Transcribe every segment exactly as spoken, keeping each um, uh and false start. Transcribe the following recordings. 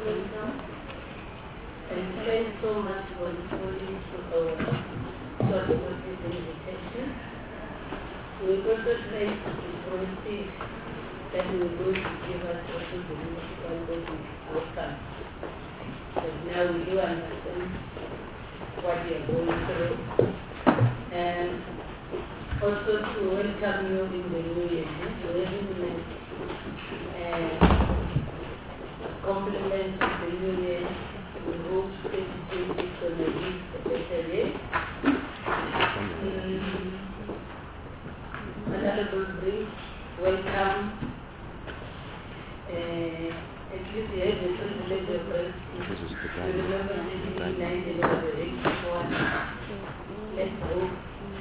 welcome. And thanks so much for responding to our short notice invitation. We also try to proceed that we will going to give us also the municipal body outcome. But now we do understand what we are going through. And also to welcome you in the new year. So everyone and compliments of the new year. We hope twenty twenty is going to be a better year. Mm. Honorable Brief, welcome. Uh, at least you have the privilege of us to remember the nine eleven. Let's hope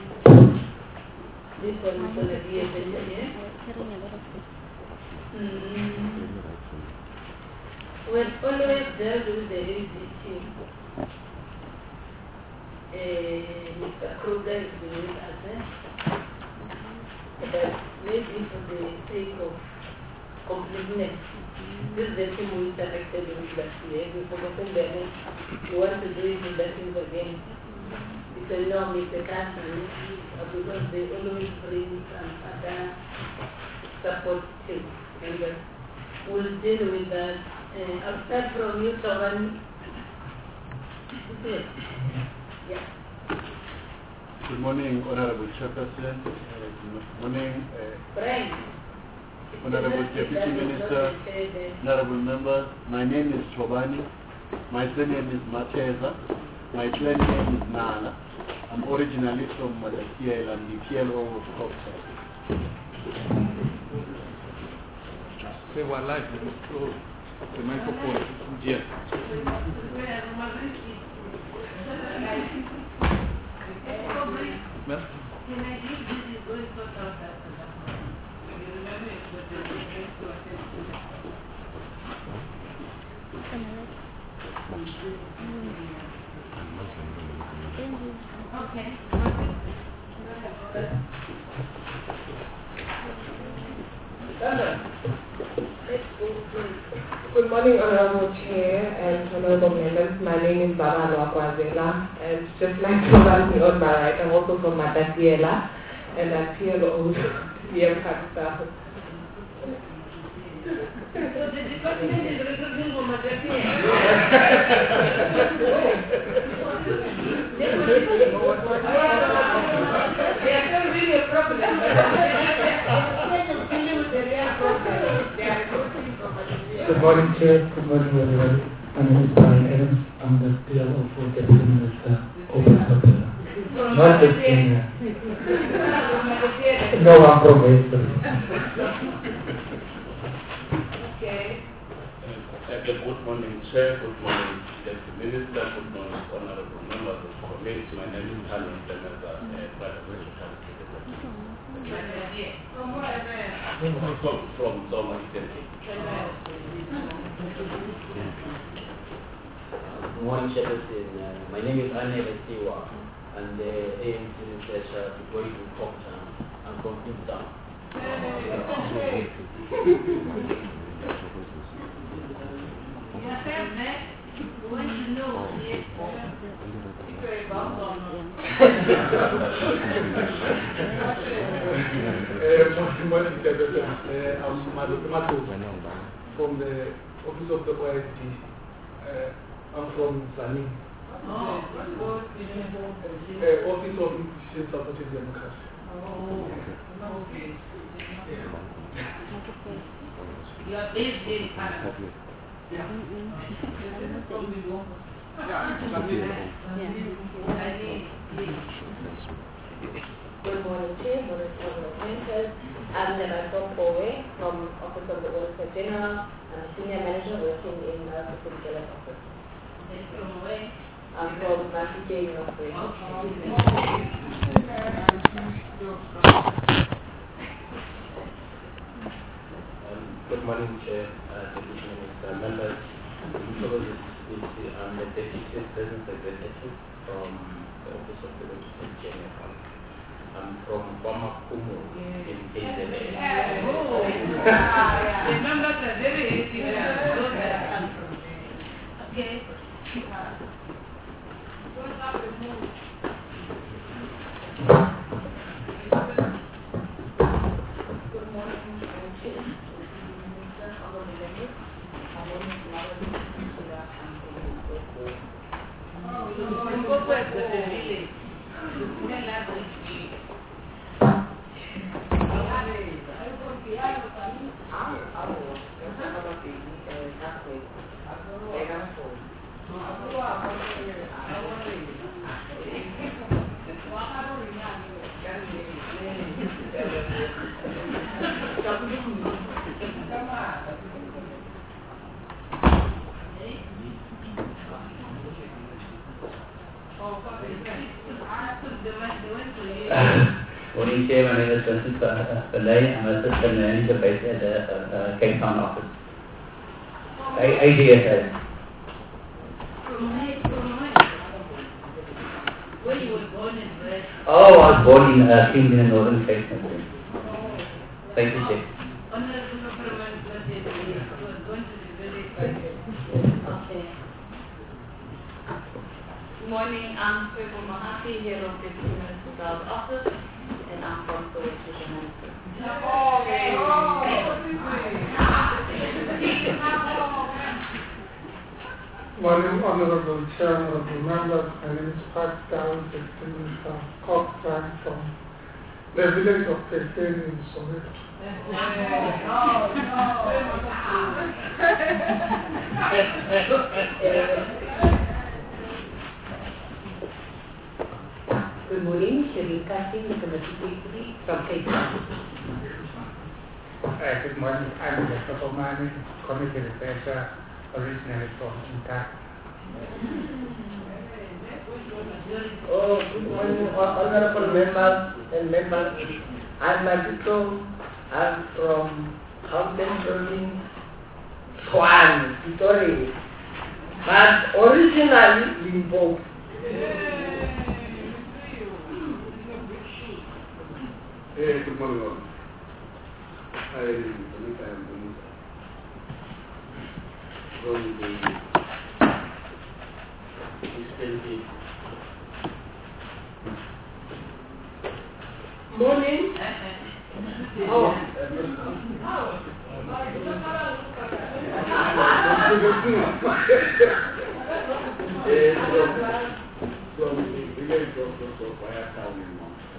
this one is going to be a better year. Mm. We've always dealt with the L G team. Uh, Mister Kruger is with us, eh? But maybe for the sake of completeness, this is the team we interacted with last year. We've forgotten their name. We want to do it with that thing again. It's a law, Mister Carson, because they always bring some other support team. And uh, we'll deal with that. Uh, I'll start from you, Sovan. Yeah. Good morning, Honorable Chairperson. Uh, good morning, uh, Frank. Honorable Deputy Minister, Honorable Members. My name is Chobani. My surname is Mateza. My clan name is Nana. I'm originally from Madakiel. I'm the P L O of Coxside. Say what life is the microphone. Yes. Can I give this is going to sort out that? You remember it was the next to attend to Good morning, Honorable Chair and Honorable Members. My name is Baba Lwakwazela, and just like somebody on my right, I'm also from Madakiela, and I'm P L O here in Pakistan. So the department is recruiting for Madakiela. They are solving a problem. Instead of dealing with the real problem, they are recruiting for Madakiela. Good morning, Chair. Good morning, everybody. My name is Brian Adams. I'm the P L O for Deputy Minister over Sapela. Not the senior. No, I'm from Western. Okay. Uh, good morning, Chair. Good morning, Deputy Minister. Good morning, Honorable Members of the Committee. My name is Carlos Demeza, Private Secretary. From, from Zoma Italy. Good morning, Chairperson. Uh, my name is Anne Siwa, and the A M C researcher to go to Compton and from Compton. When you know, yes, very well done. Good morning, Chairperson. I'm Madhu from the Office of the O I S D. Uh, I'm from Zani. Oh, uh, Office of Institution Supporting Democracy. Oh, okay. You are based in Canada. Yeah. Good morning, Chair. Good morning, Members. I'm Nemato Kowe from Office of the Auditor General. I'm a Senior Manager working in the Secretariat Office. I'm from Masike University. Good morning, Chair, uh, Deputy Minister, members. I'm the Deputy President Executive from the Office of the Auditor General. I'm from Kwamakumu in K Z A. The numbers are very easy. Chair, Minister, Honorable Members, my name is Narabi Shira. I'm from Limpopo. Limpopo is the village. Morning, Chair. My name is Francis Pillai. I'm Assistant Manager based at the uh, Cape Town office. A D S L. Where you were born and bred? Oh, I was born in uh, Queens in the Northern Cape. Thank you, Chair. Honorable Permanent President, you were going to be very okay. Good morning, I'm Swebo Mahathi, here of the Municipal Office, and I'm from the Municipal. Morning, Honorable Chair, Honorable Members. My name is Pat Down, Deputy Minister Coxswain from the village of Keferi in Soweto. Good morning, Sharika Singh, Committee Secretary from Cape Town. Uh, good morning, I'm Doctor Omani, Committee Researcher, originally from Intac. Oh, good morning, honorable members and members. I'm Matito. I'm from Mountain Building, Swan, Victoria. But originally Limpopo. Hey, good morning all. I believe I am from the Eastern Cape. Morning. Oh. Eh, from, from the village of Wayatown.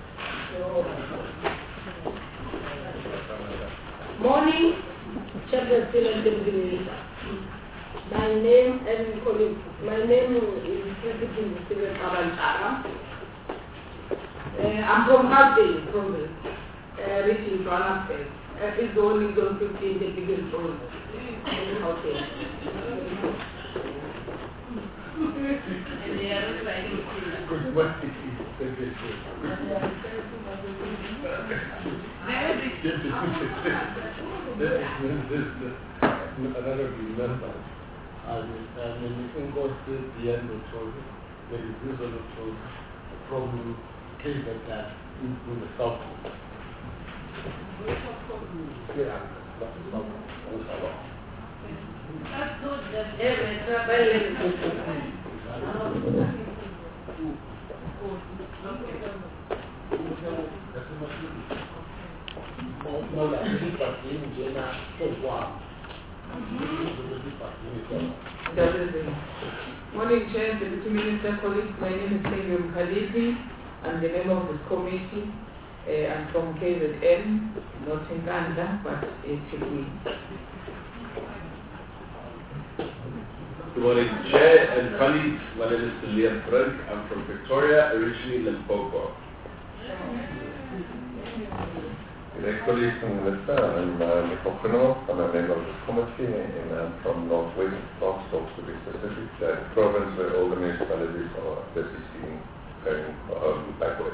Morning, Chapter Student Deputy. My name and colleague, my name is Deputy Student Abantara. Uh, I'm from Gauteng province, uh, reaching Johannesburg. Uh, it's only zone fifteen, the biggest zone. Okay. And they are trying to Good morning. Another remember, and in English, the end of children, the refusal of children from K Z N into the south. Yeah, that's the south. That's good that they were traveling. Morning, Chair, Deputy Minister, colleagues. My name is Samuel Khalifi. I'm the member of this committee. Uh, I'm from K Z N, not in Uganda, but in Chile. Good morning, Chair and colleagues. My name is Liam Frank. I'm from Victoria, originally Limpopo. Good colleagues and Minister, I'm uh, Michael Criminal. I'm a member of this committee and I'm from Northwest Foxstock to be specific, the province where all the municipalities are busy seeing going um, backwards.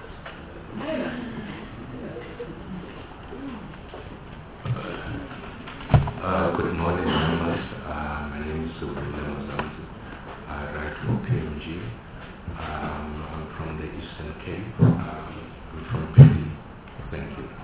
Uh, good morning, members. Uh, my name is William Zamtu. I write for P M G. Um, I'm from the Eastern Cape. Um, I'm from P D. Thank you.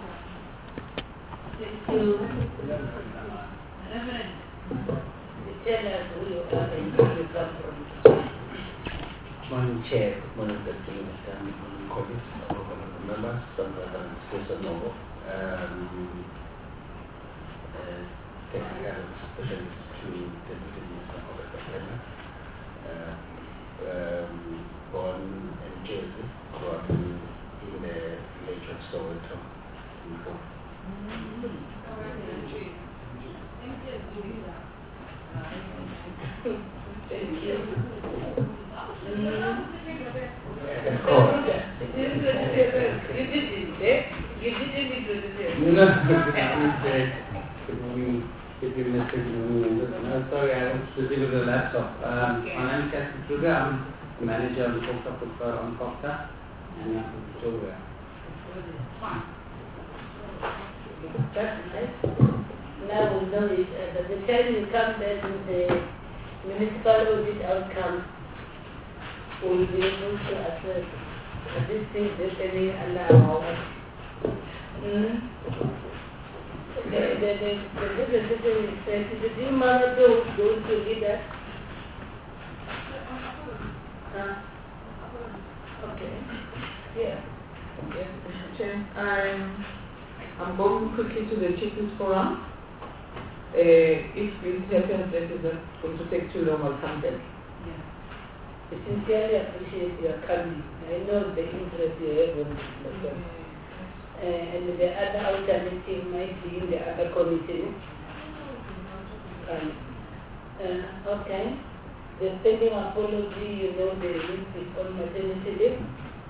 Thank you. Reverend, tell us who you are and where you come from. Morning, Chair. Good morning, Deputy Minister. Good morning, colleagues, honorable members, and uh, Professor Novo. Um, uh, technical specialist to Deputy Minister of Entertainment. Uh, um, born in Jersey, brought in the village of Soweto. Thank you. You didn't, eh? You didn't introduce yourself. Good morning, Deputy Minister. Good morning, members. No, sorry, I was busy with the laptop. Um, my name is Cassie Kruger. I'm the manager of the Costa Football on Costa and I'm from Pretoria. That's nice. Now we know each other. The time you come there to the municipal audit outcome, we will be able to assess this thing happening under our watch. Mm. The the the the the the the the manager who's going to lead us. Huh? Okay. Yeah. Yes, Mister Chair. I'm, I'm going quickly to the Chiefs Forum. Uh, if it happens that it's not going to take too long, I'll come back. Yeah. I sincerely appreciate your coming. I know the interest you have on this matter. Uh, and the other alternative might be in the other committee. Um, uh, okay. The pending apology, you know, the list is on maternity leave.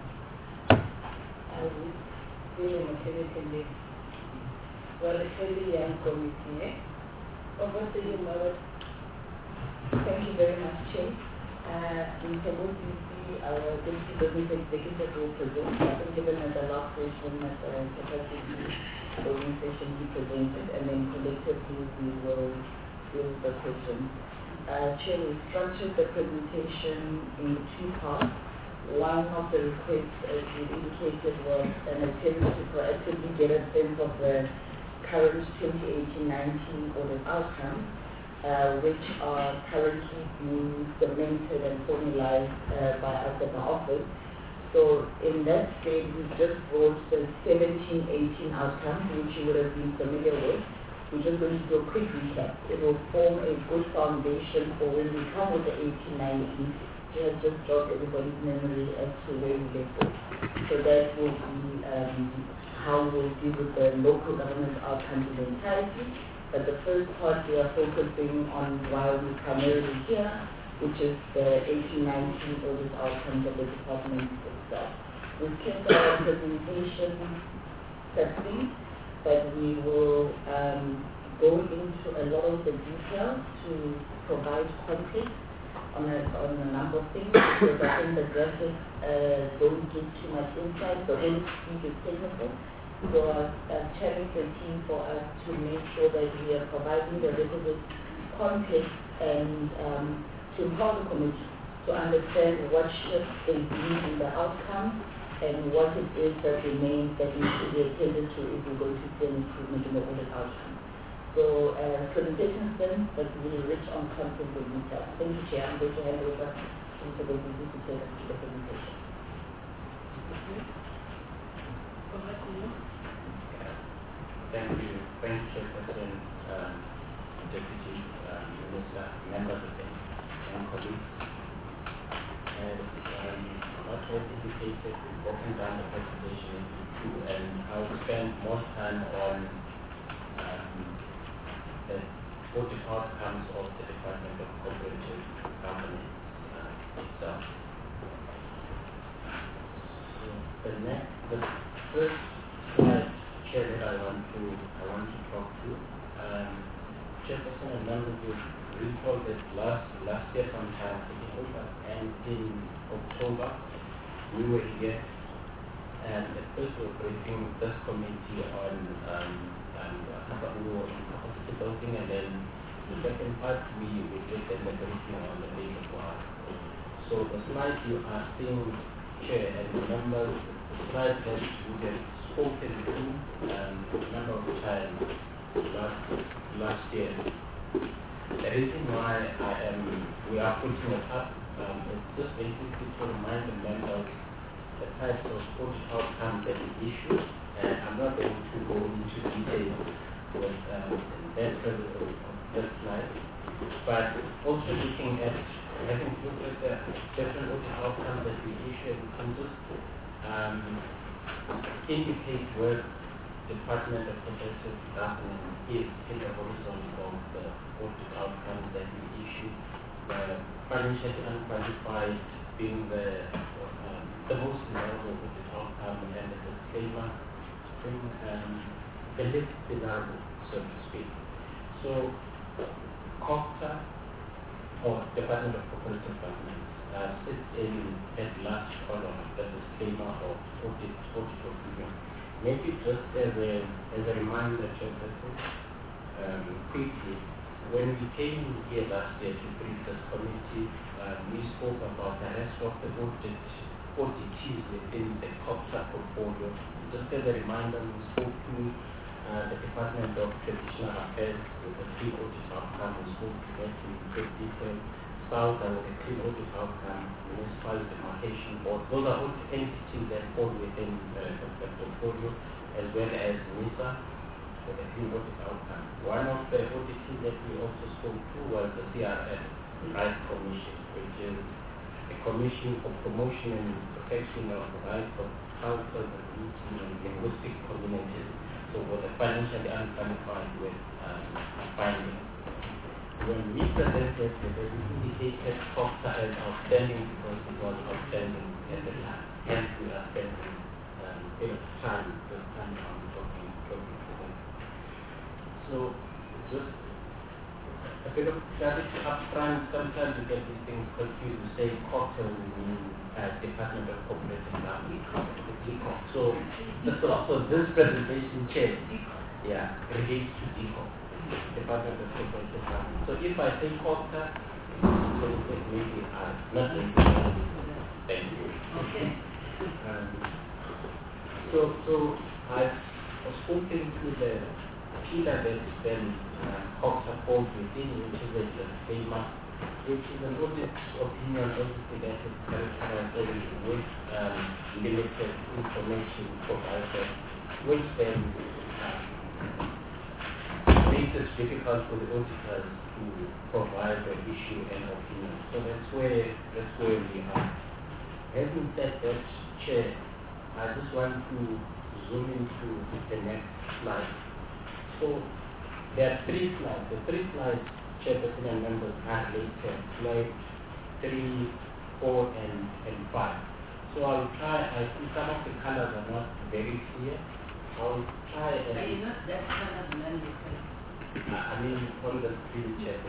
I will be on maternity leave. Well, a fairly young committee, eh? Over to you, Mara. Thank you very much, Chair. Uh, in Kabuki, our Deputy Business Executive will present. I think given at the last session, at the capacity organization we presented, and then collectively we will deal with the questions. Uh, Chair, we structured the presentation in two parts. One of the requests, as you indicated, was an attempt to proactively get a sense of the current twenty eighteen nineteen audit outcomes, uh, which are currently being cemented and formalized uh, by us at the office. So in that stage, we just brought the seventeen eighteen outcomes, which you would have been familiar with. We're just going to do a quick recap. It will form a good foundation for when we come with the eighteen nineteen. It has just jogged everybody's memory as to where we get to. So that will be um, how we'll deal with the local government outcomes in the entirety. But the first part we are focusing on why we primarily here, which is the eighteen nineteen audit outcomes of the department itself. We've kept our presentation succinct, but we will um, go into a lot of the details to provide context on a, on a number of things, because I think the graphics uh, don't give too much insight. The whole speed is technical. So I've, I've challenged the team for us to make sure that we are providing the requisite context and um, to empower the committee to understand what shifts they bring in the outcome and what it is that remains that we should be attended to if we're going to see an improvement in the audit outcome. So uh, presentation is done, but we're rich on content and detail. Thank you, Chair. I'm going to hand over to Mister Boguzi to take us through the presentation. Thank you. Thank you, Chairperson, um, Deputy um, Minister, members of the and colleagues. And um, what was indicated, we've broken down the presentation into two, and I'll spend more time on um, the audit outcomes of the Department of Cooperative Governance uh, itself. So the next, the first slide, Chair, that I want to I want to talk to. Um, Chairperson and members will recall that last last year sometime in October and in October we were here, and at first we were briefing this committee on um, and uh, we were in capacity building, and then the second part we we did the briefing on the labor force. So the slide you are seeing, Chair, and remember the slide that we have spoken to um, a number of times last last year. The reason why I am we are putting it up um, is just basically to remind the members the types of audit outcomes that we issue. And I'm not going to go into detail with um, that purpose of this slide, but also looking at, having looked at the different audit outcomes that we issue and census, um, indicate where Department of Protective Government is in the horizon of the audit outcomes that we issue. The financially unqualified being the um, the most desirable audit outcome, and the disclaimer being um, the least desirable, so to speak. So, COGTA, or Department of Cooperative Government, uh, sits in that last column, the disclaimer of audit, audit opinion. Maybe just as a, as a reminder, Chairperson, um, quickly, when we came here last year to brief this committee, uh, we spoke about the rest of the audit, auditees within the COGTA portfolio. Just as a reminder, we spoke to uh, the Department of Traditional Affairs with a clean audit outcome. We spoke to that in great detail. South with a clean audit outcome, Municipal Demarcation Board. Those are all entities that fall within uh, the, the portfolio, as well as NISA with a clean audit outcome. One of the auditees that we also spoke to was the C R S Rights Commission, which is a commission for promotion and protection of the rights of cultural and linguistic communities. So with the financially unqualified with um, findings. When we presented the we indicated COGTA as outstanding because it was outstanding at the time. Hence we are spending um, a bit of time this time on talking, talking to them. So just a bit of clarity up front. Sometimes we get these things confused. We say COGTA we mean uh, Department of Cooperative Government. So, so, so this presentation chair, yeah, relates to D C O. Department of Cooperative Government. So if I say COGTA, so maybe I'm not going to thank you. Okay. Um, so, so I've spoken to the pillar that then uh, COGTA falls within, which is a disclaimer, which is an audit opinion, obviously that is characterized with um, limited information provided, which then uh, makes it difficult for the auditors to provide the issue and opinion. So that's where that's where we are. Having said that, Chair, I just want to zoom into the next slide. So there are three slides. The three slides, Chairperson and members, are later. Slide three, four, and and five. So I'll try. I think some of the colors are not very clear. I'll try and. Are you not that color blended? I mean, on the screen, Chair.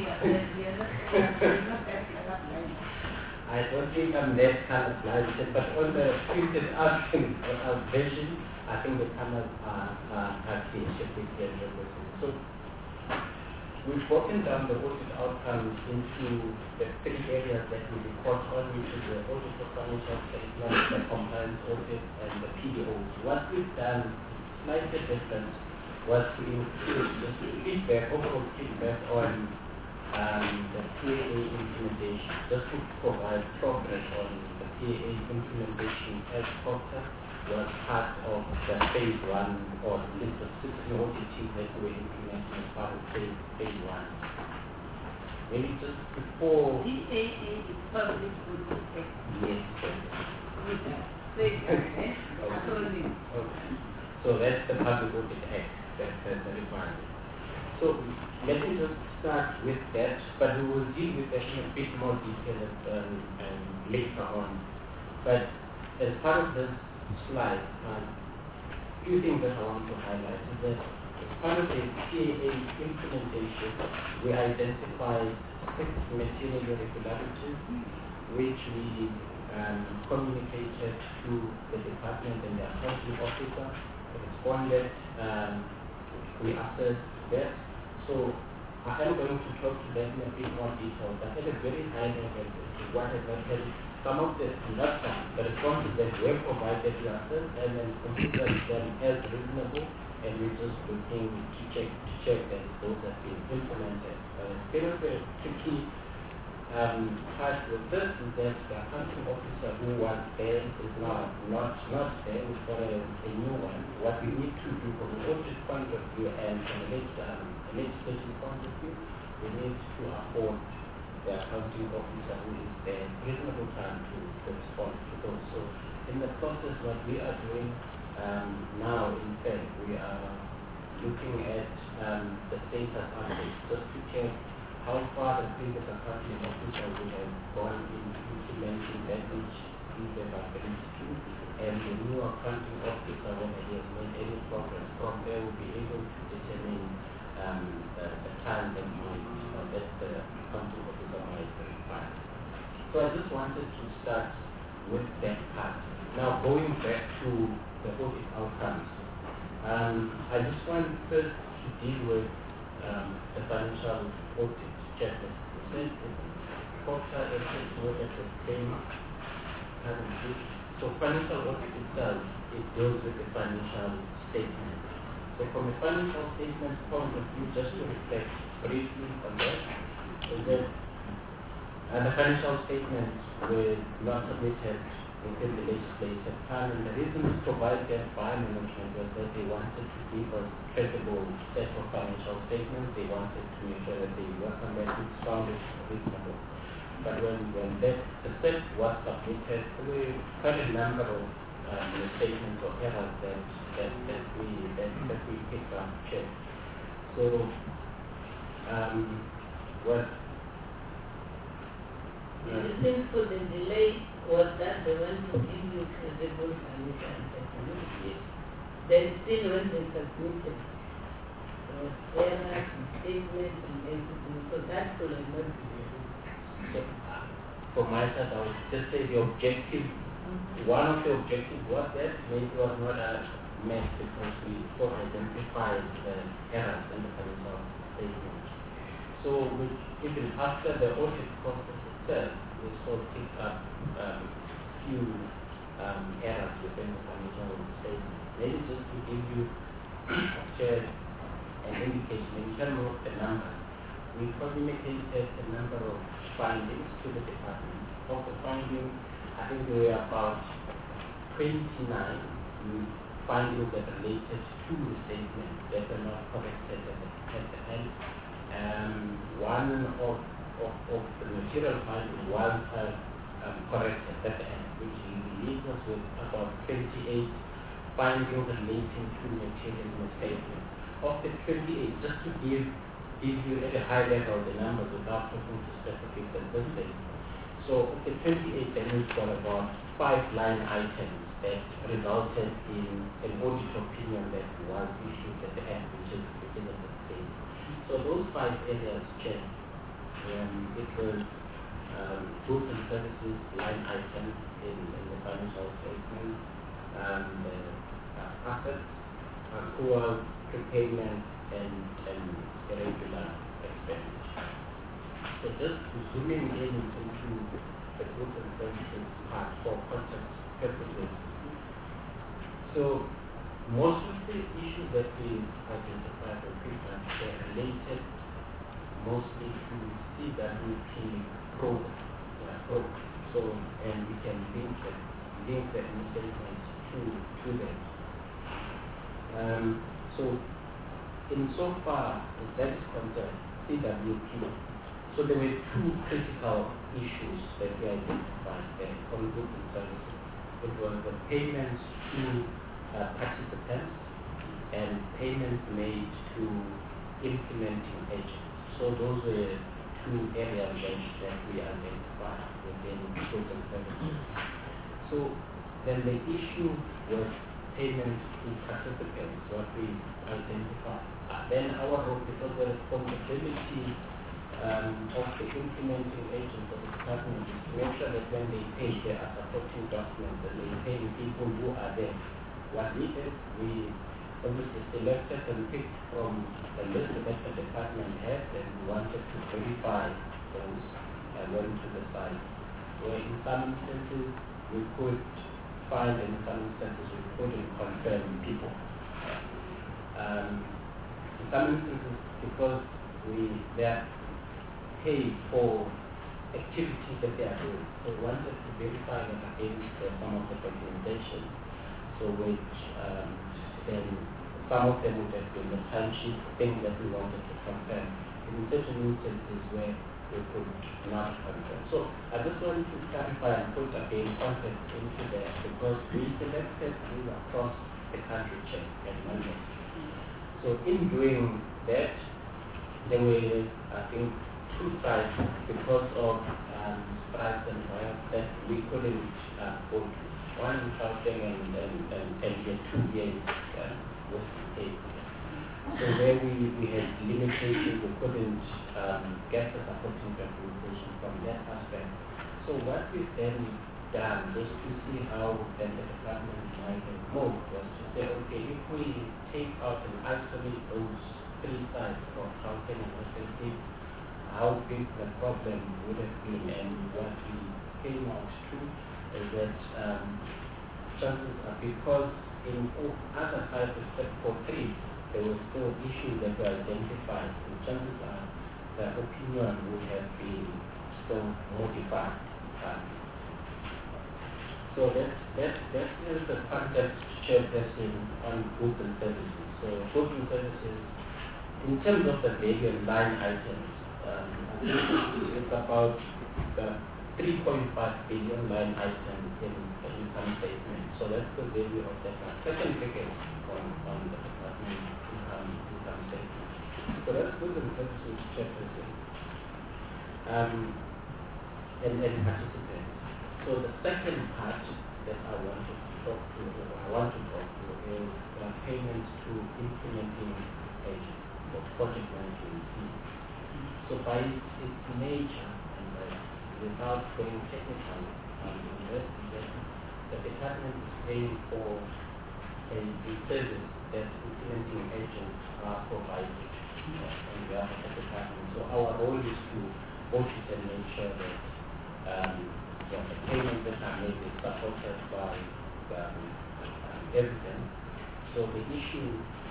I don't think I'm that kind of blind, but on the printed out version, I think the colors are, are, are clear, should be clear. So, we've broken down the audit outcomes into the three areas that we report on, which is the audit for financial statements, the compliance audit, and the P D Os. What we've done, slightly different, was to include just feedback, overall feedback on um, the P A A implementation, just to provide progress on the P A A implementation as COGTA was part of the phase one or list of sixteen O T Ts that were implemented as part of phase, phase one. Maybe just before... P A A is Public Audit Act. Yes. Okay. Okay. So that's the Public Audit Act. That, that's the requirement. So let me just start with that, but we will deal with that in a bit more detail um, um, later on. But as part of this slide, a um, few things that I want to highlight is that as part of the P A A implementation, we identified six material irregularities which we um, communicated to the department and the accounting officer, responded. Um, we assessed that. So I am going to talk to that in a bit more detail, but at a very high level, what has happened, some of the not some, the responses that were provided to assess and then consider them as reasonable, and we're just looking to check to check that those have been implemented. Uh, it's been a very tricky um, part with this is that the accounting officer who was there is now not not there, we've got a, a new one. What we need to do from an audit point of view view and from a leg- um, a legislation point of view, we need to afford the accounting officer who is there reasonable time to, to respond to those. So in the process, what we are doing um, now, in fact, we are looking at um, the status updates just to check how far the previous accounting officer would have gone in implementing that which is the ability to, and the new accounting officer, whether he has made any progress. From there, will be able to determine um, the, the time that might, uh, that the accounting officer might require. So I just wanted to start with that part. Now, going back to the audit outcomes, um, I just want first to deal with um, the financial audit checklist. You said COGTA is work at the same currency. So financial audit itself, it deals with the financial statement. So from a financial statement point of view, just to reflect briefly on that, is that uh, the financial statements were not submitted within the legislative time, and the reason to provide that by management was that they wanted to give us credible set of financial statements. They wanted to make sure that they were somewhere sounded reasonable. But when, when that the set was submitted, there were quite a number of um, statements or errors that, that, that we that, that we picked up check. So um, what the reason for the delay was that they want to give you credible financial statements. Yes. Then still when they submitted, there was errors, statements and everything. So that could have not been. So, uh, from my side, I would just say the objective, mm-hmm. one of the objectives was that maybe it was not uh, met because we sort of identified the errors in the financial statement. So we, even after the audit process itself, we sort of picked up um, few um, errors within the financial statement. Maybe just to give you share an indication in terms of the numbers, we communicated a number of findings to the department. Of the findings, I think there were about twenty-nine findings that related to the statement that were not corrected at the, at the end. Um, one of, of, of the material findings was uh, um, corrected at the end, which leaves us with about twenty-eight findings relating to material in the statement. Of the twenty-eight, just to give give you at a high level the numbers without talking to specifics at this stage. So of the twenty-eight, then we've got about five line items that resulted in an audit opinion that was issued at the end, which is which is at the stage. So those five areas checked. Um, it was um, goods and services line items in, in the financial statement, um, the uh, assets, accrual, prepayment, and, and irregular expenditure. So just zooming in into the goods and services part for context purposes. So most of the issues that we identified or picked up were related mostly to C W P program. Yeah, program. So and we can link that link that statement to to them. Um, so in so far as that is concerned, C W P. So there were two critical issues that we identified there on goods and services. It was the payments to uh, participants and payments made to implementing agents. So those were two areas that, that we identified within goods and services. So then the issue was payments to participants, what we identified. Uh, then our role, because the responsibility um, of the implementing agent of the department is to make sure that when they pay, they are supporting documents and they pay the people who are there. What we did, we obviously selected and picked from the list that the department had, and we wanted to verify those and went to the site. Where in some instances we could find, and in some instances we couldn't confirm people. Um, in some instances, because we they are paid for activities that they are doing, so we wanted to verify them against uh, some of the documentation, so which um, then some of them would have been the timesheet things that we wanted to confirm. In certain instances where we could not confirm. So I just want to clarify and put again context into that because we selected you across the country check and Monday. So in doing that, there were, I think, two sides because of um, strikes and riots that we couldn't uh, go to. One in Gauteng and, and, and, and the two years uh, Western Cape. So where we, we had limitations, we couldn't um, get the supporting documentation from that aspect. So what we've then done, just to see how then the department might have moved, was to say, okay, if we take out and isolate those three sides of Gauteng and Western Cape, how big the problem would have been, and what we came out to is that um, chances are, because in other sides except for three, there were still issues that were identified, and chances are the opinion would have been still modified. Um, so that, that, that is the context chairperson on goods and services. So goods and services, in terms of the value and line items, um, I think it's about the three point five billion line item in the income statement. So that's the value of that one. Second biggest on, on the department income, income statement. So that's goods and services chairperson. Um, and, and participants. So the second part that I want to talk to, or I want to talk to, is uh, payments to implementing agents for project management team. So by its nature, and by, without going technical, um, the department is paying for a, a service that implementing agents are provided uh, on behalf of the department. So our role is to audit and make sure that um, yeah, the payments that are made is supported by um, um, evidence. So the issue,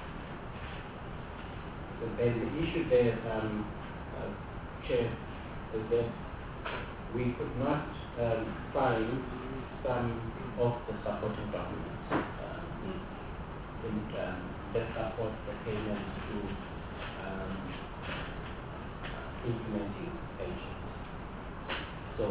then the issue there, um, uh, Chair, is that we could not um, find some of the supporting documents um, in, um, that support the payments to um, implementing agents. So,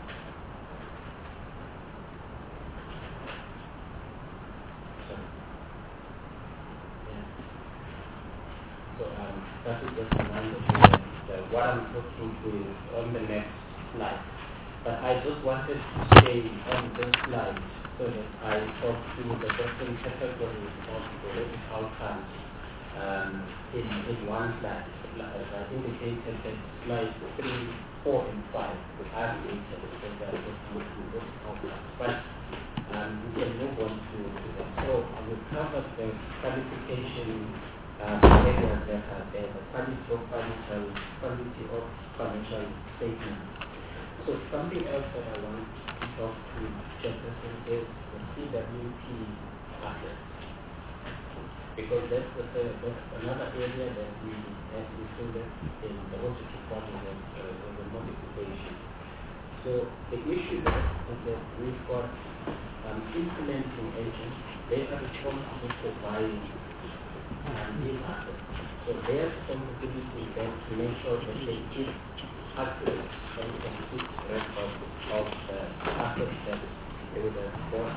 sorry. Yeah. So um, that is just a reminder that what I'm talking to is on the next slide. But I just wanted to stay on this slide so that I talk to the different categories of the outcomes um, in, in one slide. As I indicated that slide three, four, and five would have indicated because they are talking to those outcomes. But um, we can move on to, to that. So I will cover the qualification um, areas that are there, the quality of financial, quality of financial statements. So something else that I want to talk to Jefferson is the C W P assets. Because that's, the, that's another area that we have included in the audit report as a, as a modification. So the issue there is that we've got um, implementing agents. They are responsible for buying um, these assets. So their responsibility is then to make sure that they keep accurate and complete record of the assets that they would have bought,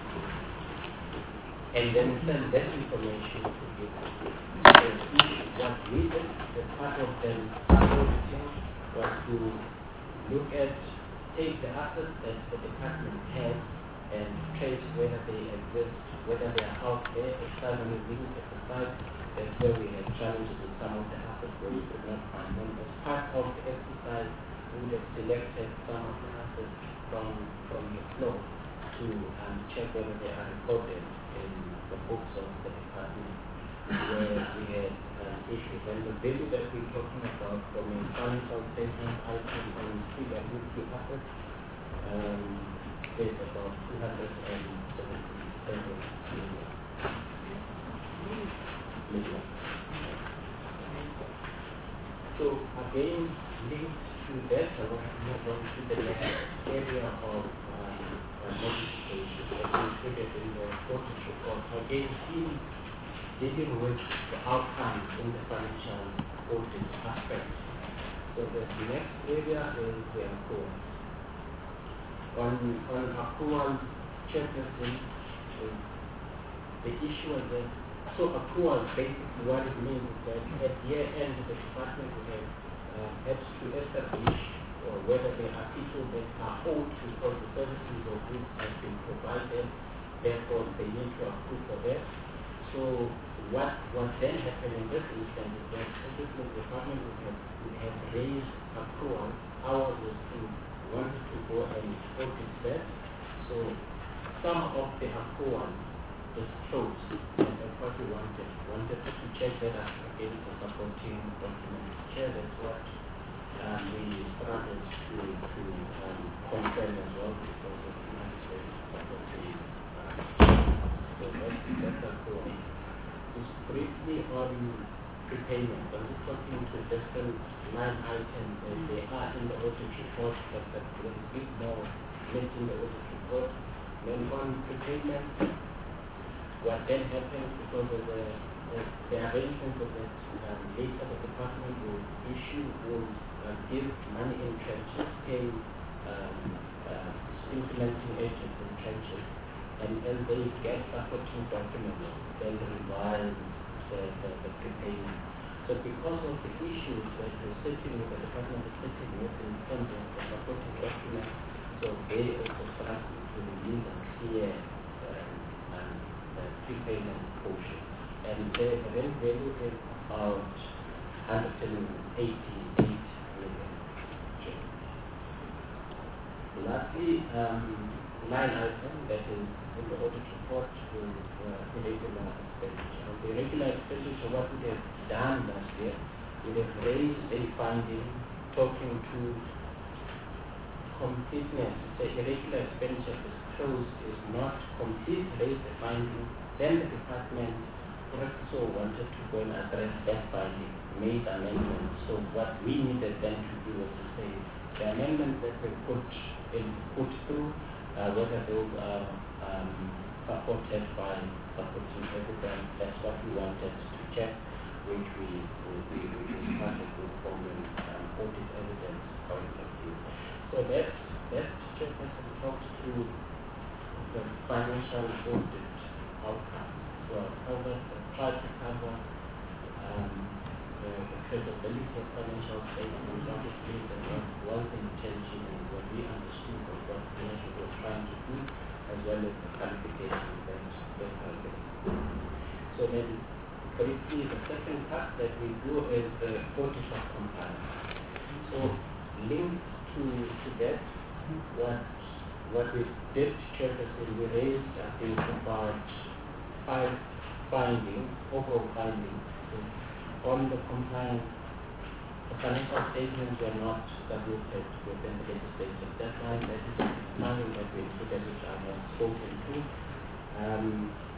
and then send that information to you. So what we did as part of the auditing was to look at, take the assets that the department has and trace whether they exist, whether they are out there, externally linked at the site. That's where we had challenges with some of the assets where we could not find them. As part of the exercise, we would have selected some of the assets from, from the flow to um, check whether they are recorded in the books of the department where we had um, issues. And the value that we're talking about from a financial statement item on C W P assets um, is about two hundred seventy-seven million. Million. So again, linked to that, I want to move on to the next area of um, modification that we included in the audit report. Again, in dealing with the outcomes in the financial audit aspect. So the next area is the accrual. On, on accrual, chairperson, uh, the issue is that, so accrual basically what it means is that at year end the department will have uh, had to establish or whether there are people that are owed because the services or goods have been provided, therefore they need to accrue for that. So what what then happened in this instance is that obviously the department would have, would have raised accrual. Ours was to wanted to go and audit that. So some of the accrual is closed, and that's what we wanted. Wanted to check that out against the supporting documents. Share that's what um, we struggled to to um, confirm as well because of the magistrate supporting. Uh, so that's that's accrual. Just briefly on prepayment, I'm just talking to different line items and they are in the audit report, but that will a bit more meant in the audit report. Then on prepayment, what then happens because of the, the, the arrangement of that um, later the department will issue, will uh, give money in tranches, pay um, uh, implementing agents in tranches, and as they get supporting documents, they'll revise the, the, the prepayment. So because of the issues that we're sitting with, the department is sitting with in terms of the supporting documents, so they also start to release and clear um, um, the prepayment portion. And the rent value is about one hundred eighty-eight million. Lastly, um, line item that is in the audit report is uh, irregular expenditure. The irregular expenditure, what we have done last year, we have raised a finding talking to completeness. The irregular expenditure is closed, is not complete, raised the finding. Then the department also wanted to go and address that finding, made amendments. So what we needed then to do was to say the amendments that were put in, put through, uh, whether those are um, supported by supporting evidence, that's what we wanted to check, which we we, we started with from an um, audit evidence point of view. So that that chairperson talks to the financial audit outcomes. So cover try to cover um, the, the credibility of financial statements, obviously the was the intention and what we understood of what financial was trying to do, as well as the qualifications that they are getting. So then briefly the second part that we do is the audit of compliance. So linked to, to that, what what we did, Chairperson, we raised I think about five findings, overall findings. So on the compliance, the financial statements were not submitted within the legislative deadline. That is something that we included, which I have spoken to. Um,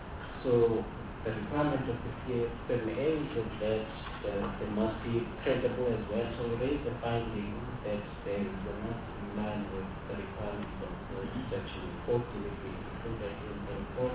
so the requirement of the P M A is that uh, they must be credible as well. So we raised the finding that they were not in line with the requirements of the section forty, which we included in the report.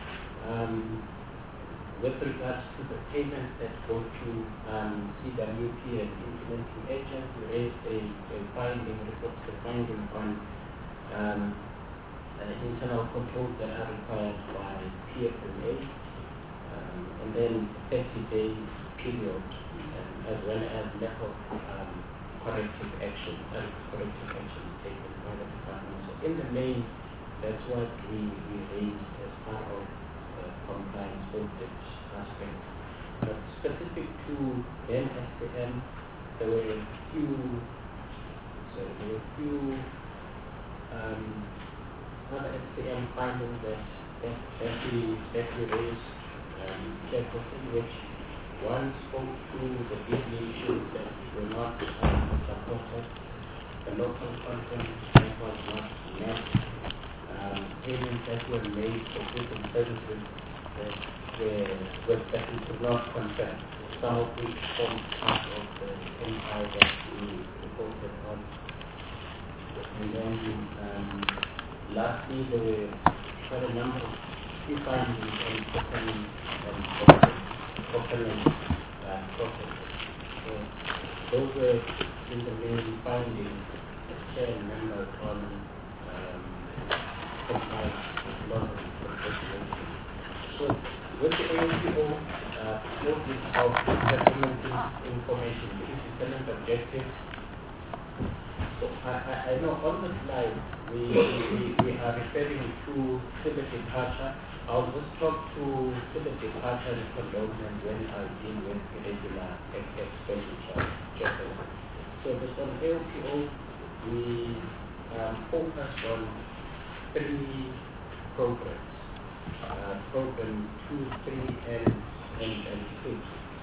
Um, with regards to the payments that go to um, C W P and implementing agents, we raised a, a finding, report the finding on um, uh, internal controls that are required by P F M A, um, and then thirty day period, um, as well as lack of um, corrective action, uh, corrective action taken by the department. So in the main, that's what we, we raised as part of uh, compliance audit aspect. But specific to then S P M, there were a few, so there were a few um, other S P M findings that that, that we that we raised, um, which one spoke to the big issues that were not um, supported, the local content that was not met, um, payments that were made for goods and services that were that we could not confirm, some of which form part of the empire that we reported on. And then um, lastly, there were quite a number of key findings on certain um, procurement uh, processes. So those were in the main findings the chair and members on um, compliance with laws and regulations. So with the A O P O, uh, notice of supplementing information, this is different objectives. So I, I, I know on the slide we, we, we are referring to civil departure. I'll just talk to civil departure and condonement when I deal with irregular expenditure. So just on A O P O, we um, focus on three programs. Uh, program two, three, and, and, and six.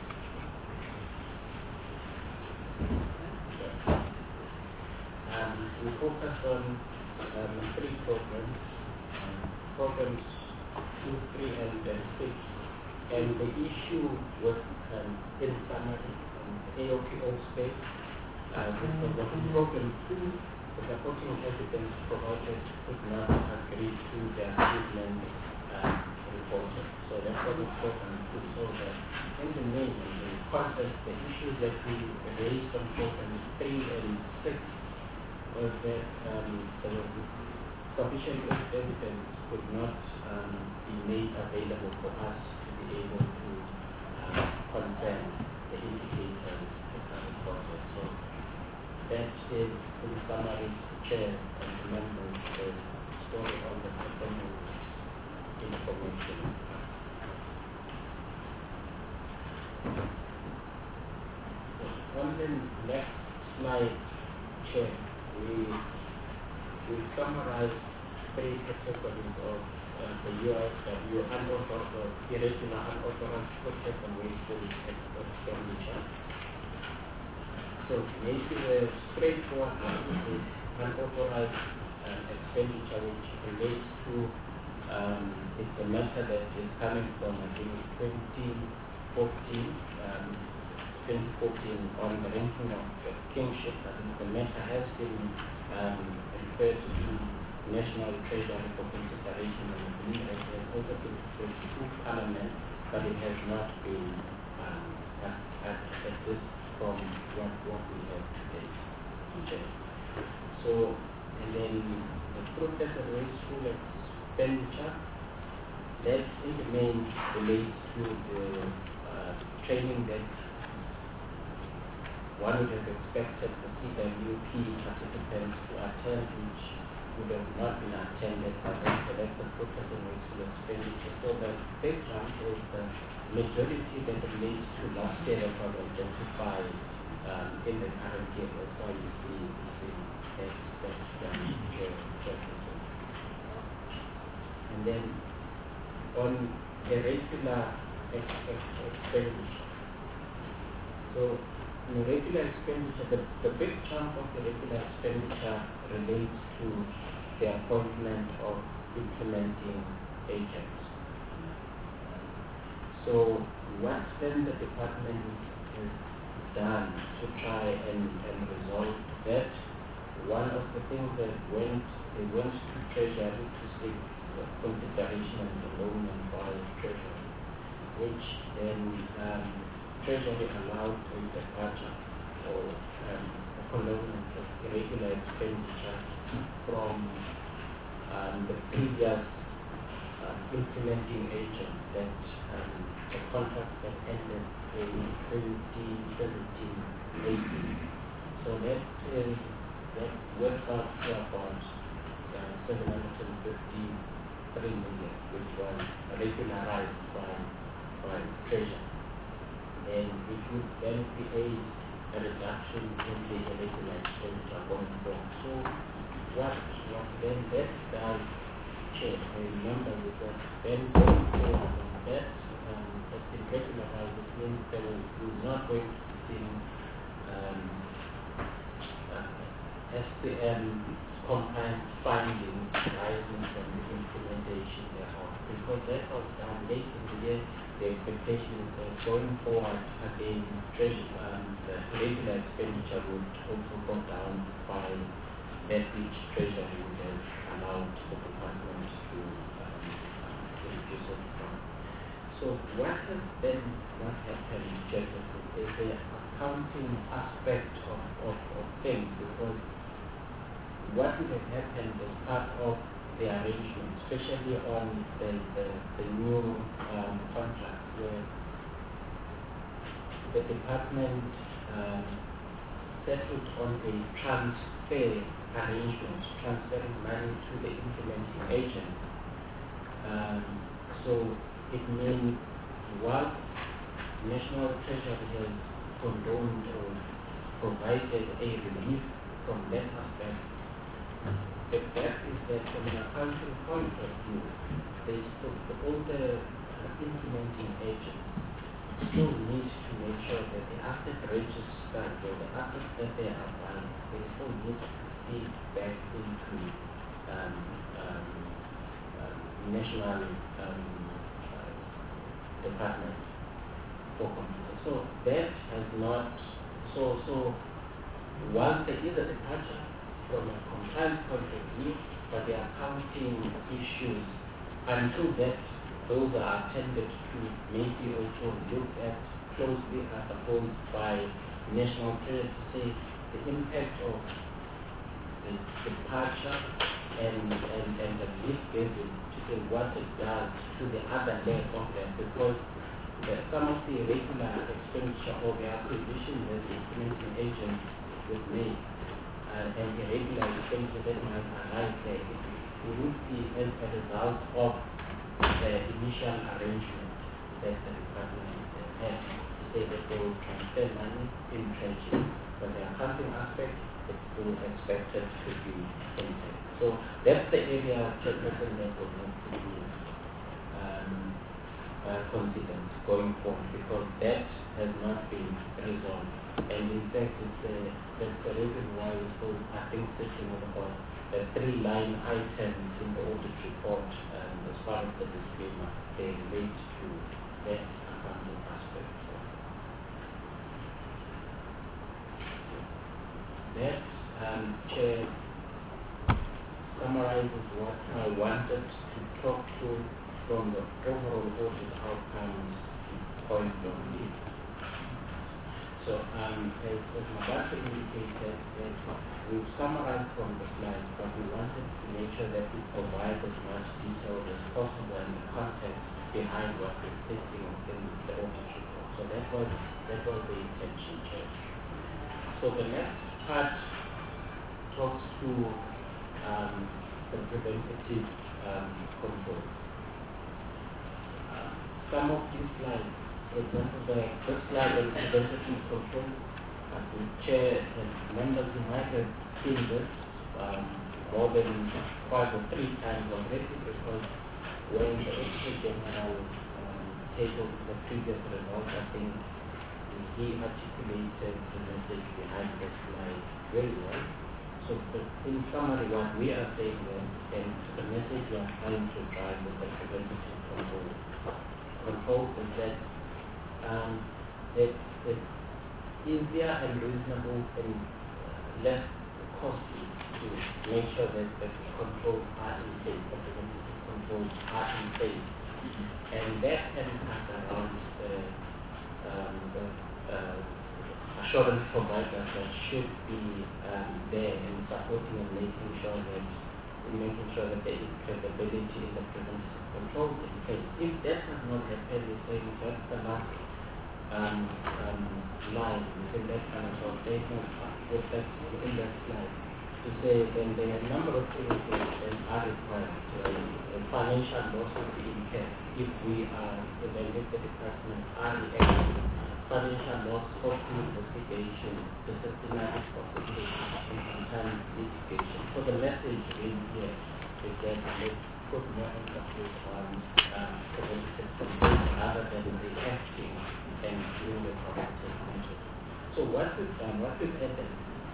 Um, we focus on um, three programs, um, programs two, three, and, and six. And the issue was, um, in summary, um, A O P O space, uh, because of program two, the supporting evidence provided could not agree to the achievement uh, reported. So that's what the program two. So that in the main, in the context, the issues that we raised on programs three and six was that um, there was sufficient evidence could not um, be made available for us to be able to uh, confirm the indicators that are reported. So that is, in summary, the chair and the members, the story on the performance information. On the next slide, chair, we we summarize three categories of uh, the U S W, unauthorized, irregular, unauthorized purchase and wasteful expenditure. So maybe the straightforward one is unauthorized uh, expenditure, which relates to um, it's a matter that is coming from I think twenty fourteen. Um, twenty fourteen on the ranking of uh, kingship. I think the matter has been um, referred to National Treasury for consideration, and I believe it has also been referred to Parliament, but it has not been um, at, at, at this from what, what we have today. Okay. So, and then the process of wasteful expenditure, that in the main relates to the uh, training that one would have expected the C W P participants to attend, which would have not been attended by the selected process and wasteful expenditure. So the big jump is the majority that relates to last year that was identified um, in the current year. That's why you see this that and then on irregular ex- ex- expenditure. So in regular expenditure, the, the big chunk of the regular expenditure relates to the appointment of implementing agents. So what then the department has done to try and, and resolve that, one of the things that went, they went to Treasury to seek consideration and enrollment by Treasury, which then um, Treasury allowed a departure or um, a colonel of irregular expenditure from um, the previous uh, implementing agent that um, the contract that ended in twenty seventeen eighteen. So that is that works out to about uh, seven hundred fifty-three million, which was regularized by by Treasury. And it would then create a reduction in the irregular expenditure going forward. So what, what then that does, Chair, I remember with that, then going forward on that, um, as the regularized, it means that we're not going to see um, uh, S T M compliance findings rising from the implementation thereof, because that was done late in the year. The expectation is that going forward again, treasury, um, the regular expenditure would also go down by that which Treasury would have allowed the department to, um, to reduce it from. So what has then not happened, Jefferson, is the accounting aspect of, of, of things, because what would have happened as part of the arrangement, especially on the, the, the new um, contract, where the department um, settled on a transfer arrangement, transferring money to the implementing agent. Um, so it means what National Treasury has condoned or provided a relief from that aspect. The fact is that from an accounting point of view, they still, the older uh, implementing agents still need to make sure that the asset register or the assets that they are buying, they still need to feed back into um, um, um, national um, uh, department for computer. So that has not, so, so while there is a departure from a compliance point of view, but the accounting issues, until that those are attended to, maybe also looked at closely, I suppose, by National Treasury to say the impact of the departure and, and, and the lift visit to say what it does to the other layers of them, because the, some of the regular expenditure or the acquisition that the implementing agent would make uh, and the regular expenditure that might arise there, it, it would be as a result of the initial arrangement that the department had to say that they will transfer money in treasury, but the accounting aspect is still expected to be intact. So that's the area Chairperson that will have to be um, uh, considered going forward, because that has not been resolved. And in fact, it's the, that's the reason why we still, I think, sitting with about the three line items in the audit report um, as part of the disclaimer, they relate to that accounting aspect. That, um, Chair, summarizes what I wanted to talk to from the overall audit outcomes point of view. So, um, as, as Mabato indicated, that we've summarized from the slides, but we wanted to make sure that we provide as much detail as possible and the context behind what we're stating in the audit report. So that was, that was the intention, Chair. So the next part talks to um, the preventative um, control. Uh, some of these slides, for example, the first slide on preventative control, uh, the chair and members who might have seen this um, more than twice or three times already, because when the Auditor General um, tabled the previous result, I think he articulated the message behind the slide very well. So the, in summary, what we are saying then, and the message we are trying to drive with the preventative control, control is that um, that it's easier and reasonable and uh, less costly to make sure that the controls are in place, the preventative controls are in place. And that can cut around the, um, the uh, assurance providers that should be um, there and supporting and making sure that making sure that there is credibility in the preventative controls in place. If that does not happen, we're saying that's the last um, um, line within that financial statement, with that within that slide, to say then there are a number of things that are required. Uh, financial loss will be incurred if we are if the department are reacting. Financial loss, open investigation, disciplinary prosecution, and sometimes litigation. So the message really here is that let's put more emphasis on um, preventative control rather than reacting and doing the corrective measures. So what we've done, what we've added,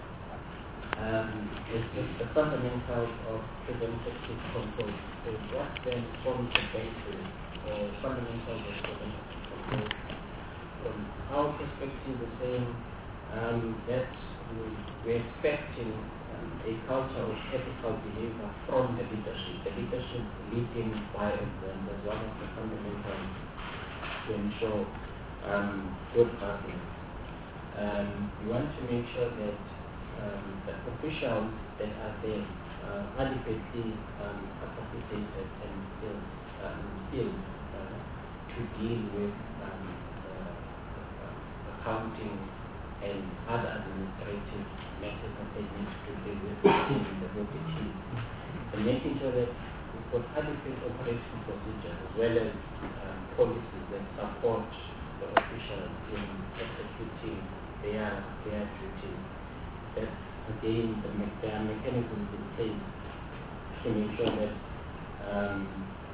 um, is just the fundamentals of preventative control. So what then forms the basis or fundamentals of preventative control? From our perspective, we're saying um, that we, we're expecting um, a culture of ethical behavior from the leadership. The leadership leading by example is one of the fundamental to ensure um, good governance. Um, we want to make sure that um, the officials that are there uh, adequately um, capacitated and skilled, um, skilled uh, to deal with um, uh, uh, accounting and other administrative matters that they need to deal with in the local team. And making sure that we've got adequate operating procedures as well as um, policies that support the officials in executing their, their duties. That again, the, me- there are mechanisms in place to make sure that um,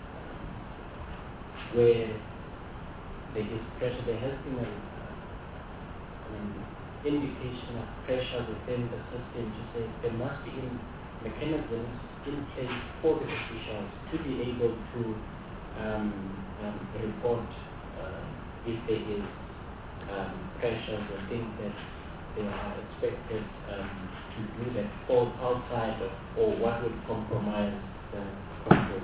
where there is pressure, there has been a, an indication of pressure within the system to say there must be in mechanisms in place for the officials to be able to um, um, report uh, if there is um, pressures or things that they are expected um, to do that fall outside of or what would compromise the control.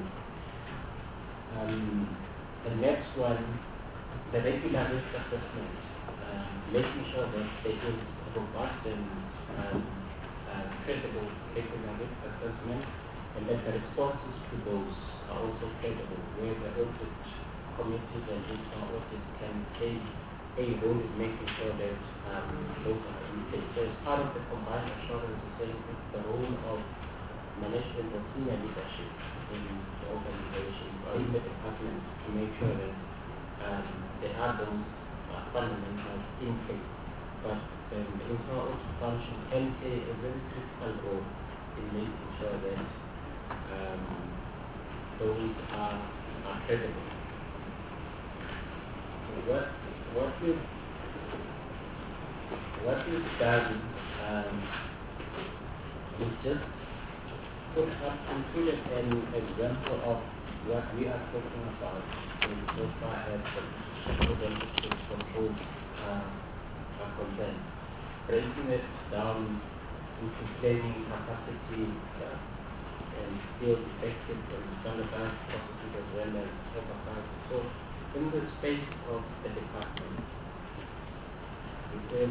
Um, the next one, the regular risk assessment, um, making sure that there is a robust and um, uh, credible regular risk assessment, and that the responses to those are also credible, where the audit committees and internal audit can play a role in making sure that um, those are in place. So as part of the combined assurance, is saying it's the role of management or senior leadership in the organization or in the department to make sure that um, there are those uh, fundamentals in place. But um, the internal audit function can play a very critical role in making sure that um, those are, are credible. So what what we've what we've done um, is just put up included an example of what we are talking about in so far as the preventive control uh, are concerned. Breaking it down into planning capacity uh, and still effective and standardized processes as well as oversight. So in the space of the department, we said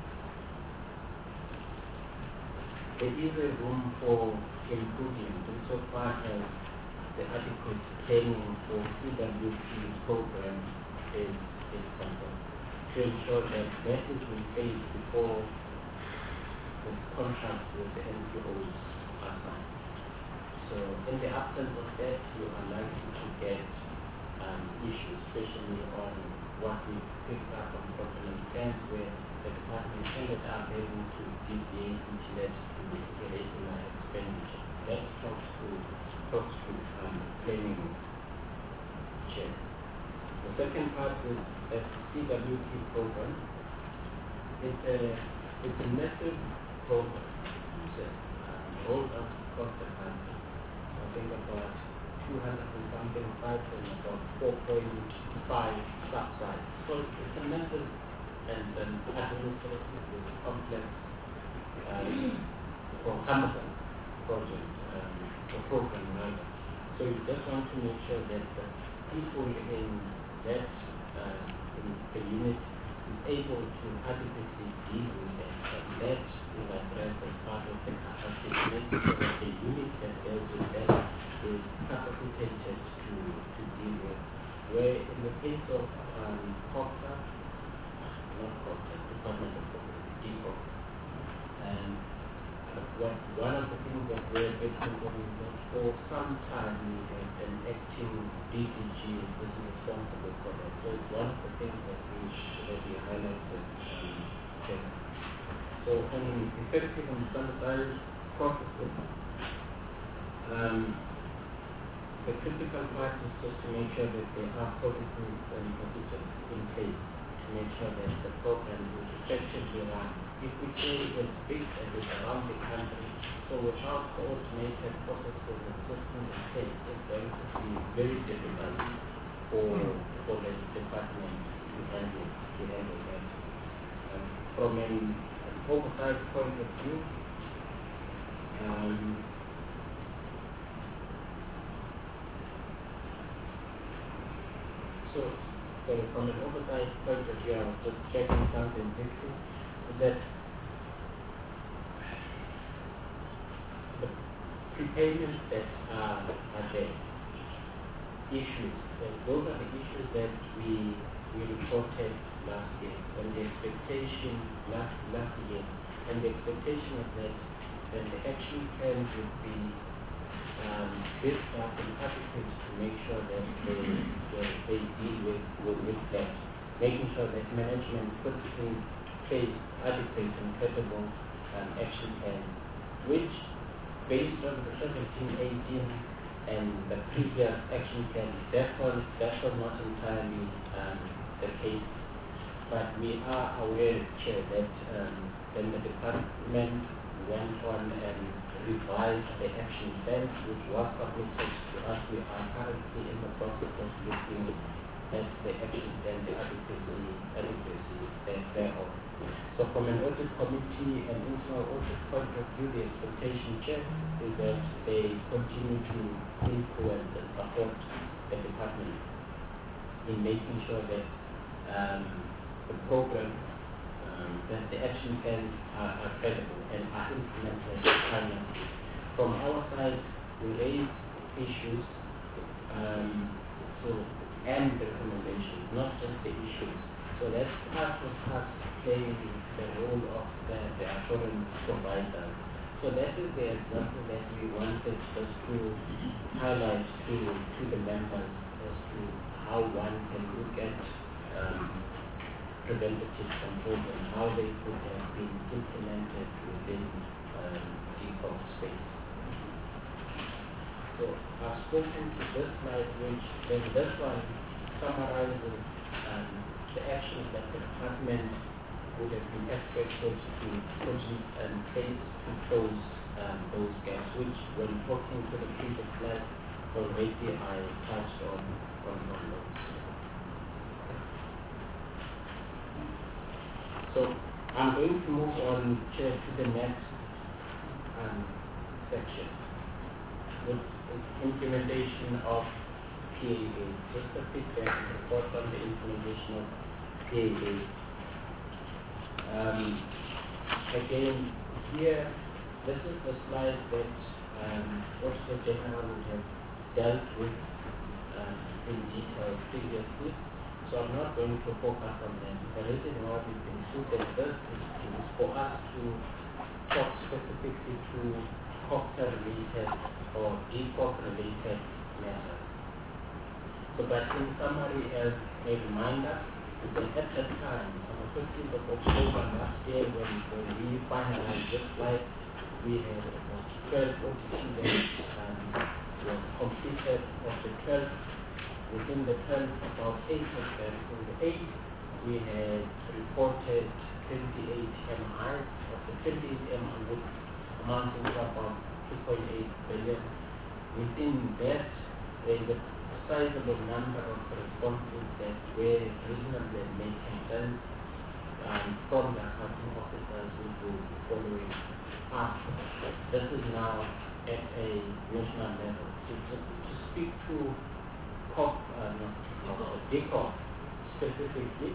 there is a room for improvement insofar as the adequate planning for C W P program is, is concerned, to ensure that that is in place before the contracts with the N P Os are signed. So in the absence of that, you are likely to get um, issues, especially on what we picked up on fraudulent plans, where the department ended up able to deviate into that to irregular expenditure. That talks to talks to um, planning chair. The second part is that C W P program. It's a it's a massive program. It's a, um, rolled out across the country. I think about two hundred and something sites and about four point five sub-sites. So it's a massive and an administratively complex um, or cumbersome project, um, or program rather. So you just want to make sure that the people in that uh, in the unit is able to adequately deal with that, and that is addressed as part of the capacity, making sure that the unit that deals with that is capacitated to, to deal with. Where in the case of um, COPTA, not COPTA, Department of People, and uh, what, one of the things that we're basically doing is that for some time we have an acting D D G who is responsible for that. So it's one of the things that we should be highlighted. Um, so an effective and standardized processes. Um, the critical part is just to make sure that there are policies and procedures in place to make sure that the program is effectively run. If we say it's big and it's around the country, so without coordinated processes and systems in place, it's going to be very difficult for for the department to handle to handle that. Um, from an, an oversight point of view, um, so sorry, from an oversight point of view, I was just checking something quickly, is that the prepayments that are, are there, issues, that those are the issues that we we reported last year, and the expectation last last year, and the expectation was that that the action plan would be um, built up in articles to make sure that they they, they deal with, with with that, making sure that management puts in place adequate and credible um, action plan, which based on the seventeen eighteen and the previous action plan, that was, that was not entirely um, the case. But we are aware, Chair, that um, when the department went on and revised the action plan, which was submitted to us, we are currently in the process of looking at the action plan, the adequacy, adequacy thereof. So from an audit committee and internal audit point of view, the expectation, Chair, is that they continue to influence and support the department in making sure that um, the program, um, that the action plans are, are credible and are implemented timely. From our side, we raise issues um, so, and recommendations, not just the issues. So that's part of us playing the role of the, the assurance provider. So that is the example that we wanted just to highlight to, to the members as to how one can look at um, preventative controls and how they could have been implemented within um, D C O P space. So I've spoken to this slide, which then this one summarizes um, the actions that the department would have been expected to put in and place to close um, those gaps, which when talking to the previous slide already I touched on, on, on those. So I'm going to move on, Chair, to the next um, section, with implementation of P A A. Just a feedback report on the implementation of P A A. Um, again, here, this is the slide that um, Auditor General would have dealt with um, in detail previously. So I'm not going to focus on that. The reason why we've included this is, is for us to talk specifically to COPTA-related or D C O P-related matters. So, but in summary, as a reminder, that at that time, on the fifteenth of October last year, when, when we finalized this slide, we had about twelve O T C that um, was completed. Of the twelve, within the twelve, about eight of them, in the eight, we had reported twenty-eight M Is. Of the twenty-eight M Is, amounting to about two point eight billion. Within that, there is a sizable number of responses that were reasonable and making sense um, from the accounting officers who will be following up. This is now at a national level. So to, to speak to COP, uh, not COP, D C O P specifically,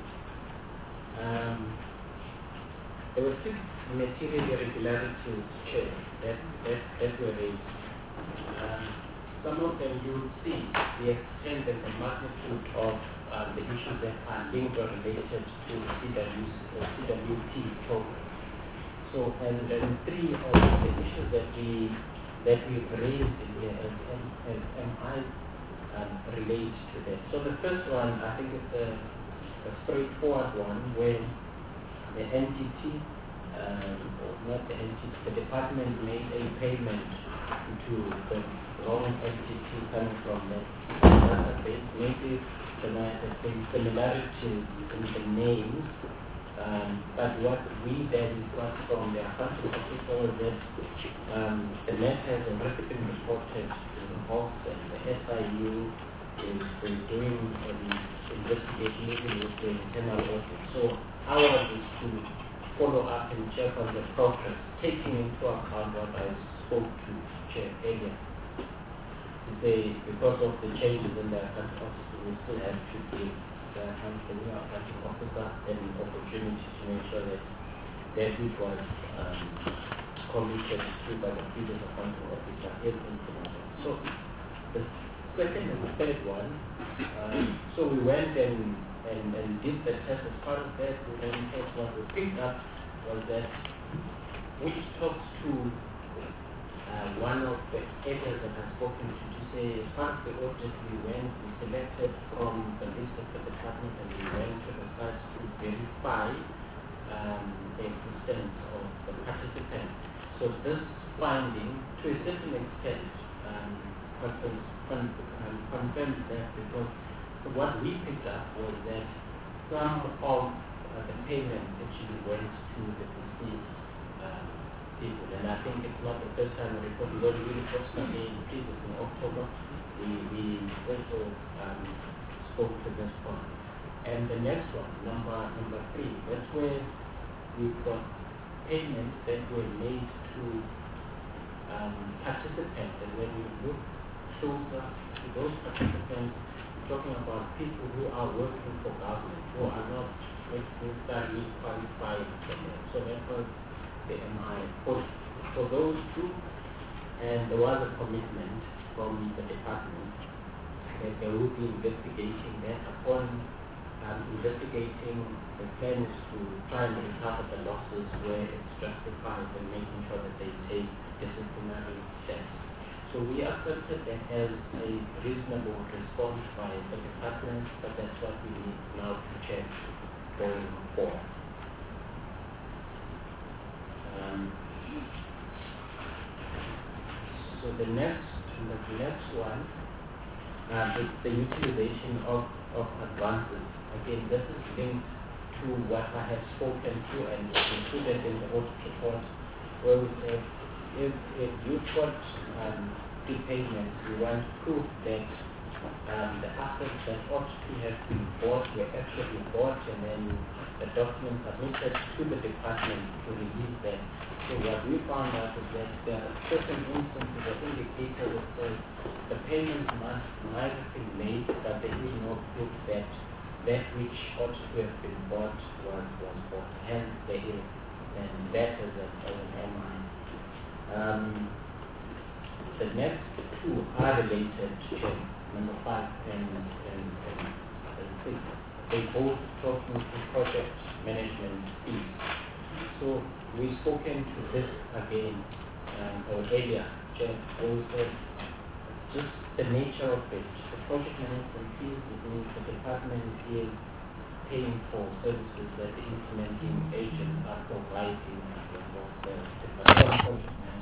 um, there were six material irregularities, Chair, that, that, that were raised. Um, Some of them you would see the extent and the magnitude of uh, the issues that are linked or related to C W C, uh, C W P program. So, and then three of the issues that we that we've raised in here as, as M Is um, relate to that. So the first one, I think it's a, a straightforward one where the entity, um, or not the entity, the department made a payment to the wrong entity coming from that database. Maybe the similarities in the names, um, but what we then got from the accounting officer was that um, the matter has already been reported to the host, and the S I U is, is doing an investigation with the internal audit. So ours is to follow up and check on the progress, taking into account what I spoke to Chair earlier. To say, because of the changes in the accounting office, we still have to give uh, and the new accounting officer an opportunity to make sure that that which was um, committed to by the previous accounting officer is implemented. So the second and the third one, um, so we went and, and, and did the test. As part of that, we then test what we picked up was that which talks to uh, one of the areas that I've spoken to, to say as part of the audit we went, we selected from the list of the department and we went to the site to verify um, the existence of the participant. So this finding, to a certain extent, um, confirms, con, um, confirms that, because what we picked up was that some of uh, the payments actually went to the deceased um, people. And I think it's not the first time we report. We already reported something in previous in October. We, we also um, spoke to this point. And the next one, number number three, that's where we've got payments that were made to um, participants. And when we look closer to those participants, we're talking about people who are working for government, who are not necessarily qualified for that. So that was the M I for, for those two. And there was a commitment from the department that they will be investigating that. Upon um, investigating, the plan is to try and recover the losses where it's justified and making sure that they take disciplinary steps. So we accepted that as a reasonable response by the department, but that's what we need now to check going forward. Um, so the next, the next one, uh, is the utilization of, of advances. Again, this is linked to what I have spoken to and included in the audit report, where we say if, if you've got um, prepayments, we want proof that um, the assets that ought to have been bought were actually bought, and then the documents submitted to the department to release them. So what we found out is that there are certain instances of indicators that say the payment must might have been made, but there is no proof that that which ought to have been bought was, was bought. Hence there is, and that is an M I. Um, the next two are related to number five and, and, and, and six. They both talking to project management fees. So we've spoken to this again, um, or earlier, Jeff said just the nature of it. The project management fees, it means the department is paying for services that the implementing agents are providing for the department.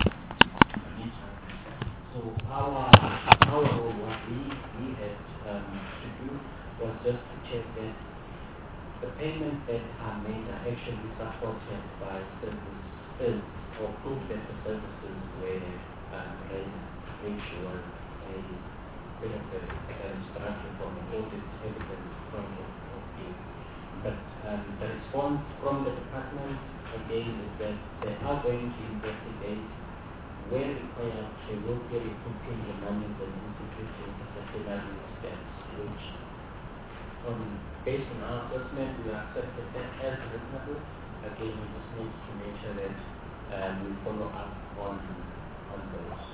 So our our role, what we we had um, to do was just to check that the payments that are made are actually supported by services or proof that the services were um, raised, which was a bit of a structure from an audit evidence point of view. But um, the response from the department again is that they are going to investigate where required. They will be recouping the money and instituting disciplinary steps, which um, based on our assessment, we accepted that as reasonable. Again, we just need to make sure that um, we follow up on on those.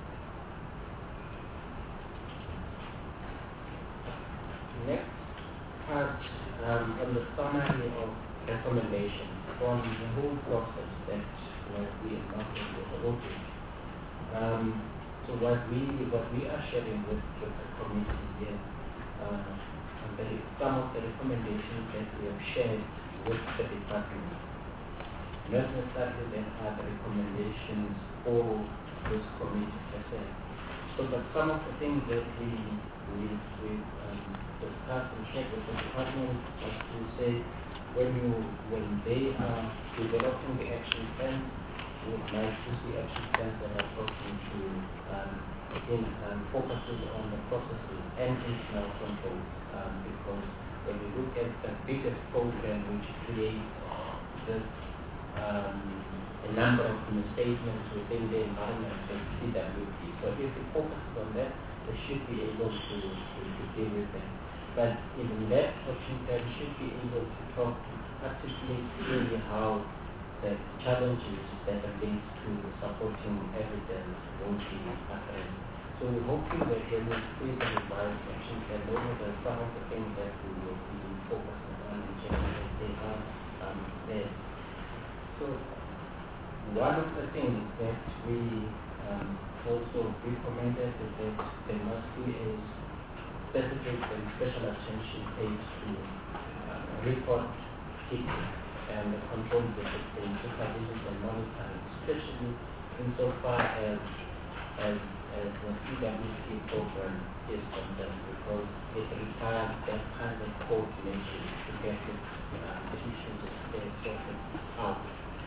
Next part, um, on the summary of recommendations from the whole process that uh, we embarked on with the audit. Um, so what we what we are sharing with, with the committee here, uh, the, some of the recommendations that we have shared with the department. Not necessarily that are the recommendations for this committee per se. So, but some of the things that we we we um, discussed and shared with the department was to say when you when they are developing the action plan, we would like to see action plans that are talking to um, again um, focuses on the processes and internal control, um, because when you look at the biggest program which creates this um, a number of misstatements within the environment is C W P. So if it focuses on that, they should be able to, to, to deal with them. but in that opportunity we should be able to talk to articulate clearly how the challenges that relate to supporting evidence will be addressed. So we're hoping that when we create a revised action plan, those are some of the things that we will be focusing on in general, they are um, there. So one of the things that we um, also recommended is that there must be a specific and special attention paid to uh, record keeping and the control discipline, supervision and monitoring, especially insofar as as as the C W C program is concerned, because it requires that kind of coordination to get it, uh, the issues sorted out.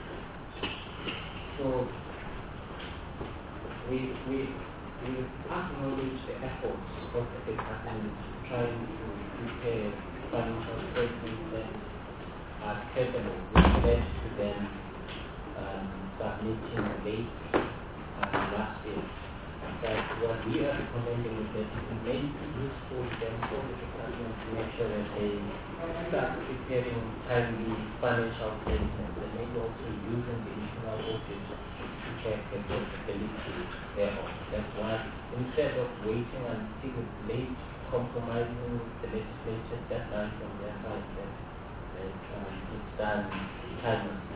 So we we we acknowledge the efforts of the department trying to prepare financial statements that are credible, which led to them um, submitting late uh, last year. But what we are recommending is that it may be useful then for the department to make sure that they start preparing timely financial statements and maybe also using the internal audit to check the profitability thereof. That's why instead of waiting until it's late, compromising the legislative deadline from their side, that, that um, it's done timelessly.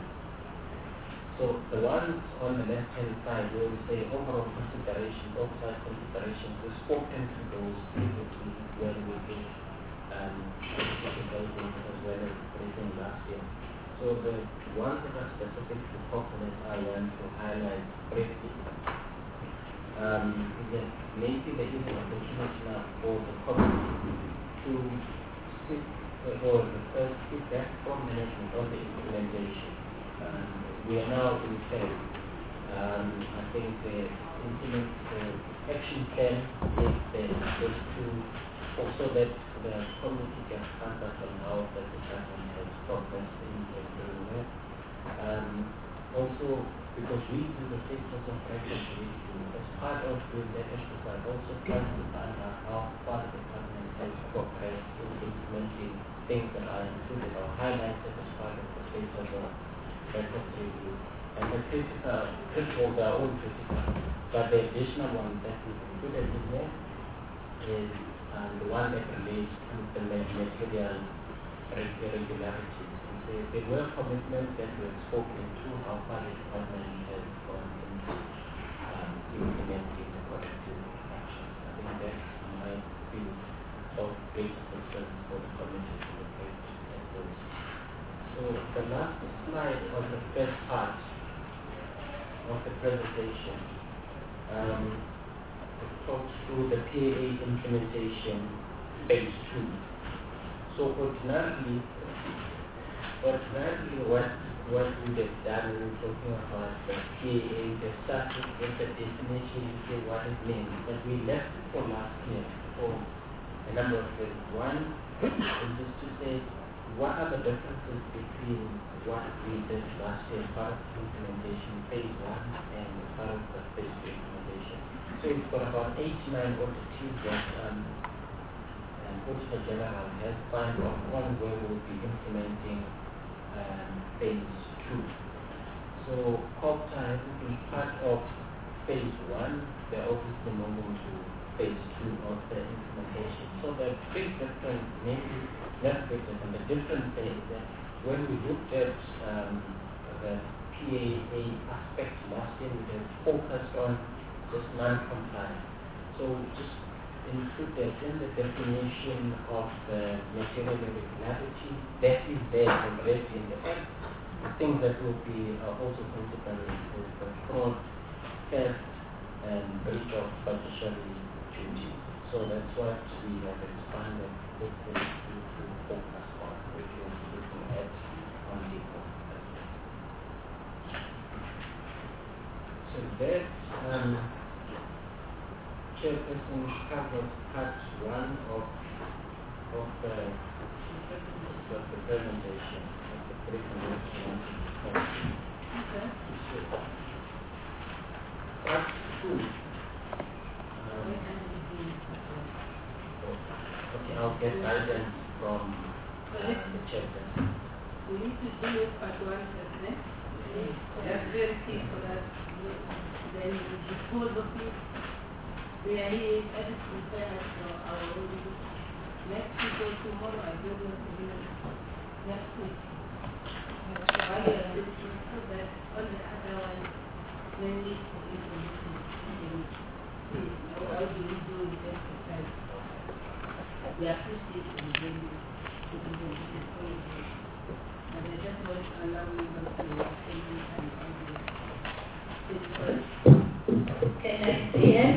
So the ones on the left-hand side where we say overall considerations, outside considerations, we've spoken to those previously when we did um, difficulties as well as everything last year. So the ones that are specific to components I want to highlight briefly um, is that maybe there is an opportunity now for the community to sit or request feedback from management on the implementation. Um, we are now in phase. Um, I think the implement uh, action plan is there just to also that the community can contact on how the department has progressed in doing that. Um, also, because we do the statements of practice, we do as part of doing that exercise, also trying to find out how far the department has progressed in implementing things that are included or highlighted as part of the statement of record review. And the critical, critical, their own critical, but the additional one that we included in there is um, the one that relates to the material irregularities. And so there were commitments that were spoken to how far the department has gone into um, implementing the corrective actions. I think that might be of great concern for the community to look at those. So the last slide on the first part of the presentation um, talks through the P A A implementation phase two. So ordinarily, ordinarily what what we have done when we're talking about the P A A, we started with the definition and say what it means, but we left it for last year for a number of reasons. One is just to say what are the differences between what we did last year, part of the implementation phase one and part of the phase two implementation. So we've got about eighty-nine auditees that um, an Auditor General has signed off on where we'll be implementing um, phase two. So COGTA hasn't been part of phase one, they're obviously moving to phase two of the implementation. So the big difference, maybe not big difference, the difference there is that when we looked at um, the P A A aspect last year, we had focused on just non-compliance. So just include that in the definition of the material irregularity that is there already in the act. The things that will be uh, also considered is the fraud, theft, and breach of fiduciary duty. So that's what we have expanded this to, to focus on, which is looking at on the aspect. So that um, chairperson covers part one of of the of the presentation of the presentation. Okay. So, part two. Um, okay, I'll get I do part one just next. That's very key for us. Then we dispose of it. We are here at the prepare for our own. Next week or tomorrow, I don't know to be next week. So I have this so that all the other ones, when we do how do we do the exercise? We appreciate it when we do this policy. And I just want to allow me to attend and all this. Can I see it?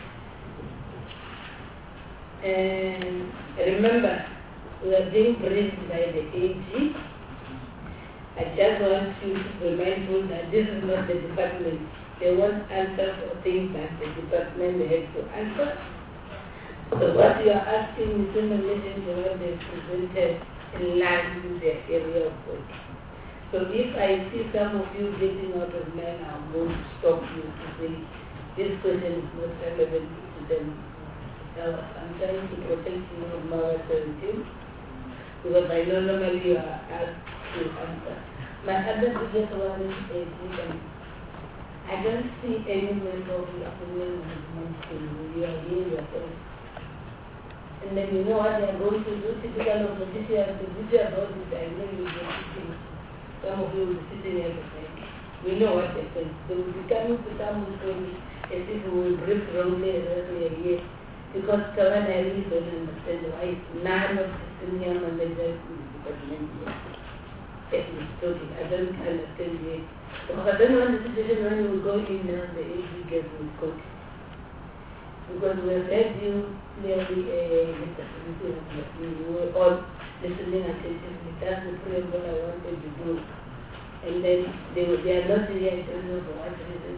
And remember, we are being briefed by the A G. I just want you to be mindful that this is not the department. They want answers for things that the department has to answer. So what you are asking is in relation to what they presented in line with their area of work. So if I see some of you getting out of line, I'm going to stop you to say this question is not relevant to them. Now, I'm trying to protect you from my seventeen because I know normally you are asked to answer. My other biggest one is education. I don't see any member of the opinion movement. You are here yourself. And then you know what they are going to do. Typical opposition, the video about this, I know you will be sitting. Some of you will be sitting here to say, we know what they say. They will be coming to some who told me as if we will brief wrongly and that we are here. Because Kawan, I really don't understand why none of the senior managers in the department here. Talking. I don't understand yet. Because I don't want the situation when you go in now, the A G gets will cook. Because we have heard you clearly, uh, we were all listening attentively. That's the preamble I wanted to do. And then they, they are not here, I don't know for what reason.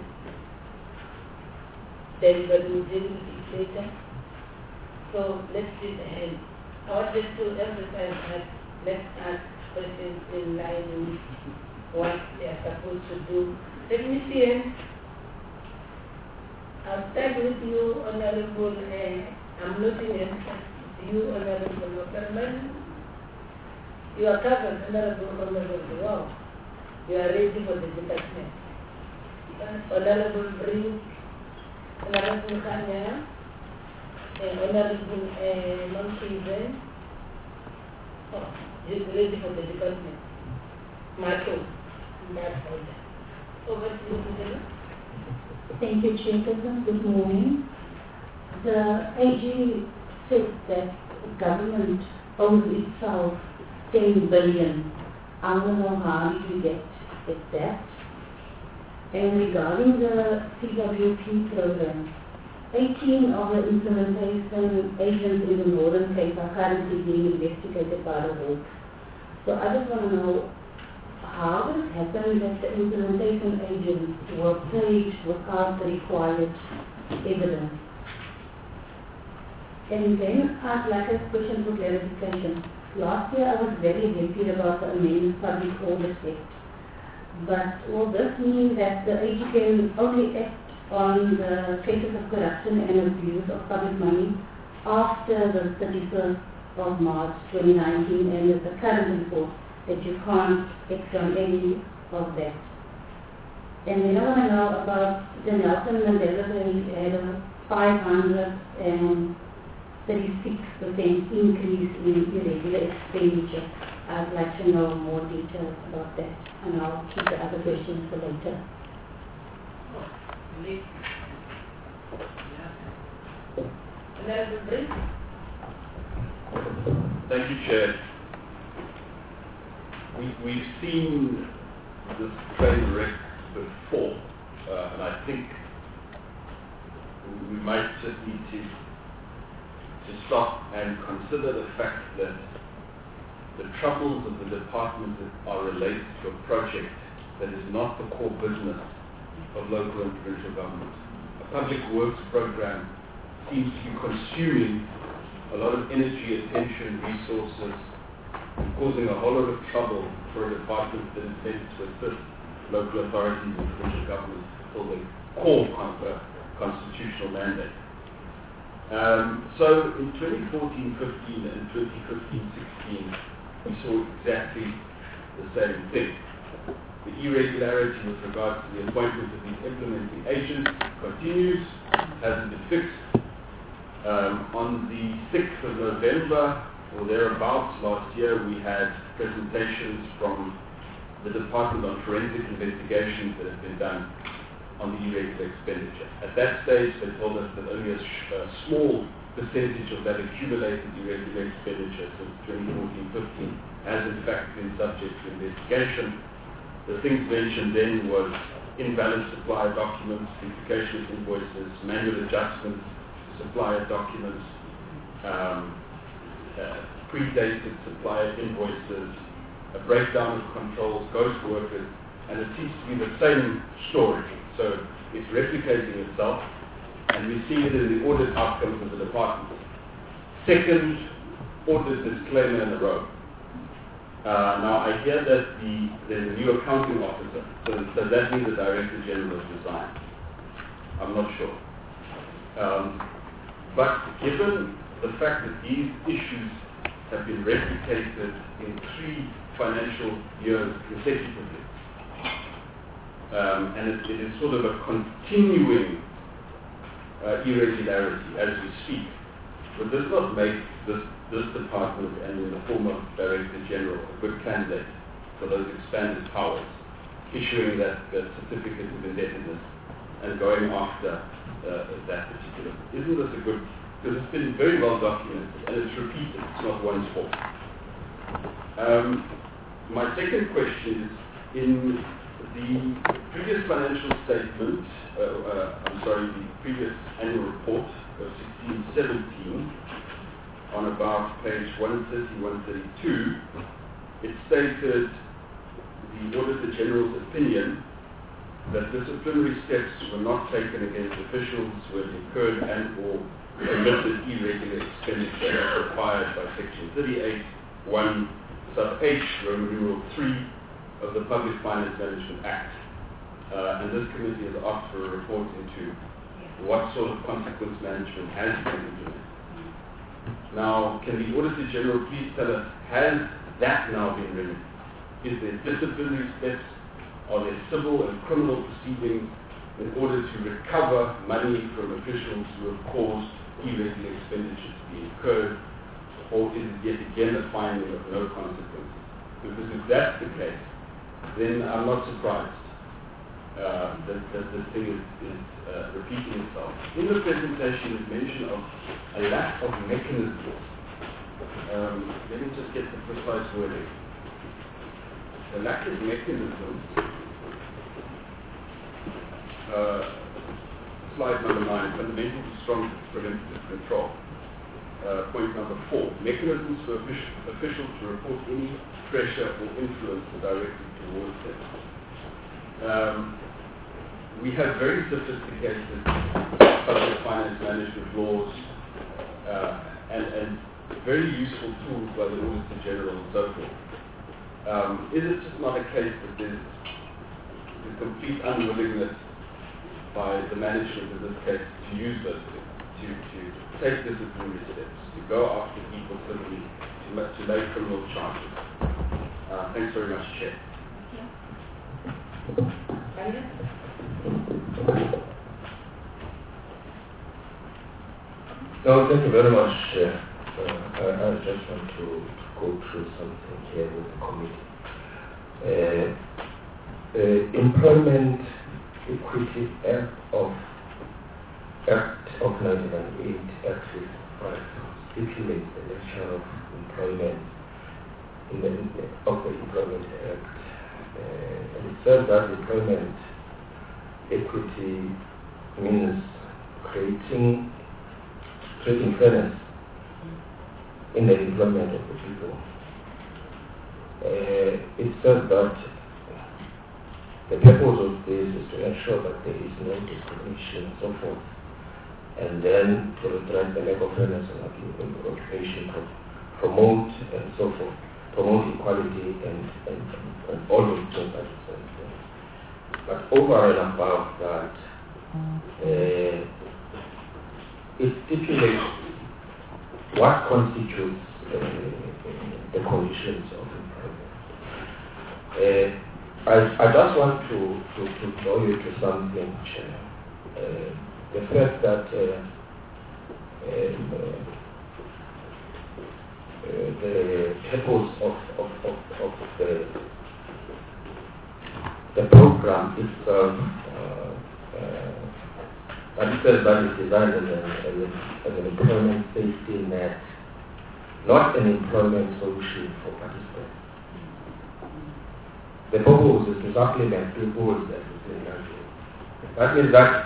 Then, but we deal with it later. So let's see the hand. I wanted to emphasize that let's ask questions in line with what they are supposed to do. Let me see it. I'll start with you, Honorable. Uh, I'm looking at you, Honorable Waterman. You are covered, Honorable Honorable. Wow. You are ready for the department. Honorable Brink, Honorable Kanya, and Honorable uh, Monkey Zen. Oh, he's ready for the department. Marco, in that order. Over to you, Madam. Thank you, Chairperson. Good morning. The A G said that the government owes itself ten billion. I don't know how did you get, get that. And regarding the C W P program, eighteen of the implementation agents in the Northern Cape are currently being investigated by the Hawk. So I just want to know, how does it happen that the implementation agents were paid without the required evidence? And then I'd like a question for clarification. Last year I was very happy about the amended Public Order Act. But will this mean that the A G can only act on the cases of corruption and abuse of public money after the thirty-first of March twenty nineteen, and with the current report that you can't act on any of that? And then I want to know about the Nelson Mandela, they had a five hundred thirty-six percent increase in irregular expenditure. I'd like to know more details about that, and I'll keep the other questions for later. Thank you, Chair. We, we've seen this train wreck before, uh, and I think we might just need to, to stop and consider the fact that the troubles of the department are related to a project that is not the core business of local and provincial government. A public works program seems to be consuming a lot of energy, attention, resources, and causing a whole lot of trouble for a department that is meant to assist local authorities and provincial governments to fulfill their core con uh, constitutional mandate. Um, so in twenty fourteen fifteen and twenty fifteen sixteen, we saw exactly the same thing. The irregularity with regard to the appointment of these implementing agents continues, hasn't been fixed. Um, on the sixth of November, or thereabouts, last year, we had presentations from the Department on Forensic Investigations that have been done on the irregular expenditure. At that stage, they told us that only a, sh- a small percentage of that accumulated irregular expenditure since twenty fourteen fifteen has in fact been subject to investigation. The things mentioned then was invalid supplier documents, duplication of invoices, manual adjustments to supplier documents, um, uh, predated supplier invoices, a breakdown of controls, ghost workers, and it seems to be the same story. So it's replicating itself, and we see it in the audit outcomes of the department. Second audit disclaimer in a row. Uh, now I hear that the, there's a new accounting officer, so does that mean the Director General has resigned? I'm not sure. Um, but given the fact that these issues have been replicated in three financial years consecutively, um, and it, it is sort of a continuing uh, irregularity as we speak, would this not make this, this department and in the former Director General a good candidate for those expanded powers, issuing that, that certificate of indebtedness and going after uh, that particular? Isn't this a good, because it's been very well documented and it's repeated, it's not one's fault. Um, my second question is, in the previous financial statement, uh, uh, I'm sorry, the previous annual report of sixteen seventeen, on about page one thirty, one thirty-two, it stated the Auditor General's opinion that disciplinary steps were not taken against officials who had incurred and or committed irregular expenditure as required by Section thirty-eight, one sub H, Roman numeral three of the Public Finance Management Act. Uh, and this committee has asked for a report into what sort of consequence management has been implemented. Now, can the Auditor General please tell us, has that now been remedied? Is there disciplinary steps? Are there civil and criminal proceedings in order to recover money from officials who have caused irregular expenditure to be incurred? Or is it yet again a finding of no consequences? Because if that's the case, then I'm not surprised uh, that, that this thing is, is uh, repeating itself. In the presentation, is mention of a lack of mechanisms. Um, let me just get the precise wording. A lack of mechanisms. Uh, slide number nine, fundamental to strong preventative control. Uh, point number four, mechanisms for official, officials to report any pressure or influence directly towards them. Um, we have very sophisticated public finance management laws uh, and, and very useful tools by the Auditor General and so forth. Um, is it just not a case that there's a complete unwillingness by the management in this case to use those things, to, to take disciplinary steps, to go after people civilly, to, to lay criminal charges? Uh, thanks very much, Chair. No, thank you very much. Uh, uh, I, I just want to go through something here with the committee. Uh, uh, Employment Equity Act of Act of nineteen ninety-eight, Act fifty-five, stipulates the nature of employment in the, of the Employment Act. Uh, and it says that employment equity means creating creating fairness in the employment of the people. Uh, it says that the purpose of this is to ensure that there is no discrimination and so forth, and then to redress the lack of fairness in occupation, promote and so forth, promote equality and, and, and all those things that it says. But over and above that, uh, it stipulates what constitutes uh, the conditions of employment. Uh, I, I just want to, to, to draw you to something, Chair. Uh, the fact that uh, um, uh, uh, the purpose of, of, of, of the, the program itself, uh, uh, that itself that is designed as an, as, an, as an employment safety net, not an employment solution for participants. The purpose is to supplement people's existing livelihood. That means that,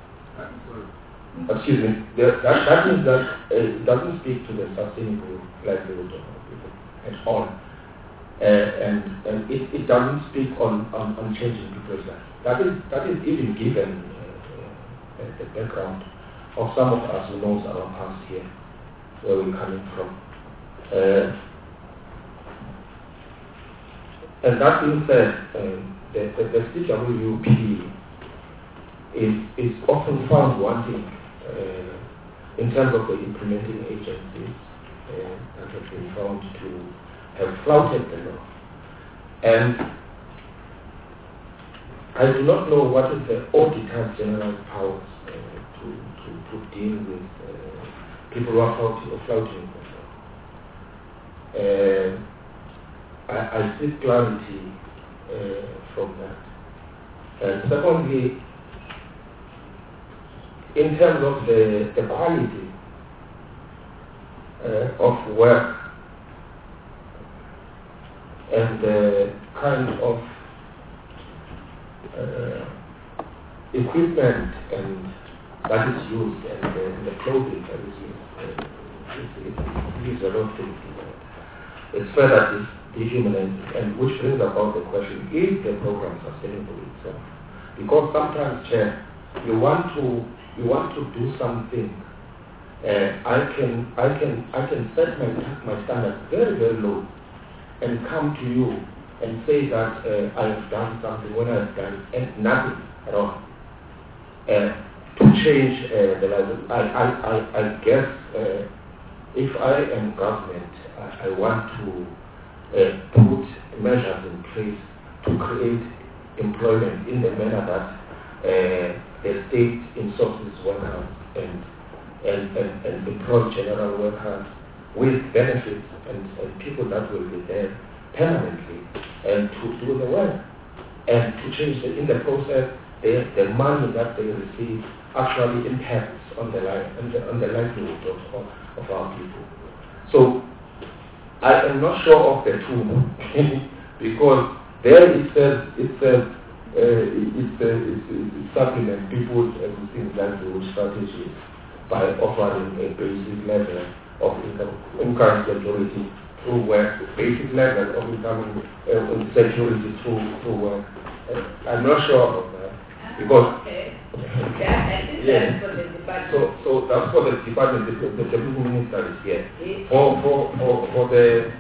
excuse me, that, that means that uh, it doesn't speak to the sustainable livelihood of people at all. Uh, and and it, it doesn't speak on, on, on changing people's lives. That is, that is even given uh, uh, the background of some of us who knows our past here, where we're coming from. Uh, and that being said, um, the, the, the C W P is, is often found wanting uh, in terms of the implementing agencies uh, that have been found to have flouted the law. And I do not know what is the Auditor General's powers uh, to, to, to deal with uh, people who are flouting, or flouting the law. Uh, I, I seek clarity uh, from that. And secondly, in terms of the, the quality uh, of work and the kind of uh, equipment and that is used and the, and the clothing that is used, uh, it, it leaves a lot to be desired. It's further dis- dehumanizing, and which brings about the question: is the program sustainable itself? Because sometimes, Chair, you want to you want to do something. Uh, I can I can I can set my my standards very very low, and come to you and say that uh, I have done something when I have done and nothing at all uh, to change uh, the level. I I I, I guess uh, if I am government, I, I want to uh, put measures in place to create employment in the manner that uh, the state insources workers and and, and, and employ general workers with benefits and, and people that will be there permanently and to do the work and to change the, in the process the, the money that they receive actually impacts on the life on the, on the livelihood of, of, of our people. So I am not sure of the two because there it says it says uh, it, it, it, it supplements people's existing livelihood strategies by offering a basic level of income, income security through work, basic level of income uh, security through through work. Uh, I'm not sure of that because okay. that is yeah. for the department. So so that's for the department. The, the deputy minister is here. Yes. For for for for the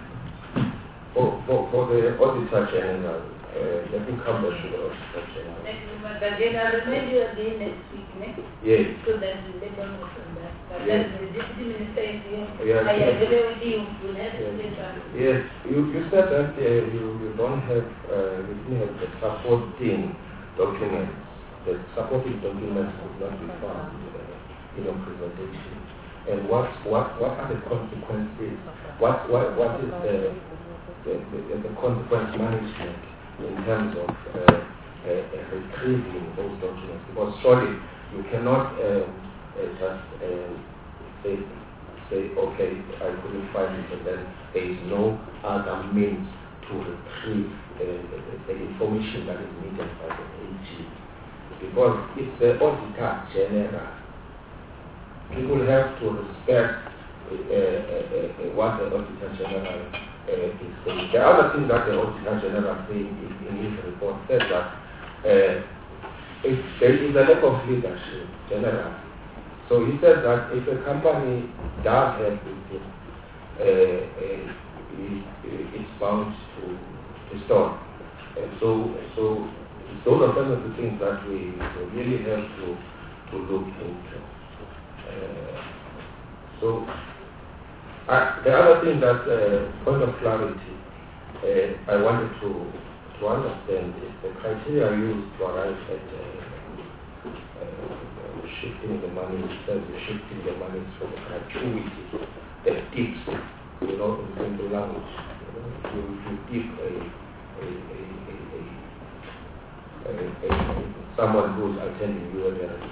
for for, for the auditor general. Uh, let me come back to the auditor general. But then I'll remind you again next week, next. Yes. So that we let them know from that. But Yes. then the deputy minister is here. Yes. I agree with you. You have to Yes. say Yes, you, you said that uh, you, you don't have, uh, you didn't have the supporting documents. The supporting documents could not be found uh, in your presentation. And what, what, what are the consequences? What, what, what is the, the, the, the consequence management in terms of uh, uh, uh, retrieving those documents? Because surely you cannot um, uh, just uh, say, say, okay, I couldn't find it, and then there is no other means to retrieve uh, the, the information that is needed by the A G. Because it's the Auditor General. People have to respect uh, uh, uh, what the Auditor General uh, is saying. The other thing that the Auditor General is saying in, in his report says that uh, if there is a lack of leadership generally. So he said that if a company does have this, uh, uh, it, it's bound to, to stop. And so, so those are some of the things that we, we really have to, to look into. Uh, so uh, the other thing that, uh, point of clarity, uh, I wanted to, to understand is the criteria used to arrive at uh, uh, shifting the money, instead of shifting the money from the gratuity that dips, you know, in simple language. You know, you, you give a, a, a, a, a, a, a, a someone who's attending you at a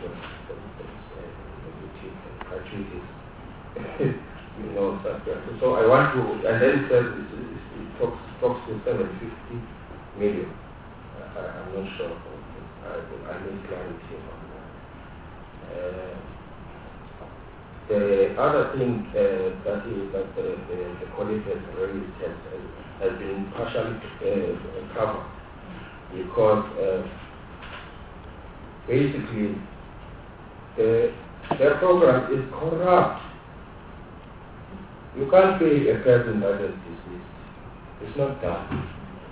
gratuities, you know, such that. So I want to, and then it says it, it, it talks, talks to seven hundred fifty million. I, I'm not sure. I, I need clarity on that. Uh, the other thing uh, that is that the, the, the colleague has raised has, has been partially uh, covered because uh, basically the their program is corrupt. You can't pay a person that is deceased. It's not done.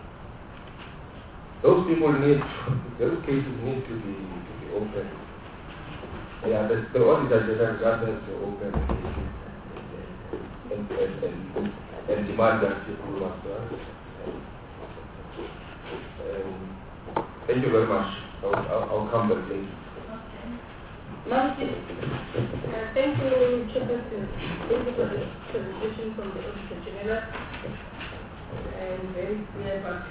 Those people need, those cases need to be to be opened. Yeah, the, the auditor general gathers to open cases and, and, and, and demand that people must do um, Thank you very much. I'll, I'll, I'll come back later. Martin, uh, thank you, Chairperson. Thank you for the presentation from the Auditor General. And very clear, but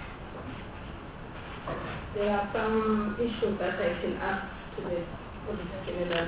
there are some issues that I can ask to the Auditor General.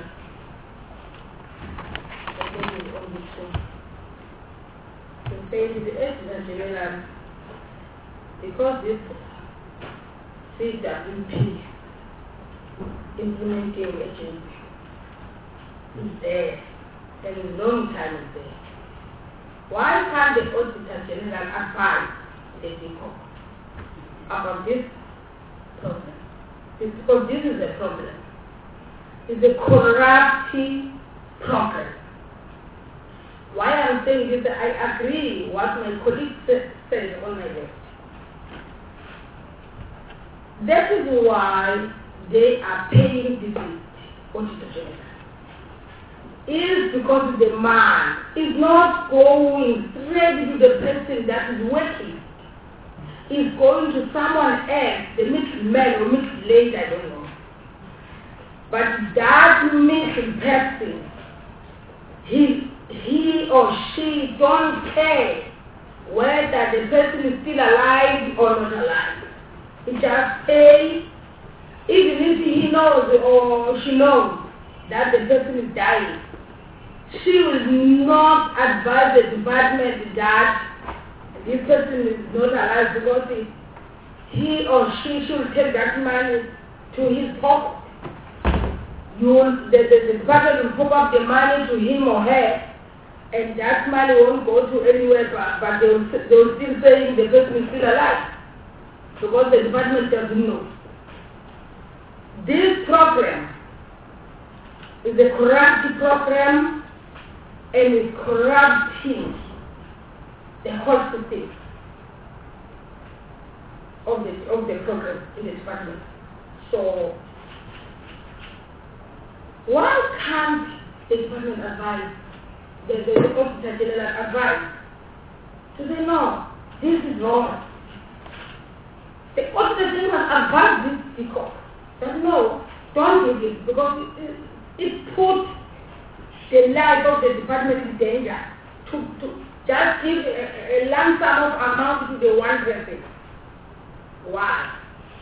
I think it's on this show. To say to the Auditor General, because this C W P implementing agency is there, and a long time is there. Why can't the Auditor General advise the people about this problem? It's because this is a problem. It's a corrupting problem. Why I'm saying this, I agree what my colleague said on my left. That is why they are paying this Auditor General. Is because the man is not going straight to the person that is working. He's going to someone else, the middleman or middle lady, I don't know. But that middle person, he, he or she don't care whether the person is still alive or not alive. He just pays, even if he knows or she knows that the person is dying. She will not advise the department that this person is not alive because he, he or she should take that money to his pocket. You will, the, the, the department will put up the money to him or her, and that money won't go to anywhere, but, but they, will, they will still say the person is still alive because the department doesn't know. This program is a corrupt program, and is corrupting the whole system of the of the program in the department. So why can't the department advise, the, the, the Auditor General advise to say no, this is wrong? The Auditor General advised this because that no, don't do this because it, it, it puts the life of the department in danger to, to just give a, a lump sum of amount to the one person. Why?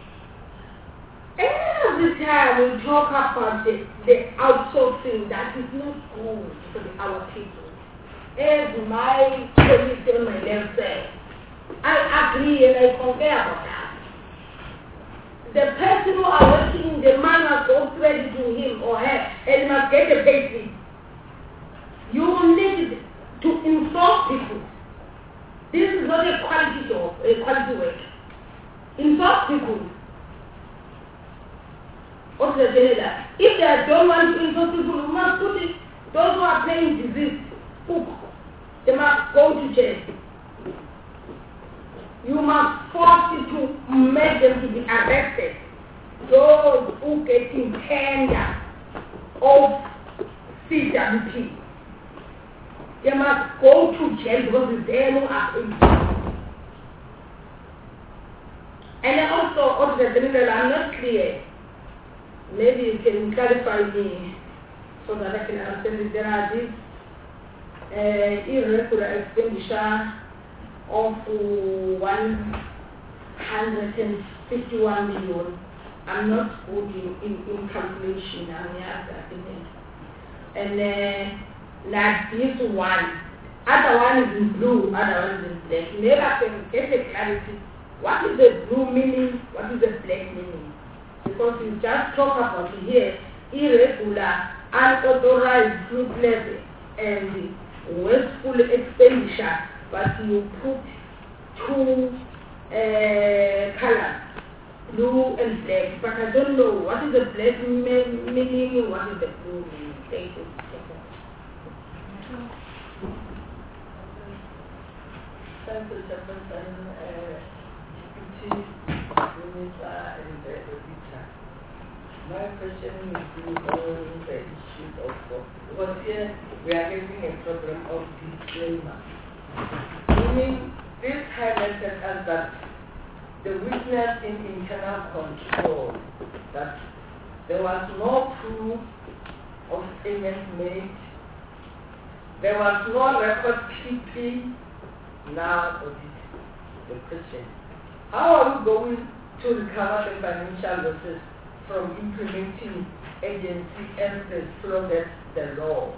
Every time we talk about the, the outsourcing, that is not good for the, our people. As my colleague on my left said, I agree and I concur about that. The person who are working, the man must go straight to him or her and must get a pay slip. You need to insult people. This is not a quality job, a quality work. Insult people. Auditor General, if they don't want to insult people, you must put it, those who are paying disease, they must go to jail. You must force it to make them to be arrested. Those who get in tender of C W P. They must go to jail because it's them who are in. And also, Auditor General, I'm not clear. Maybe you can clarify me so that I can understand if there are these uh, irregular expenditure of one hundred fifty-one million. I'm not good in, in, in calculation. I'm not and uh, like this one, other one is in blue, other one is in black. Never can get a clarity. What is the blue meaning? What is the black meaning? Because you just talk about here irregular, unauthorized fruitless and wasteful expenditure, but you put two uh, colors, blue and black. But I don't know what is the black meaning, what is the blue meaning. Thank you. Thank you, Chairperson, uh, Deputy Minister and the Auditor. My question is on the issue of, because here we are having a problem of disclaimer. Meaning, this highlighted us that the weakness in internal control, that there was no proof of payments made, there was no record keeping. Now, the question, how are we going to recover the financial losses from implementing agency as they flouted the law?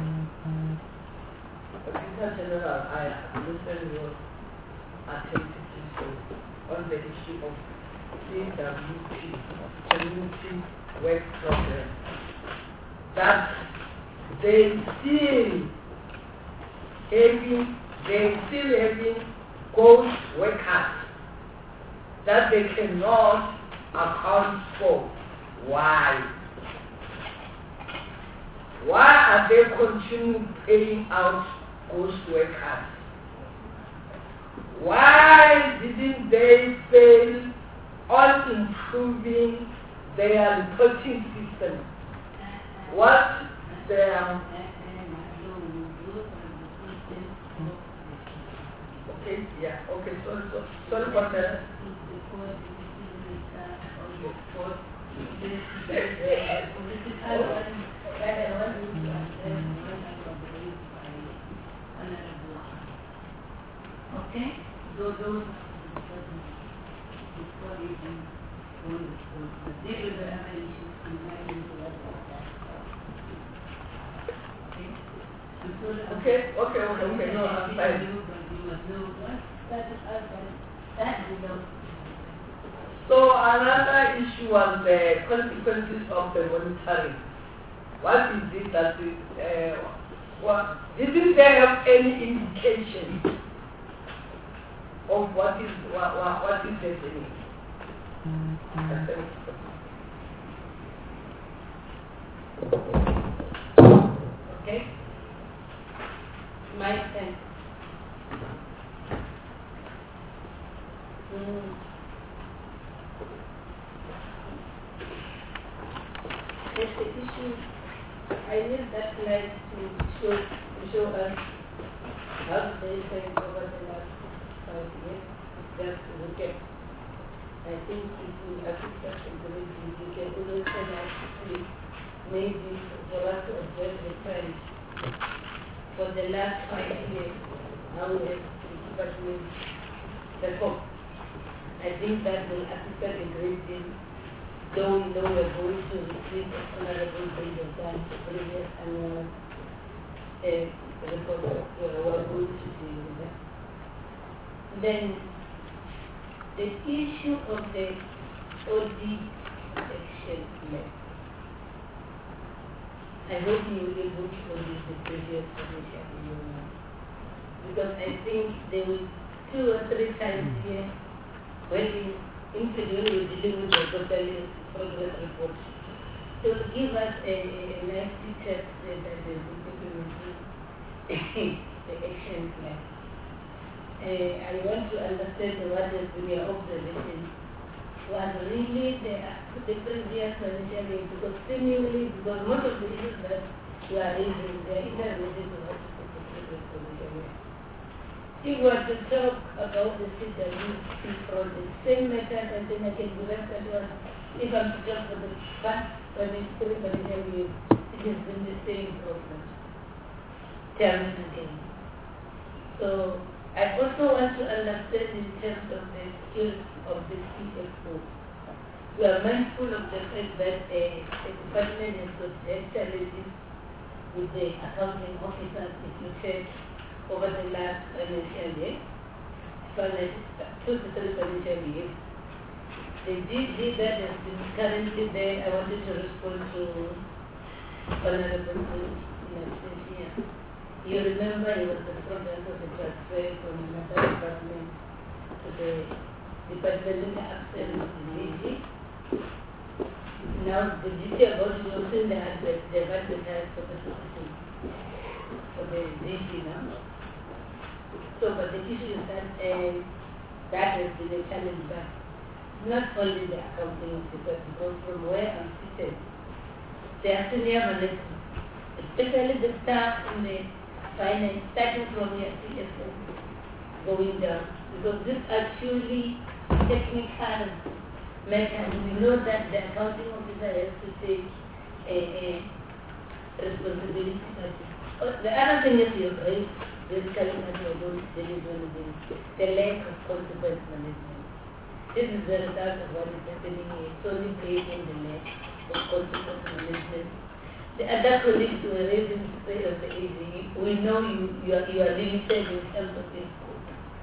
Auditor General, I listen your attentively on the issue of C W P, Community Work Program, that they still having they still having ghost workers that they cannot account for. Why? Why are they continuing paying out ghost workers? Why didn't they fail on improving their reporting system? What their Okay, yeah, okay, sorry, sorry, sorry for that. Okay, those those before you can deal with the other issues and Okay, okay, okay, okay, no, I'm fine. So another issue was the consequences of the monitoring. What is it that is, uh, what, didn't they have any indication of what is what, what, what is happening? Okay. My sense. Mm. That's the issue. I need that slide to show to show us how they say over the last five years. Just to look at. I think if we appreciate the grade, we can always come out to see maybe for us to observe the trend for the last five years. How we have but with the hope. I think that will assist a great deal, though we know we're going to receive a honorable base of time to previous annual uh, report that we're going to see with that. Then, the issue of the O D section left. I hope you will able to produce the previous commission, because I think there will two or three times here when we introduce we dealing with the total progress report. So give us a, a, a nice detail that they will implement the action plan. Uh, I want to understand what has been your observation. Was really the, the previous financial year, because seemingly, because most of the issues that you are raising, they are interrelated to what is the previous financial year. if we were to talk about the C W C project, same method and then I can direct that one. If I'm to talk for the past three financial years, it has been the same problem. Tell me again. So I also want to understand in terms of the skills of the C F O. We are mindful of the fact that a, a department has got challenges with the accounting officers, if you check over the last financial year, two to three financial years. The D G that has been currently there, I wanted to respond to Honorable Inasia. You remember it was the progress of the transfer from another department to the department in the absence of the D G. Now the D G about it also in the advert, they've advertised for the position for the D G now. So, but the issue is that uh, that has been a challenge back. Not only the accounting officer, because from where I'm seated, the senior management, especially the staff in the finance, starting from your C F O, going down, because these are truly technical matters. We know that the accounting officer has to take a, a responsibility for it. The other thing is you're right, basically what you're going to deliver the lack of consequence management. This is the result of what is happening here. It's only creating the lack of consequence management. The other colleagues who are raising the state of the A G E, we know you, you, are, you are limited in terms of input.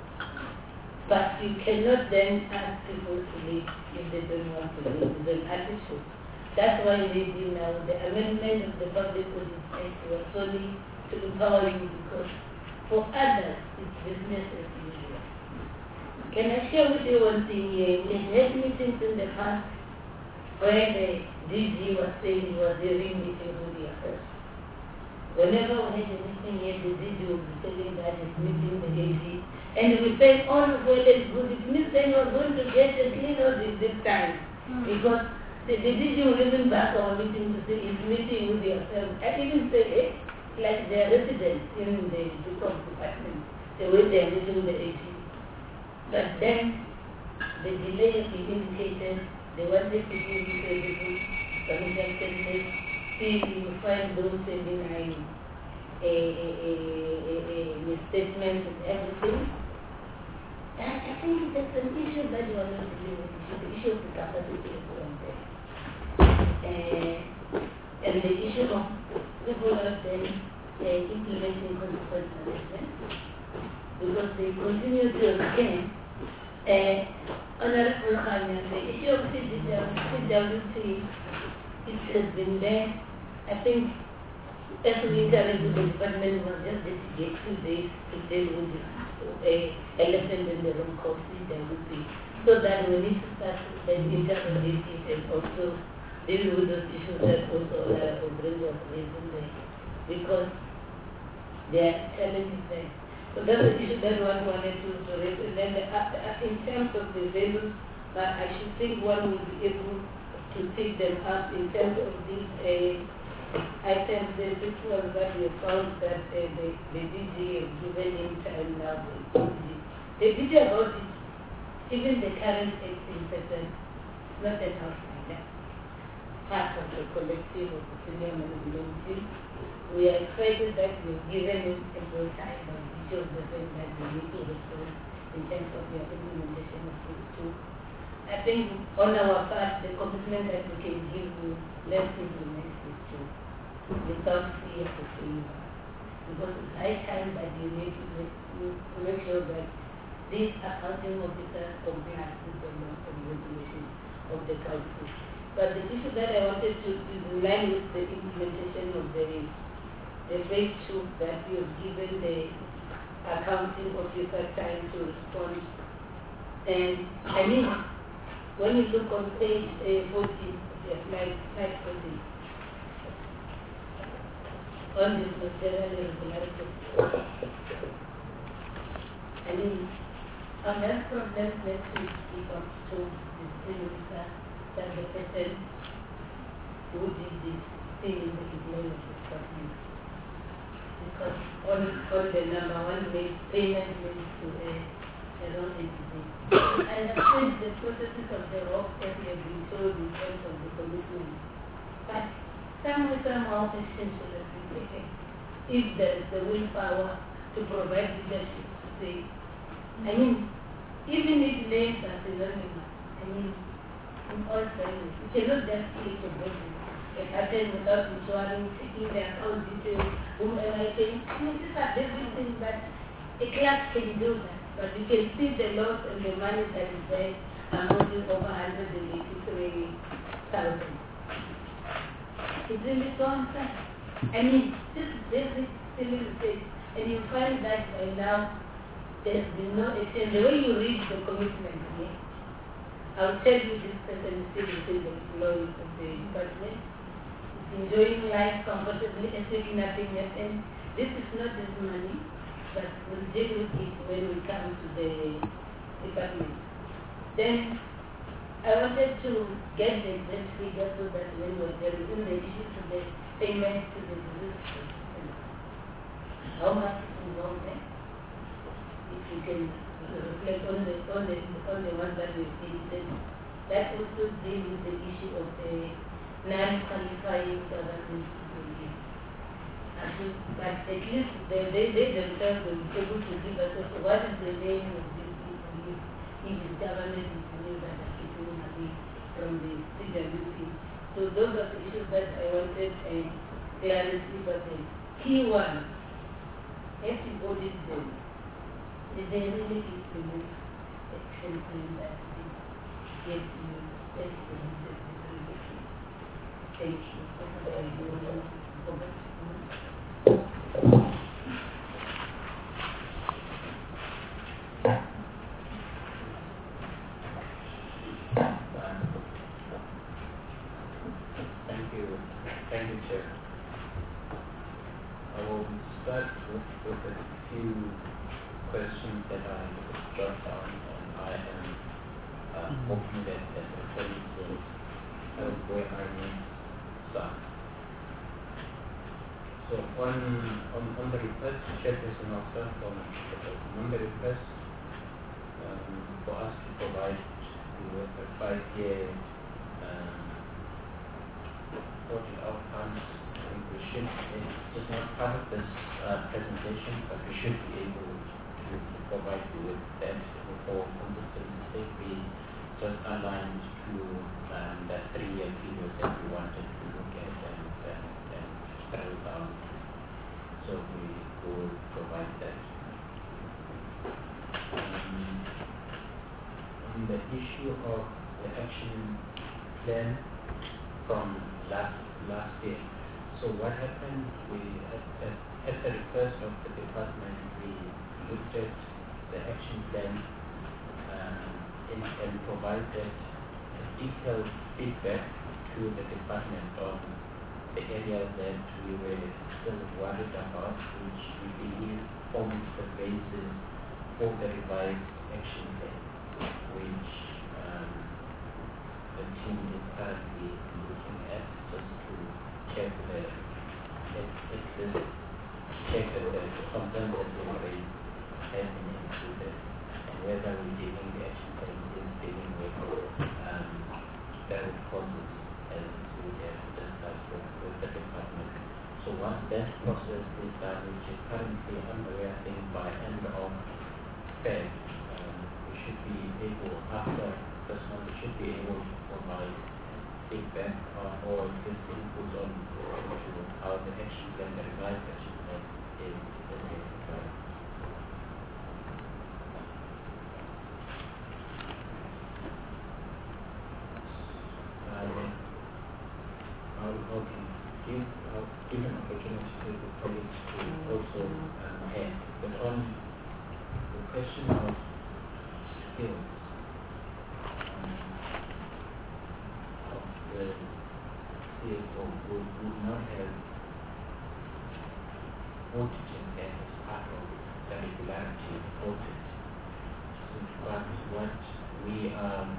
But you cannot then ask people to leave if they don't want to leave. It's an attitude. That's why maybe now the amendment of the Public Audit Act was solely to empower you, because for others it's business as usual. Can I share with you one thing here? We had meetings in the past where the D G was saying he was having meetings with the affairs. Whenever we had a meeting here, the D G would be telling that he's meeting the A G. And we said all of well is good. It means then we're going to get a clean audit this time. Mm. Because the, the D G will even back our meeting to say he's meeting with the affairs. I even say, eh, like their residents in the department, the way they are meeting the A G. But then the delay he indicated, they wanted to give you everything, permission statement, see you find those seventy-nine a, a, a, a, a misstatement and everything. And I think that's an issue that you are not dealing with, the issue of the capacity of one there. Uh, and the issue of people out there uh, implementing consequence management, because they continue to scam. Uh, Honorable Khanya, the issue of C W C, it has been there. I think as we encourage the department was just dedicate two days to deal with the uh, elephant in the room called C W C, so that we need to start then interrogate it and also deal with those issues that also uh, bring us raising there, because there are challenges there. So that's the issue that one wanted to, to raise. And then the, uh, in terms of the values, uh, I should think one will be able to take them up in terms of these uh, items. The this one that we found that uh, the, the D G is given in time now. The D G about it, even the current eighteen percent, not enough like that. Part of the collective of the senior management team. We are excited that we've given him a good time on each of the things that we need to respond in terms of your implementation of these two. I think on our part, the commitment that we can give you, let's implement these two without fear of failure. Because it's high time that you need to make, to make sure that these accounting officers comply with the laws and regulations of the council. But the issue that I wanted to is in line with the implementation of the the phase two that you have given the accounting officer time to respond. And I mean, when you look on page uh, fourteen, slide, slide fourteen, on this material irregularity, I mean, on that problem, let's see if I'm to the minister that the person who did this thing in the beginning of this document. because all, all the number one made payment made to a, a wrong entity. And of course the processes of the rock that we have been told in terms of the commitment. But some way, somehow action should have been taken. If there is the willpower to provide leadership to say, I mean, even if names are synonymous, I mean, in all fairness, you cannot just create a body. A pattern without ensuring, taking their account details, whom am I paying? I mean, these are different things that a class can do that. But you can see the loss and the money that is there amounting over one hundred eighty-three thousand. It's really so unfair. I mean, this is very silly mistake. And you find that by now, there's been no action. The way you read the commitment, okay? I'll tell you this person is still within the employees of the department. It's enjoying life comfortably, expecting nothing less. And this is not his money, but we'll deal with it when we come to the department. Then I wanted to get the exact figure so that when we're there, in the issue to the payment to the disease, how much is involved there? If you can reflect on the on the on the ones that we've seen, that also deal with the issue of the non-qualifying government employees. But at least they, they, they themselves will be able to give us also what is the name of these people if it's government employees that are getting money from the C W P. So those are the issues that I wanted uh, clarity, but the key one, if you audit them, is they really implement action plan that we get you, that's the necessary. Thank you. Thank you. Thank you. Thank you, Chair. I will start with, with a few questions that I jot down, and I am uh, hoping that that according to uh, where I may start. So on, on, on the request, Chairperson, I'll start on, on the request um, for us to provide you with a five-year um, reported outcomes. I think we should, it's not part of this uh, presentation, but we should be able to, to provide you with that for consistency. We just aligned to um, that three-year period that we wanted to look at and, and, and settle down. So we will provide that. Um, on the issue of the action plan from last last year. So what happened? We at, at, at the request of the department, we looked at the action plan um, and, and provided detailed feedback to the department on the areas that we were still worried about, which we believe forms the basis for the revised action plan, which um, the team is currently looking at, just to check the at, at this, check that the content that we raised has been included, and whether we dealing the action plan is dealing with um, direct causes as we have discussed with, with the department. So once that process is done, which is currently underway, I think by end of February, um, we should be able, after this month, we should be able to provide feedback on or just input on to how the action plan, the revised action plan is implemented. I'll, I'll give, I'll give an opportunity to the colleagues to also um, add. But on the question of skills um, of the C F O, would, would not have audited that as part of the regularity audit. So but what we um,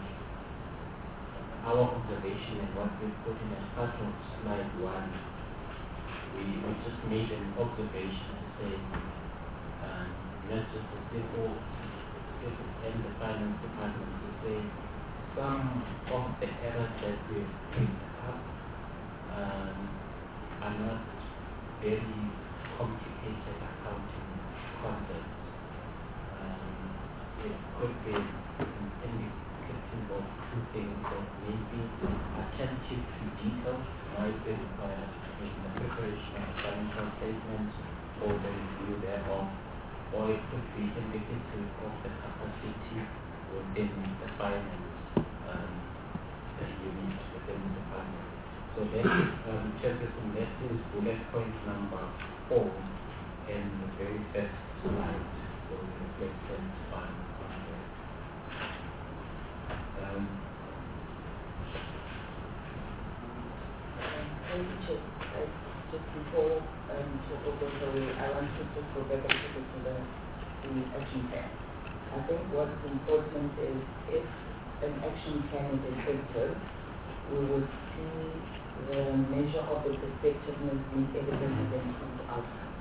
our observation and what we put in as part of slide one we, we just made an observation to say, um, not just the civil and the finance department, to say some of the errors that we've picked up um, are not very complicated accounting concepts. Um, it could be indicative of two things that may be attentive to detail, might be required in the preparation of financial statements or the review thereof, or it could be indicative of the capacity within the finance um, the unit within the department. So that is, um, Chairperson, that is bullet point number four in the very first slide, so we reflect on on that. Um, Thank you, Chair. I, just before um, to open the way, I want to just go back a little bit to the, the action plan. I think what's important is if an action plan is effective, we would see the measure of its effectiveness being evident in the improved outcome.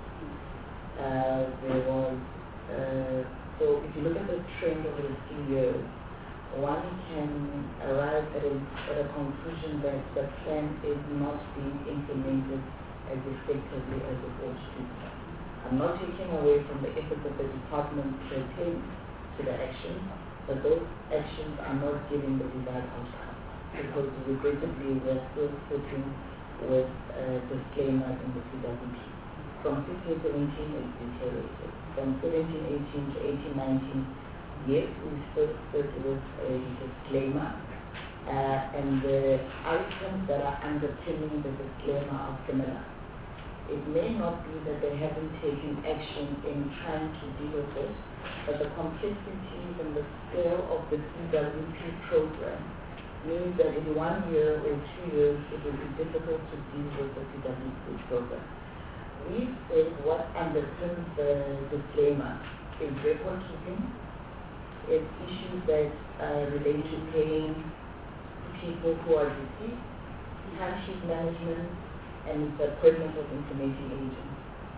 Uh, there was, uh, so if you look at the trend over the few years, one can arrive at a, at a conclusion that the plan is not being implemented as effectively as it ought to. I'm not taking away from the efforts of the department to attend to the actions, but those actions are not giving the desired outcome because regrettably we're still sitting with a disclaimer in the C W P. From sixteen seventeen it's deteriorated. From seventeen eighteen to eighteen nineteen, yes, we still sit with a disclaimer, uh, and the items that are underpinning the disclaimer are similar. It may not be that they haven't taken action in trying to deal with it, but the complexities and the scale of the C W P program means that in one year or two years it will be difficult to deal with the C W P program. We said what underpins the disclaimer is record keeping, it's issues that uh, relate to paying people who are deceased, timesheet management, and the appointment of implementing agents.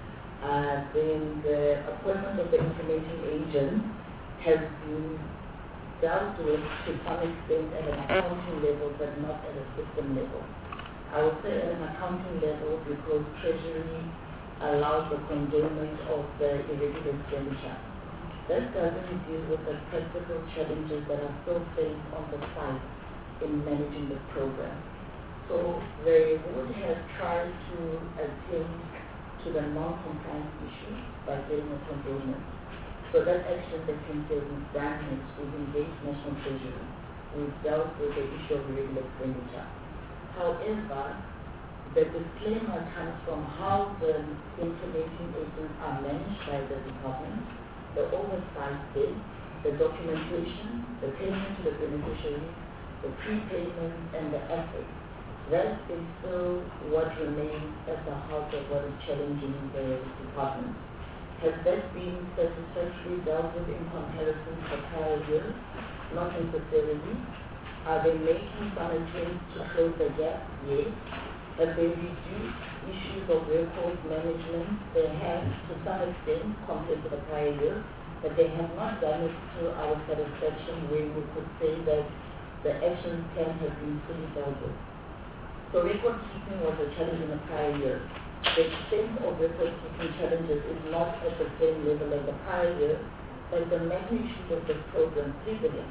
Uh, then the appointment of the implementing agent has been dealt with to some extent at an accounting level, but not at a system level. I would say at an accounting level because Treasury allows the condonment of the irregular expenditure. That doesn't deal with the practical challenges that are still faced on the site in managing the program. So they would have tried to attend to the non-compliance issue by getting a condonment. So that action that can say we've done it, we've engaged National Treasury, we've dealt with the issue of irregular expenditure. However, the disclaimer comes from how the implementing agents are managed by the department, the oversight bit, the documentation, the payment to the beneficiaries, the prepayment, and the assets. That is still what remains at the heart of what is challenging the department. Has that been satisfactorily dealt with in comparison to prior years? Not necessarily. Are they making some attempts to close the gap? Yes. Have they reduced issues of record management? They have to some extent compared to the prior year, but they have not done it to our satisfaction where we could say that the action plan has been fully dealt with. So record keeping was a challenge in the prior year. The extent of record keeping challenges is not at the same level as the prior year, but the magnitude of the program, three billion,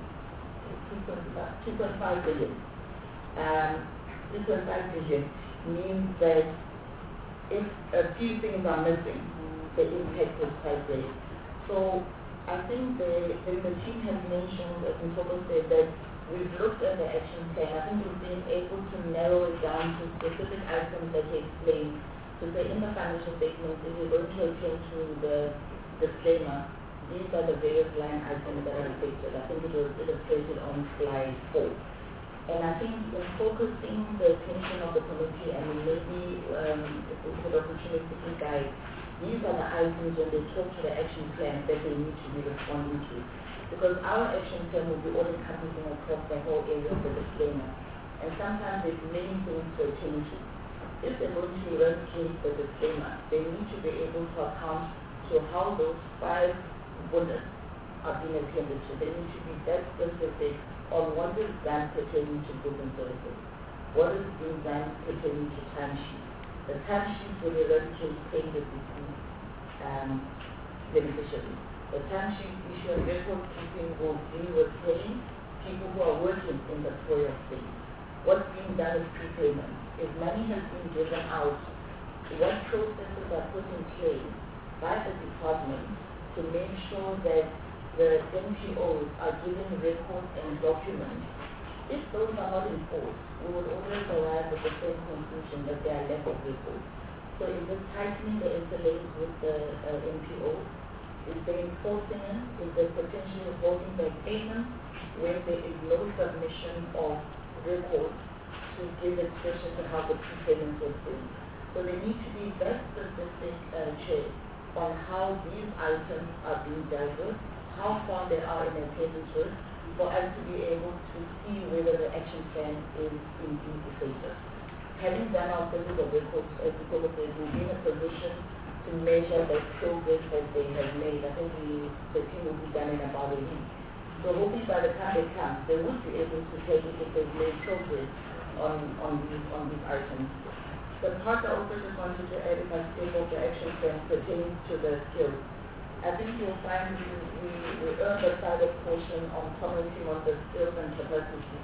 two point five billion, um, two point five billion means that if a few things are missing, the impact is quite great. So I think the, the, the team has mentioned, as Ntoko said, that we've looked at the action plan. I think we've been able to narrow it down to specific items that he explained. To say in the financial statements, if we're going to attend to the disclaimer, these are the various line items that are affected. I think it was illustrated on slide four. And I think in focusing the attention of the committee, and maybe um, if we could opportunistically guide, these are the items when they talk to the action plan that they need to be responding to. Because our action plan will be all encompassing across the whole area of the disclaimer. And sometimes there's many things to attend to. if they're going to eradicate the disclaimer, they need to be able to account to how those five bullets are being attended to. They need to be that specific on what is done pertaining to goods and services, what is being done pertaining to timesheets. The timesheets will eradicate paying the deceased um, beneficiaries. The timesheet issue and record keeping will deal with paying people who are working in the toil of state. What's being done is prepayment. If money has been given out, what processes are put in place by the department to make sure that the N P Os are given records and documents? If those are not enforced, we would always arrive at the same conclusion that there are lack of records. So is it tightening the S L As with the uh, N P Os? Is there enforcing it? Is there potentially holding back payments where there is no submission of records to give expression to how the prepayments were done? So there need to be that specific uh, check on how these items are being dealt with, how far they are in attendance with, for us to be able to see whether the action plan is indeed effective. Having done our physical records, as we call it, we will be in a position to measure the progress that they have made. I think the, the team will be done in about a week. So hopefully by the time they come, they would be able to tell you if they've made progress on, on, these, on these items. The part I also just wanted to add, if I speak of the action plan pertaining to the skills, I think you'll find we, we, we earned a private portion on commenting on the skills and capacity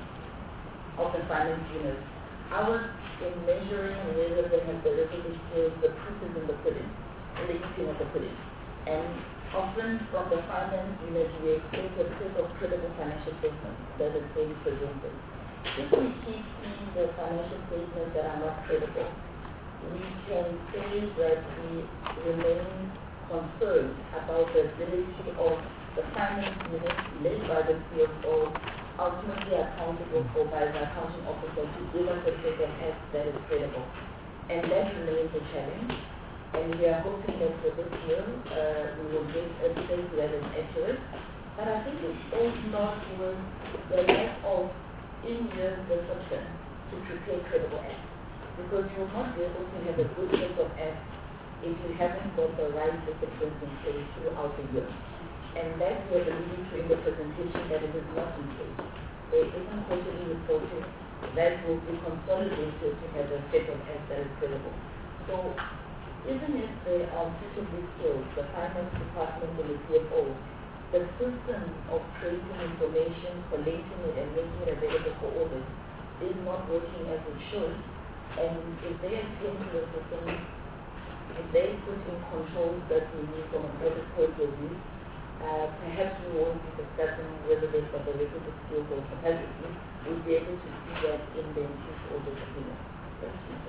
of the finance unit. Ours, in measuring whether they have the requisite skills, the proof is in the pudding, in the eating of the pudding. And often from the finance unit, we expect a set of credible financial statements that is being presented. If we keep seeing the financial statements that are not credible, we can say that we remain concerned about the ability of the finance unit led by the C F O, ultimately accountable for by the accounting officer, to give us a set of acts that is credible. And that remains a challenge. And we are hoping that for this year, uh, we will get a state that is accurate. But I think it all starts with the lack of in-year discipline to prepare credible acts. Because you will not be able to have a good set of acts if you haven't got the right disciplines in place throughout the year. And that we have alluded to in the presentation that it is not in place. There isn't quarterly reporting that will be consolidated to have a set of acts that is credible. So even if they are suitably skilled, the finance department and the C F O, the system of creating information, collating it and making it available for audit is not working as it should. And if they attend to the system, if they put in controls that we need from an audit point of view, uh, perhaps we won't be discussing whether they've got the requisite skills or capacity. We'll be able to see that in the future audit opinion. Thank you.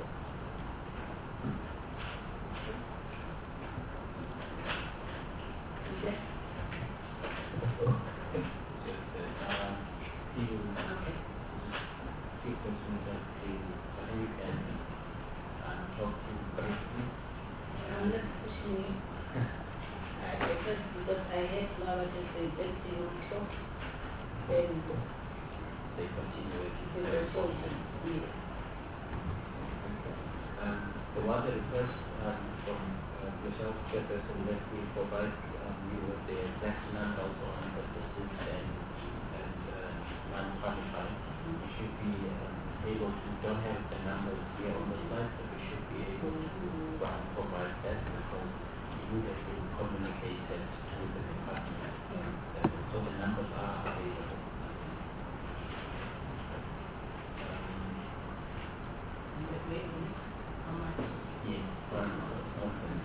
Okay. Few questions that you can um, talk to briefly. I'm not pushing you. I because because I had now just a bit to talk. Then they continue with the resolution. Um, there was a request um, from uh, yourself, Chairperson, that we provide um, you with the exact numbers on the systems and and uh, non-qualified. You should be um, able to, don't have the numbers here on the slide, but we should be able to um, provide that because it would have been communicated to the department. Uh, so the numbers are available. Yes, one open.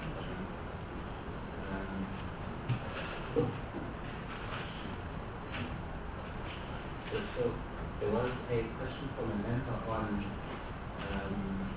Um, so, so there was a question from a member on um,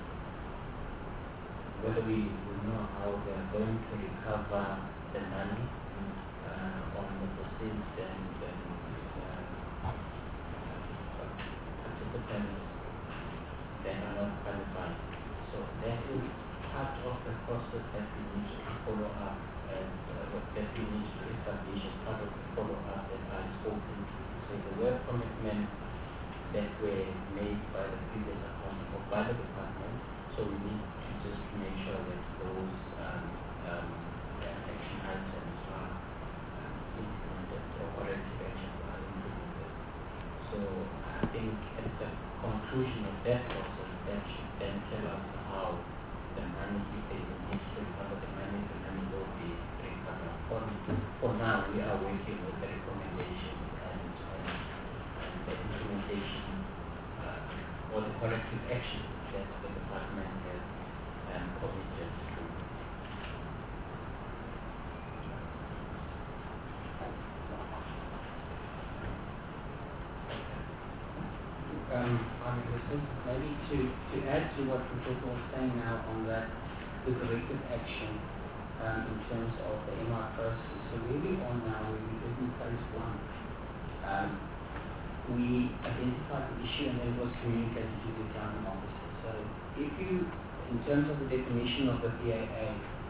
whether we would know how they are going to recover the money uh, on the proceeds and, and uh, participants that are not qualified. So that is part of the process that we need to follow up and uh, that we need to establish as part of the follow-up that I spoken to. So the work commitment that were made by the previous account or by the department So we need to just make sure that those um, um, action items are um, implemented, or corrective actions are implemented. So I think at the conclusion of that process, that should then tell us how the money, if there is a need to recover the money, the money will be recovered. For, for now, we are working with the recommendations and, and, and the implementation uh, or the corrective actions that the department has um, committed to. Um, on the maybe to, to add to what Professor was saying now on that, the corrective action um, in terms of the M R process. So where we are now, where we did in phase one, um, we identified the issue and then it was communicated to the accounting officer. So if you, in terms of the definition of the P A A,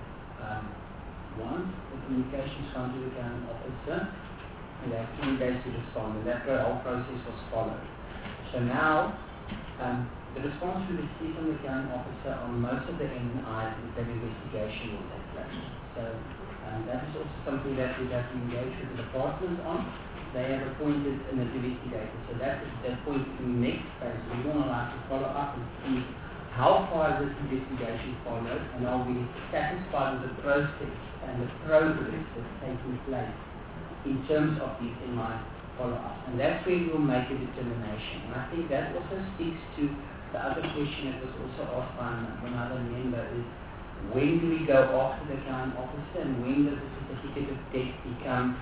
um, once the communications come to the accounting officer, and they have three days to respond, and that whole process was followed. So now, um, the response we receive from the accounting officer on most of the M Is is that investigation will take place. So um, that is also something that we have to engage with the department on. They have appointed an investigator. So that is the point in the next phase. We want to like to follow up and see how far this investigation followed, and are we satisfied with the process and the progress that's taking place in terms of these M I follow-up. And that's where we'll make a determination. And I think that also speaks to the other question that was also asked by another member is, when do we go after the accounting officer and when does the certificate of debt become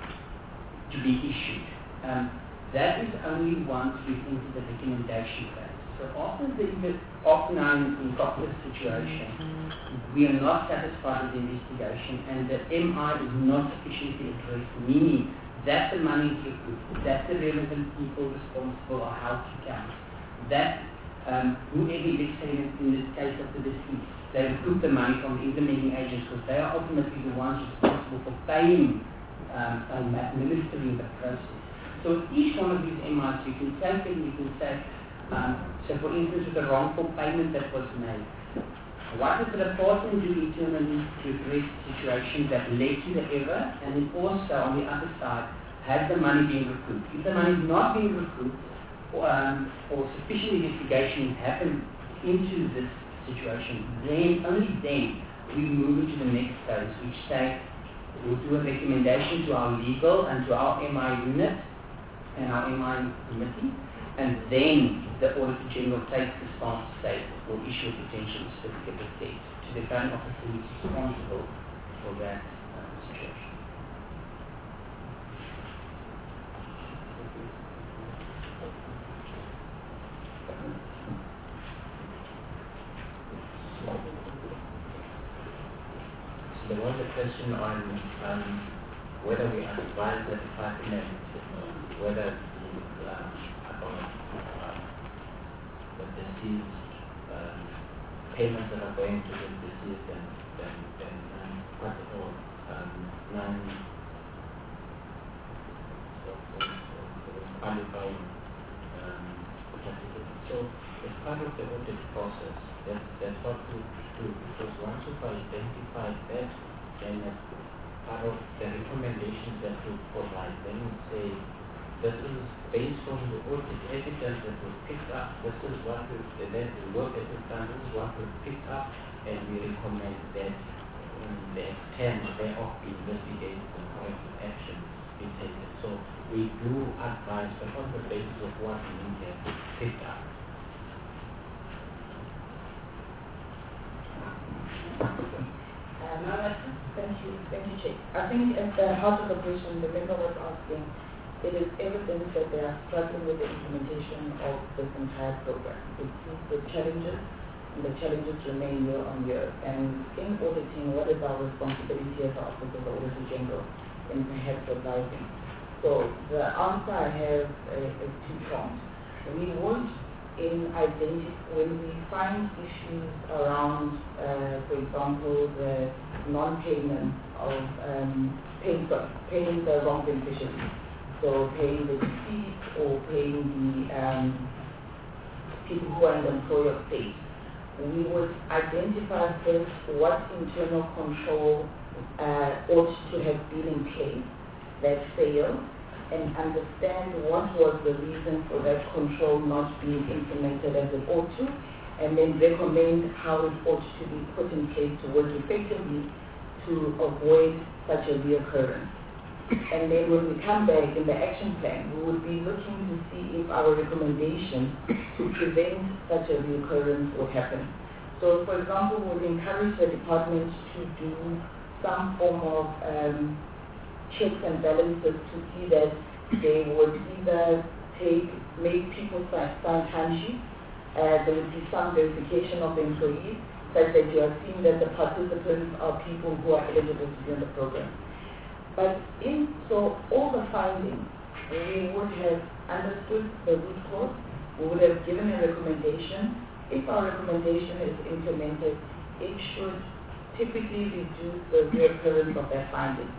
to be issued? Um, that is only once we've entered the recommendation phase. So after the after now in Cochlear's situation, we are not satisfied with the investigation and the M I is not sufficiently addressed, meaning that the money is recouped, that the relevant people responsible are held to account, that um, whoever, let's say in this case of the deceased, they recoup the money from the implementing agents because they are ultimately the ones responsible for paying um, and administering the process. So with each one of these M Is, you can take it and you can say, um, so for instance with the wrongful payment that was made, what does the department do internally to address situations that led to the error, and then also on the other side, has the money been recouped? If the money is not being recouped, or, um, or sufficient investigation happened into this situation, then only then we move into the next phase, which say we'll do a recommendation to our legal and to our M I unit and our M I committee, and then the Auditor General takes the stance to say will issue a potential certificate of debt to the accounting officer who is responsible for that uh, situation. So there was a question on um, whether we advise the department um, whether the um, about uh, the deceased um, payments that are going to the deceased and then then um, what or um, non qualifying um, certificates. So as part of the audit process, that that's what we do, because once we've identified that, then as part of the recommendations that we provide, then we say this is based on the audit evidence that was picked up. This is what we, then the work that we've done, this is what we've picked up, and we recommend that um, the extent thereof be investigated and corrective action be taken. So we do advise, but on the basis of what we have picked up. Uh, now, thank you, thank you, Chief. I think at the heart of the question, the member was asking, it is evident that they are struggling with the implementation of this entire program. It seems the challenges, and the challenges remain year on year. And in auditing, what is our responsibility as the Office of the Auditor General in perhaps advising? So the answer I have uh, is two-pronged. We would, in identity, when we find issues around, uh, for example, the non-payment of um, paying, paying the wrong beneficiary, so paying the deceased or paying the um, people who are in the employer state, we would identify first what internal control uh, ought to have been in place that failed, and understand what was the reason for that control not being implemented as it ought to, and then recommend how it ought to be put in place to work effectively to avoid such a reoccurrence. And then when we come back in the action plan, we would be looking to see if our recommendations to prevent such a reoccurrence would happen. So, for example, we would encourage the department to do some form of um, checks and balances to see that they would either take, make people sign, sign timesheets, uh, there would be some verification of the employees, such that you are seeing that the participants are people who are eligible to be on the program. But in so all the findings, we would have understood the root cause, we would have given a recommendation. If our recommendation is implemented, it should typically reduce the reoccurrence of that finding.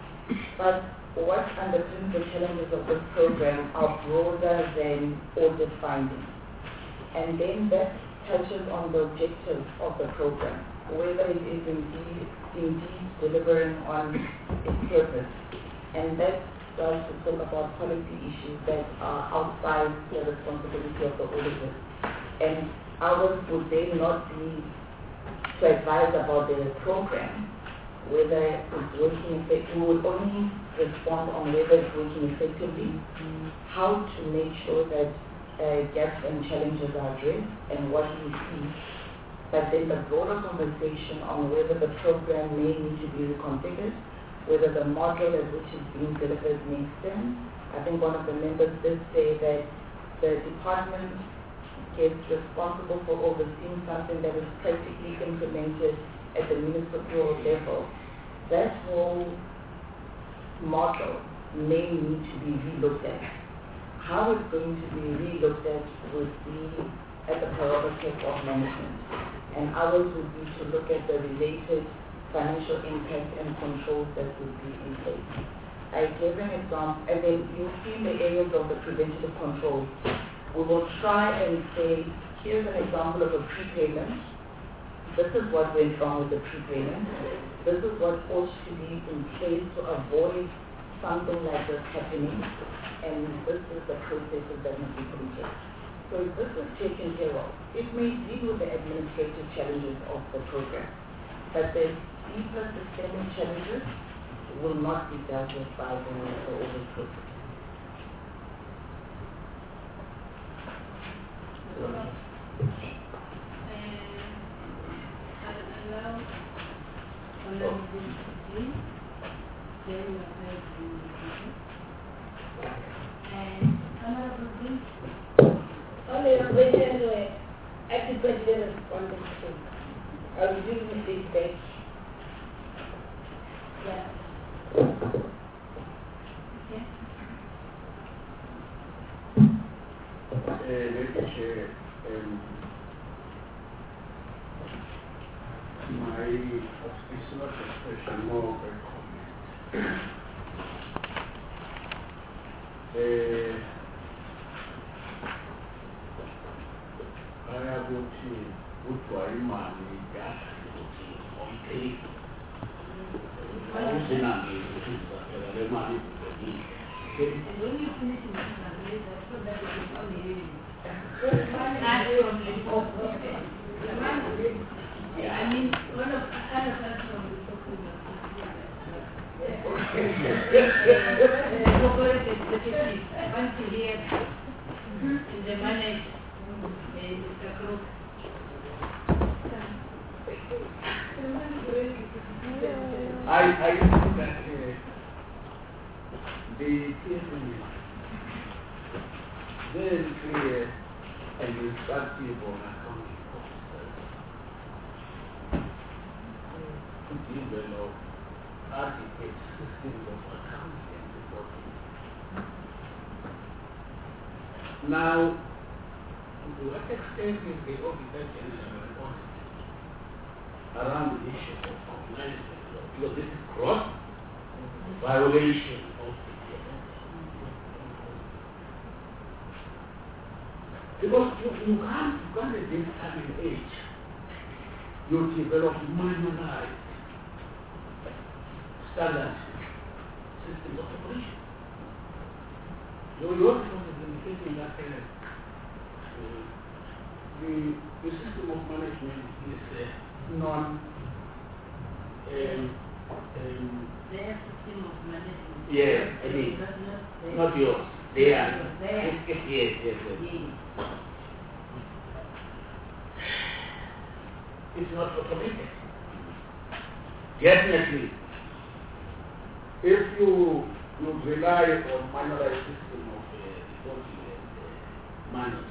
But what underpins the challenges of this program are broader than audit findings. And then that touches on the objectives of the program, whether it is indeed, indeed delivering on its purpose. And that starts to talk about policy issues that are outside the responsibility of the auditors. And ours would then not be to advise about the program, whether it's working effectively. We would only respond on whether it's working effectively, how to make sure that uh, gaps and challenges are addressed, and what we see. But then the broader conversation on whether the program may need to be reconfigured, whether the model at which it's being delivered makes sense. I think one of the members did say that the department gets responsible for overseeing something that is practically implemented at the municipal level. That whole model may need to be relooked at. How it's going to be relooked at would be at the prerogative of management. And ours would be to look at the related financial impact and controls that would be in place. I gave an example, and then you'll see in the areas of the preventative controls. We will try and say, here's an example of a prepayment. This is what went wrong with the prepayment. This is what ought to be in place to avoid something like this happening. And this is the processes that must be put in place. So if this is taken care of, it may deal with the administrative challenges of the program. But the deeper systemic challenges will not be dealt with by the, the audit process. Only a question where active president responded to. I will give you this back. Yeah. Uh, Lady Chair, um, my it's not a question, more of a comment. uh, I have got to put my gas on tape. I was in a money. And when you finish in the so that it is only I mean, one of other friends from the once you hear the manager, Mister Crook. I, I think that uh, the theory is very clear and instructive on accounting officers to develop adequate systems of accounting and reporting. Now, to what extent is the Auditor General audit around the issue of compliance with law? Because this is gross violation of the P M S. Because you, you can't, you can't at this time and age you develop manualized standard systems of operation. So you also is indicating that uh, uh, the, the system of management is uh, non um, um, their system of management. Yeah, I mean, not, not yours. They are. Theirs. Yes, yes, yes. yes. It's not automated. Definitely, if you you rely on manualized system of uh, reporting and uh, management,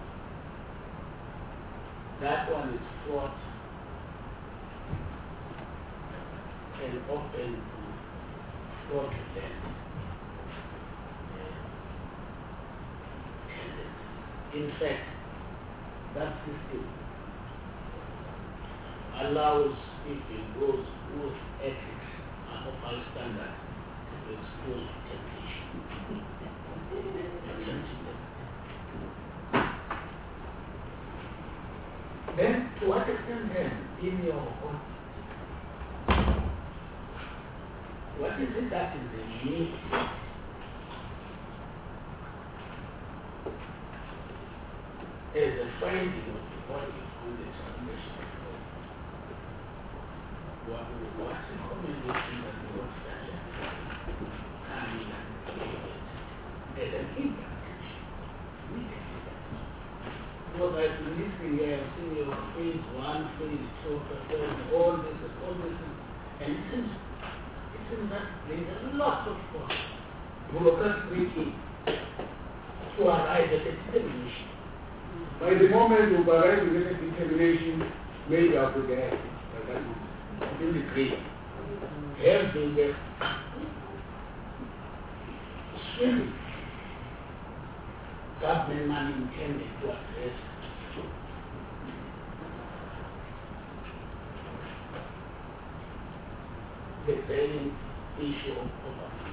that one is fraught and open to fraudulent tendencies. In fact, that system allows people those whose ethics are of high standard to expose temptation. Then, to what extent then, in your own, what is it that is the need as a finding of the body on the transmission of law? What, what's the recommendation that the Lord suggests coming and create as an implementation? Because I've been listening here, I've seen your phase one, phase two, phase all this, all this, and it seems, it seems that there's a lot of uh, bureaucratic thinking to arrive at a determination. By the moment you arrive at a determination, maybe I'll be there by that moment. In the grave, have been there swimming. Government money intended to address the burning issue of poverty.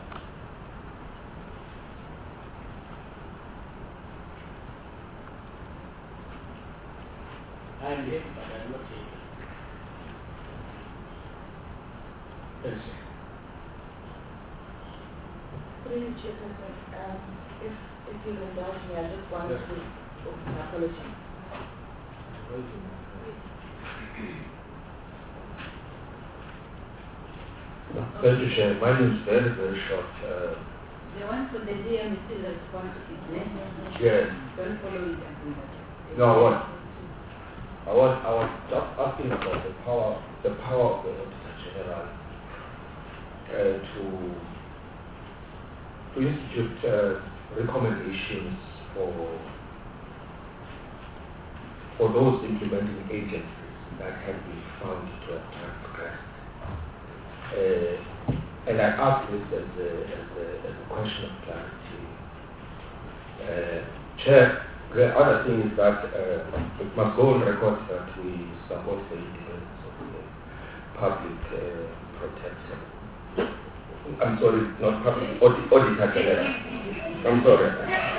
I am here, but I am not here. Yes. Please, Chairperson, um, if, if you indulge me, I just wanted to offer an apology. Thank you, Chair. Mine is very, very short. Uh, the one for the D M is still a response to his name. yes. Don't follow it. No, what? I was, I was just asking about the power, the power of the Auditor General uh, to to institute uh, recommendations for for those implementing agencies that have been found to have transgressed. Uh, and I ask this as a, as a, as a question of clarity. Uh, Chair, the other thing is that uh, it must go on record that we support the independence of the public uh, protector. I'm sorry, not public, audit, auditor general. I'm sorry.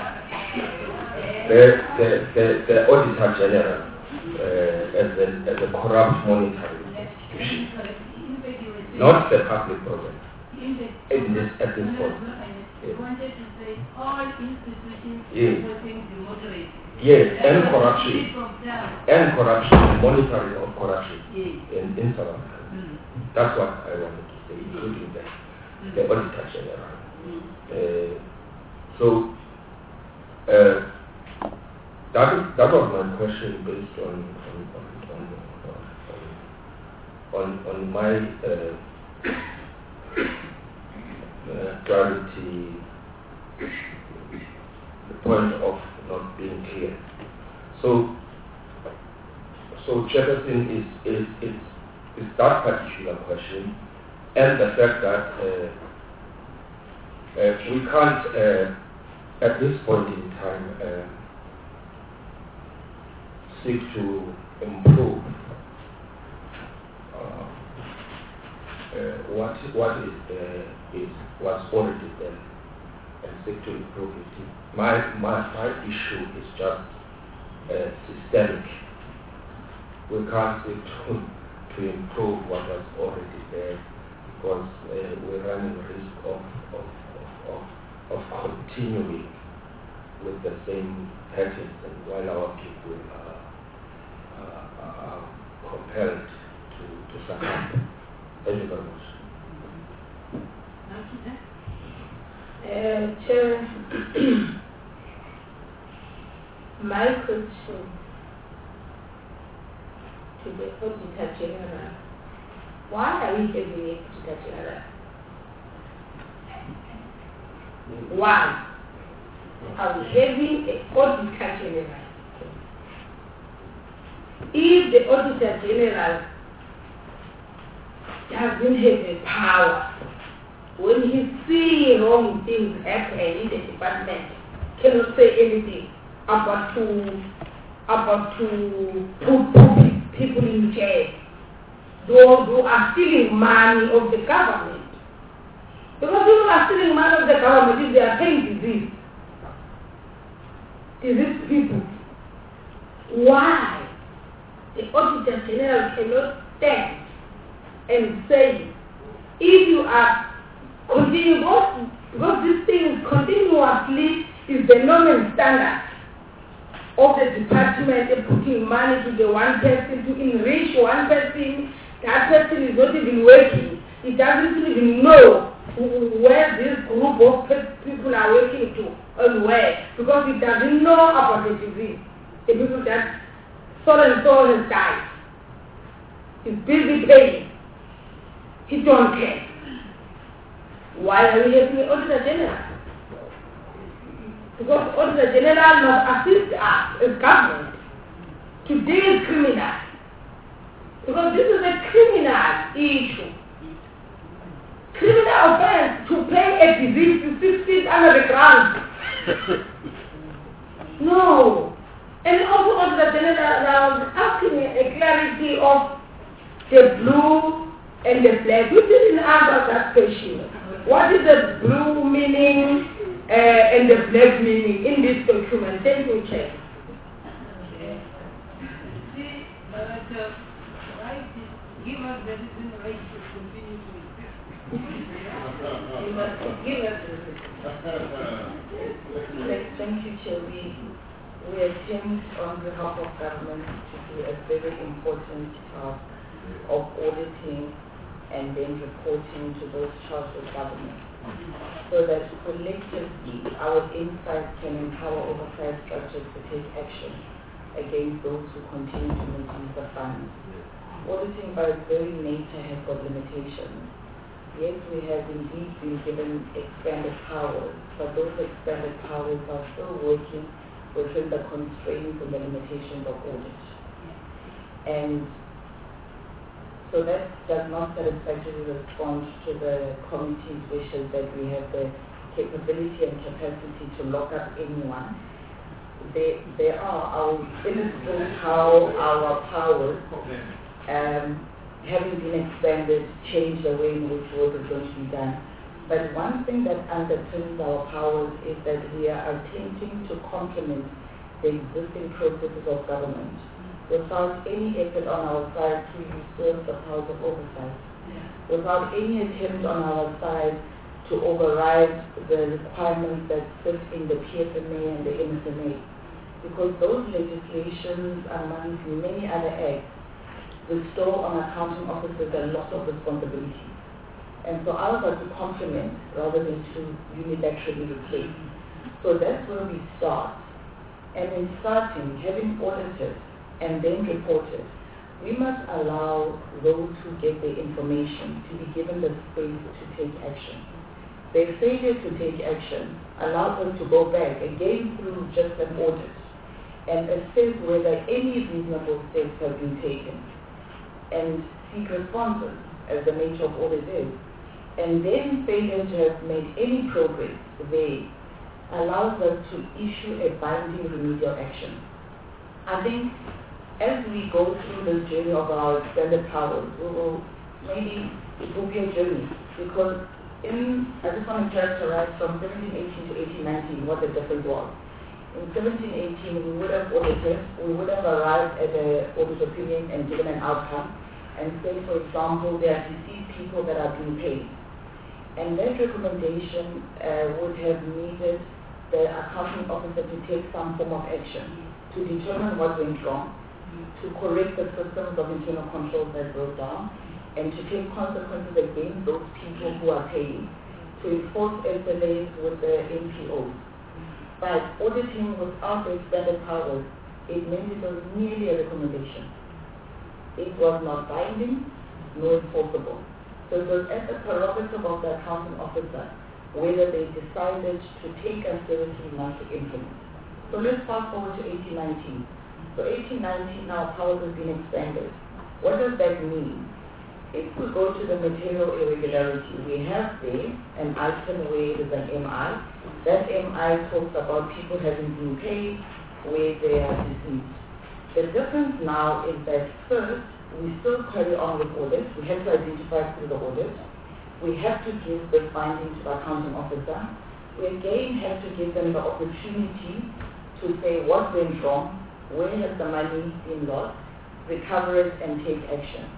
The, the, the, the auditor general uh, as, a, as a corrupt monitoring institution, not the public program. In this, at this point. You wanted to say all institutions Yes. supporting the moderate. Yes, and corruption. And corruption, monitoring of corruption Yes. in, in South Africa. Mm. That's what I wanted to say, including the, Mm. the Auditor General. Mm. Uh, so, uh, that, is, that was my question based on on, on, on, on, on my uh, uh, clarity, the point of not being clear. So, so Jefferson is, is, is, is that particular question, and the fact that uh, uh, we can't, uh, at this point in time, uh, seek to improve uh, uh, what what is uh, is what's already there, and seek to improve it. My my my issue is just uh, systemic we can't seek to, to improve what was already there, because uh, we're running risk of, of, of, of, of continuing with the same patterns, and while our people are, uh, are compelled to, to succumb. Thank you very much. Uh, Chair, my question to the Auditor General, why are we having a Auditor General? Why are we having an Auditor General? If the Auditor General doesn't have the power, when he sees wrong things happen in the department, cannot say anything about to about to put, put people in jail, those who are stealing money of the government. Because people are stealing money of the government if they are paying disease. Disease people. Why the Auditor General cannot stand and say, if you are continue, because, because this thing continuously is the normal standard of the department, of putting money to the one person to enrich one person. That person is not even working. He doesn't even know where this group of people are working to and where, because he doesn't know about the disease. The people that so and so has died. He's busy paying. He don't care. Why are we having an Auditor General? Because Auditor General must assist us as government to deal with criminals. Because this is a criminal issue. Criminal offense to pay a disease to six feet under the ground. No. And also Auditor General is asking a clarity of the blue and the flag. We didn't answer that question. What is the blue meaning uh, and the black meaning in this document? Thank you, Chair. See, but uh, right, give us the reason why it should continue to exist. You must give us the reason. Thank you, Chair. We, we attempt on behalf of government to do a very important task of auditing and then reporting to those charged with government, so that collectively our insights can empower oversight structures to take action against those who continue to misuse the funds. Auditing by its very nature has got limitations. Yes, we have indeed been given expanded powers, but those expanded powers are still working within the constraints and the limitations of audit. And so that does not satisfactorily respond to the committee's wishes that we have the capability and capacity to lock up anyone. There, there are, I will illustrate how our powers, um, having been expanded, change the way in which work is going to be done. But one thing that underpins our powers is that we are attempting to complement the existing processes of government without any effort on our side to usurp the powers of oversight, without any attempt on our side to override the requirements that sit in the P S M A and the M S M A, because those legislations, among many other acts, bestow on accounting officers a lot of responsibility. And so ours are to complement rather than to unilaterally replace. So that's where we start. And in starting, having audited and then reported, we must allow those who get the information to be given the space to take action. Their failure to take action allows us to go back again through just an audit and assess whether any reasonable steps have been taken and seek responses, as the nature of audit is. And then failure to have made any progress there allows us to issue a binding remedial action. I think as we go through this journey of our expanded powers, we will maybe, it will be a journey, because in, I just want to characterize from seventeen eighteen to eighteen nineteen what the difference was. in seventeen eighteen we would have audited, we would have arrived at an audit opinion and given an outcome and say, for example, there are deceased people that are being paid. And that recommendation uh, would have needed the accounting officer to take some form of action to determine what went wrong, to correct the systems of internal controls that broke down, and to take consequences against those people who are paying, to enforce S L As with the N P Os. But auditing without the extended powers, it meant it was merely a recommendation. It was not binding, nor enforceable. So it was at the prerogative of the accounting officer whether they decided to take us seriously enough to implement. So let's fast forward to eighteen nineteen. So eighteen nineteen now powers has been expanded. What does that mean? If we go to the material irregularity, we have there an item where it is an M I. That M I talks about people having been paid where they are deceased. The difference now is that first, we still carry on with audit. We have to identify through the audit. We have to give the finding to the accounting officer. We again have to give them the opportunity to say what went wrong, where has the money been lost, recover it and take action.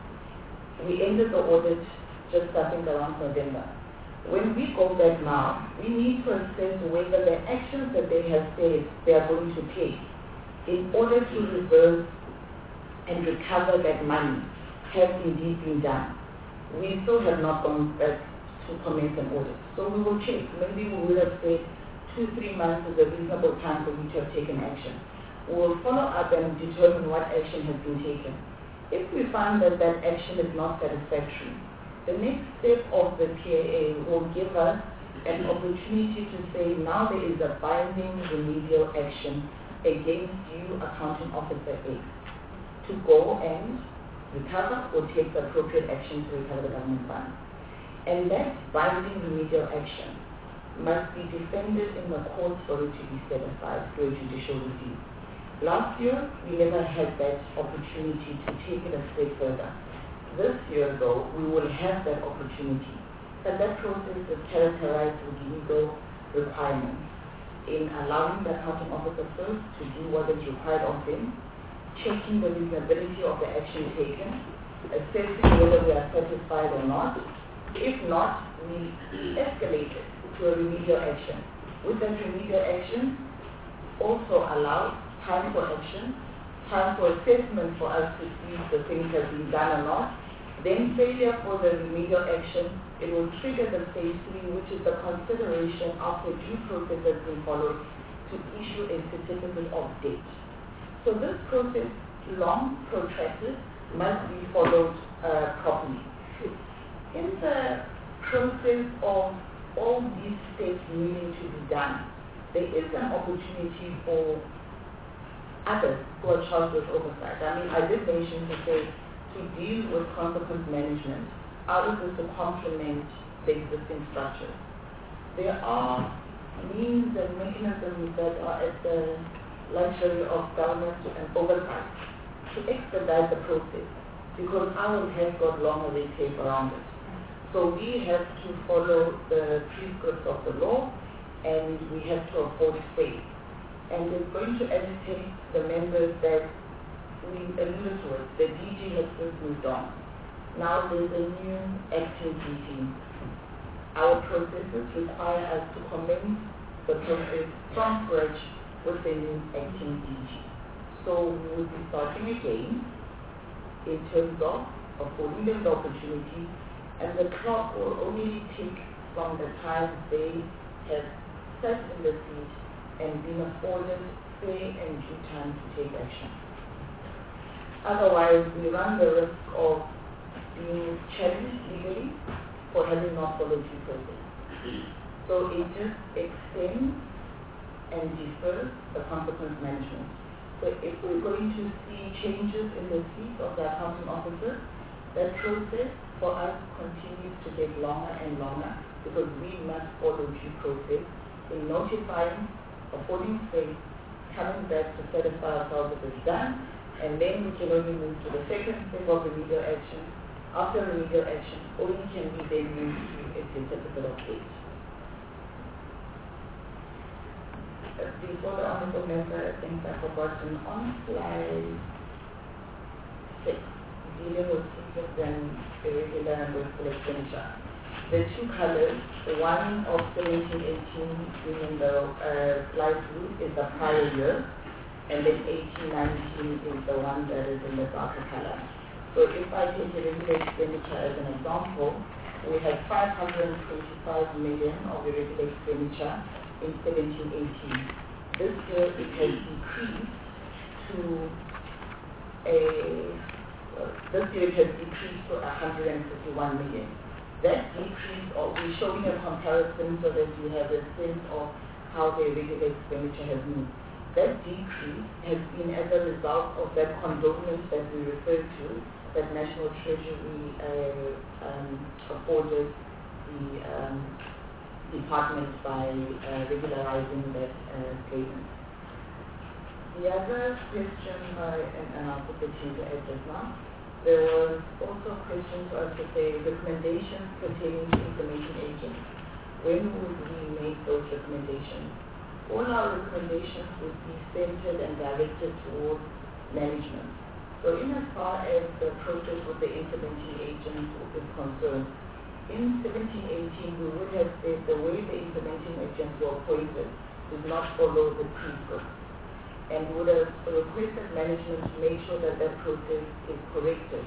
We ended the audit just I think around November. When we go back now, we need to assess whether the actions that they have said they are going to take in order to reverse and recover that money have indeed been done. We still have not gone back to commence an audit. So we will check. Maybe we will have said two, three months is a reasonable time for you to have taken action. We will follow up and determine what action has been taken. If we find that that action is not satisfactory, the next step of the P A A will give us an opportunity to say now there is a binding remedial action against you, accounting officer A, to go and recover or take the appropriate action to recover the government funds. And that binding remedial action must be defended in the courts for it to be set aside through a judicial review. Last year, we never had that opportunity to take it a step further. This year, though, we will have that opportunity. But that process is characterized with legal requirements in allowing the accounting officer first to do what is required of them, checking the reasonability of the action taken, assessing whether we are satisfied or not. If not, we escalate it to a remedial action. With that remedial action, also allow time for action, time for assessment for us to see if the things have been done or not. Then failure for the remedial action, it will trigger the phase three, which is the consideration after due process has been followed to issue a certificate of debt. So this process, long protracted, must be followed uh, properly. In the process of all these steps needing to be done, there is an opportunity for others who are charged with oversight. I mean, I did mention to say to deal with consequence management, others is to complement the existing structures. There are means and mechanisms that are at the luxury of government and oversight to expedite the process because ours has got longer red tape around it. So we have to follow the prescripts of the law and we have to afford faith. And it's going to agitate the members that we alluded to it. The D G has since moved on. Now there's a new acting D G. Our processes require us to commence the process from scratch with the new acting D G. So we will be starting again in terms of affording them the opportunity, and the clock will only tick from the time they have sat in the seat and been afforded fair and due time to take action. Otherwise, we run the risk of being challenged legally for having not followed due process. So it just extends and defers the consequence management. So if we're going to see changes in the seat of the accounting officer, that process for us continues to get longer and longer because we must follow due process in notifying, affording faith, coming back to satisfy ourselves that it's done, and then we can only move to the second step of remedial action. After remedial action, only can we then move to a certificate of debt. before the honorable member, I think I've forgotten, on slide six, dealing with fixed and irregular and wasteful expenditure. The two colors, the one of seventeen eighteen being the uh, light blue is the prior year, and then eighteen nineteen is the one that is in the darker color. So if I take irregular expenditure as an example, we have five hundred twenty-five million of irregular expenditure in seventeen eighteen. This year it has decreased to a, uh, this year it has decreased to one hundred fifty-one million. That decrease, or we're showing a comparison so that you have a sense of how the irregular expenditure has moved. That decrease has been as a result of that condonment that we referred to, that National Treasury uh, um, afforded the um, department by uh, regularizing that uh, payment. The other question, by, and, and I'll put the two to add just now, there was also a question to us to say recommendations pertaining to implementing agents. When would we make those recommendations? All our recommendations would be centered and directed towards management. So in as far as the process with the implementing agent is concerned, in seventeen eighteen we would have said the way the implementing agents were appointed did not follow the pre-script, and would have requested management to make sure that that process is corrected.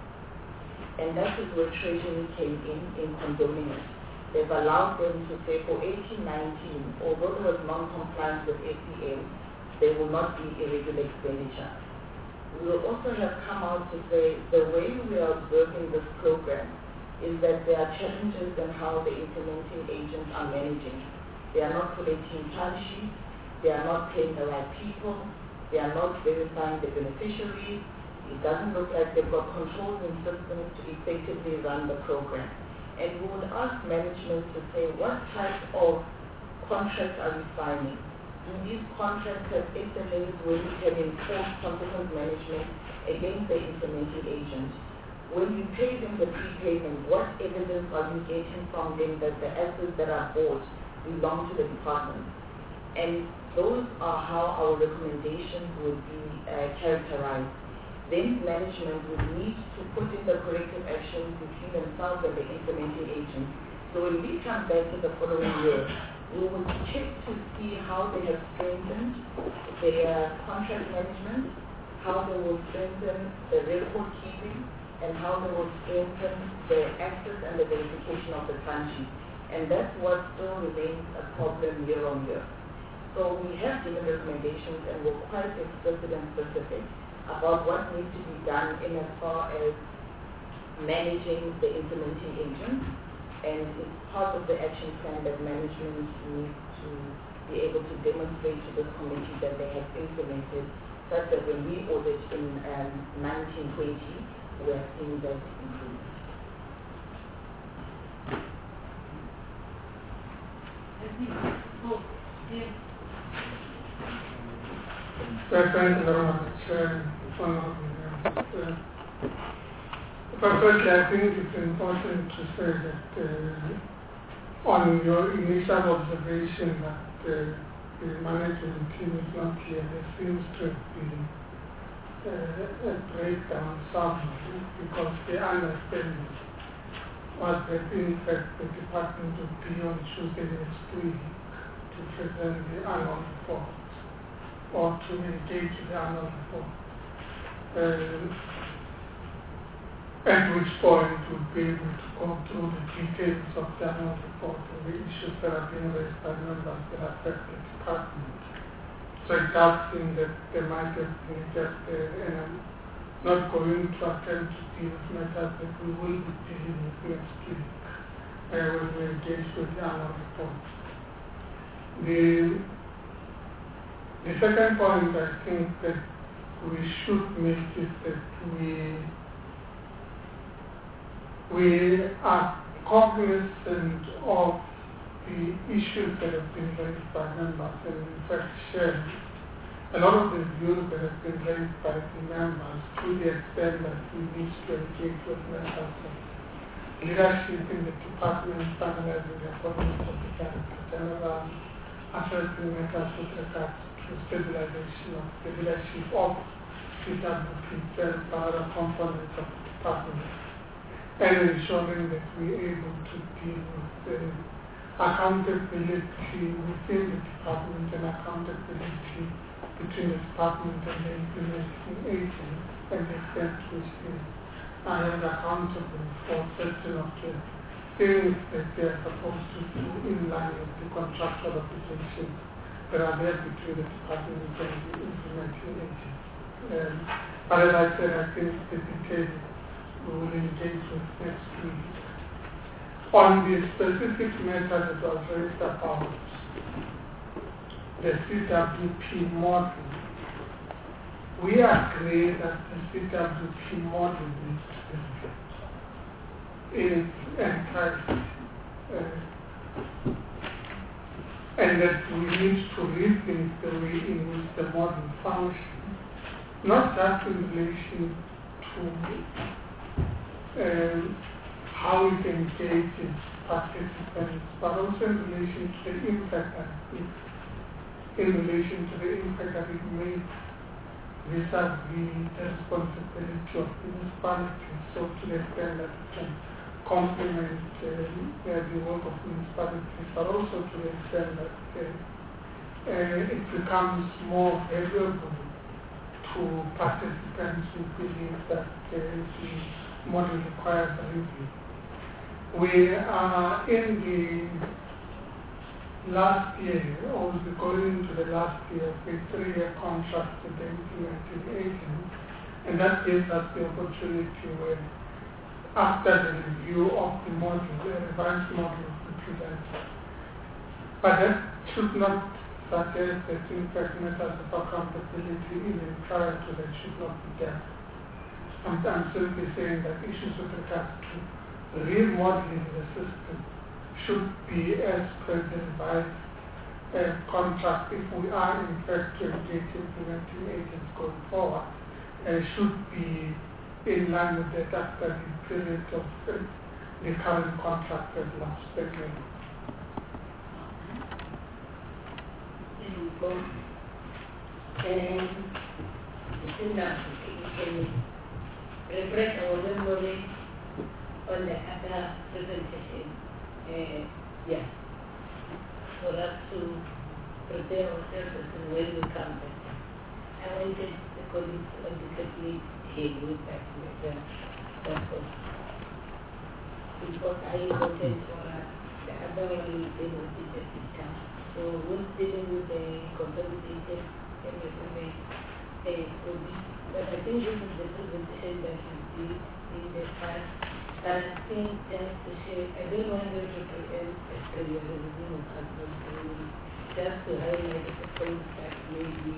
And that is where Treasury came in, in condoning it. They've allowed them to say for eighteen nineteen, although there was non-compliance with A P A, there will not be irregular expenditure. We will also have come out to say the way we are observing this program is that there are challenges in how the implementing agents are managing. They are not collecting time sheets, they are not paying the right people, they are not verifying the beneficiaries. It doesn't look like they've got controls and systems to effectively run the program. And we would ask management to say what type of contracts are we signing? Do these contracts have S L As where we can enforce consequence management against the implementing agent? When you pay them the prepayment, what evidence are you getting from them that the assets that are bought belong to the department? And those are how our recommendations would be uh, characterized. Then management would need to put in the corrective actions between themselves and the implementing agent. So when we come back to the following year, we will check to see how they have strengthened their contract management, how they will strengthen the record keeping, and how they will strengthen the access and the verification of the timesheet. And that's what still remains a problem year on year. So we have given recommendations and we're quite explicit and specific about what needs to be done in as far as managing the implementing agent. And it's part of the action plan that management needs to be able to demonstrate to this committee that they have implemented, such that when we audit in um, nineteen twenty, we are seeing that improvement. Thank you very much, Chair. Firstly, I think it's important to say that uh, on your initial observation that uh, the management team is not here, there seems to be uh, a breakdown somewhere because they understand what the interest the department will be on Tuesday next week to present the annual report or to engage the annual report. Uh, at which point we'll be able to go through the details of the annual report and the issues that have been raised by members that affect the department. So it does seem that there might have been just uh, and I'm not going to attempt to deal with matters that we will be dealing with next week uh, when we engage with the annual report. The, the second point I think that we should make is that we We are cognizant of the issues that have been raised by members, and in fact share a lot of the views that have been raised by the members to the extent that we need to engage with members of leadership in the department, finalizing the appointment of the Director General, addressing matters with regard to stabilization of the leadership of C W P itself and other components of the department, and ensuring that we are able to deal with the accountability within the department and accountability between the department and the implementing agent, and the extent to which they are held accountable for certain of the things that they are supposed to do in line with the contractual obligations that are there between the department and the implementing agent. Um, but as I said, I think the details we will engage with next week. On the specific matter that was raised about the C W P model, we agree that the C W P model is in its entirety, uh, and that we need to rethink the way in which the model functions, not just in relation to um, how it engages participants, but also in relation to the impact that it, in relation to the impact that it makes vis-a-vis the responsibility of municipalities, so to the extent that it can complement uh, the work of municipalities, but also to the extent that uh, uh, it becomes more valuable to participants who believe that uh, the model requires a review. We are in the last year, or we'll be going into the last year of a three-year contract with the implementing agent, and that gives us the opportunity where, after the review of the model, the revised model will be presented. But that should not suggest that in fact matters of accountability even prior to that should not be there. I'm, I'm simply saying that issues with regard to remodeling the system should be as per the revised uh, contract if we are in fact to engage implementing agents going forward, uh, should be in line with that after the period of uh, the current contract has lapsed. Thank you. And still now, we can refresh our memory on the other presentation. Uh, yeah, for us to prepare ourselves as when we come back. I wanted the colleagues to adequately hear with that matter. That's all. Because I wanted for us, the other one is able to the system. So we're dealing with the consolidated and the police. But I think this is the presentation that we did in the past. And I think just to share, I don't want to represent a stereotyping of husband, just to highlight the points that maybe